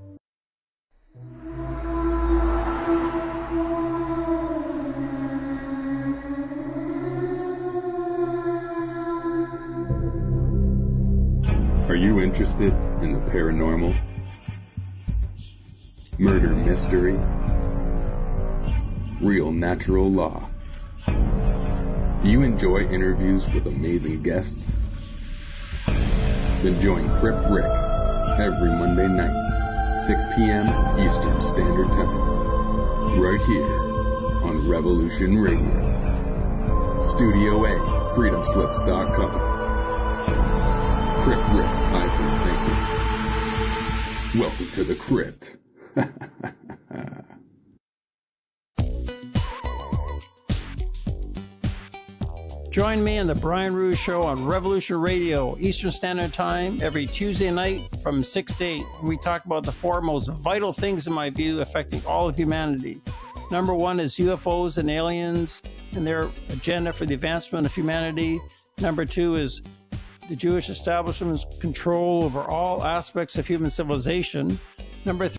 [SPEAKER 14] Are you interested in the paranormal? Murder mystery? Real natural law? Do you enjoy interviews with amazing guests? Then join Crypt Rick every Monday night, six p.m. Eastern Standard Time, right here on Revolution Radio. Studio A, freedom slips dot com. Crypt Rick's I Think. Welcome to the Crypt.
[SPEAKER 3] Join me on the Brian Rouge Show on Revolution Radio, Eastern Standard Time, every Tuesday night from six to eight. We talk about the four most vital things, in my view, affecting all of humanity. Number one is U F Os and aliens and their agenda for the advancement of humanity. Number two is the Jewish establishment's control over all aspects of human civilization. Number three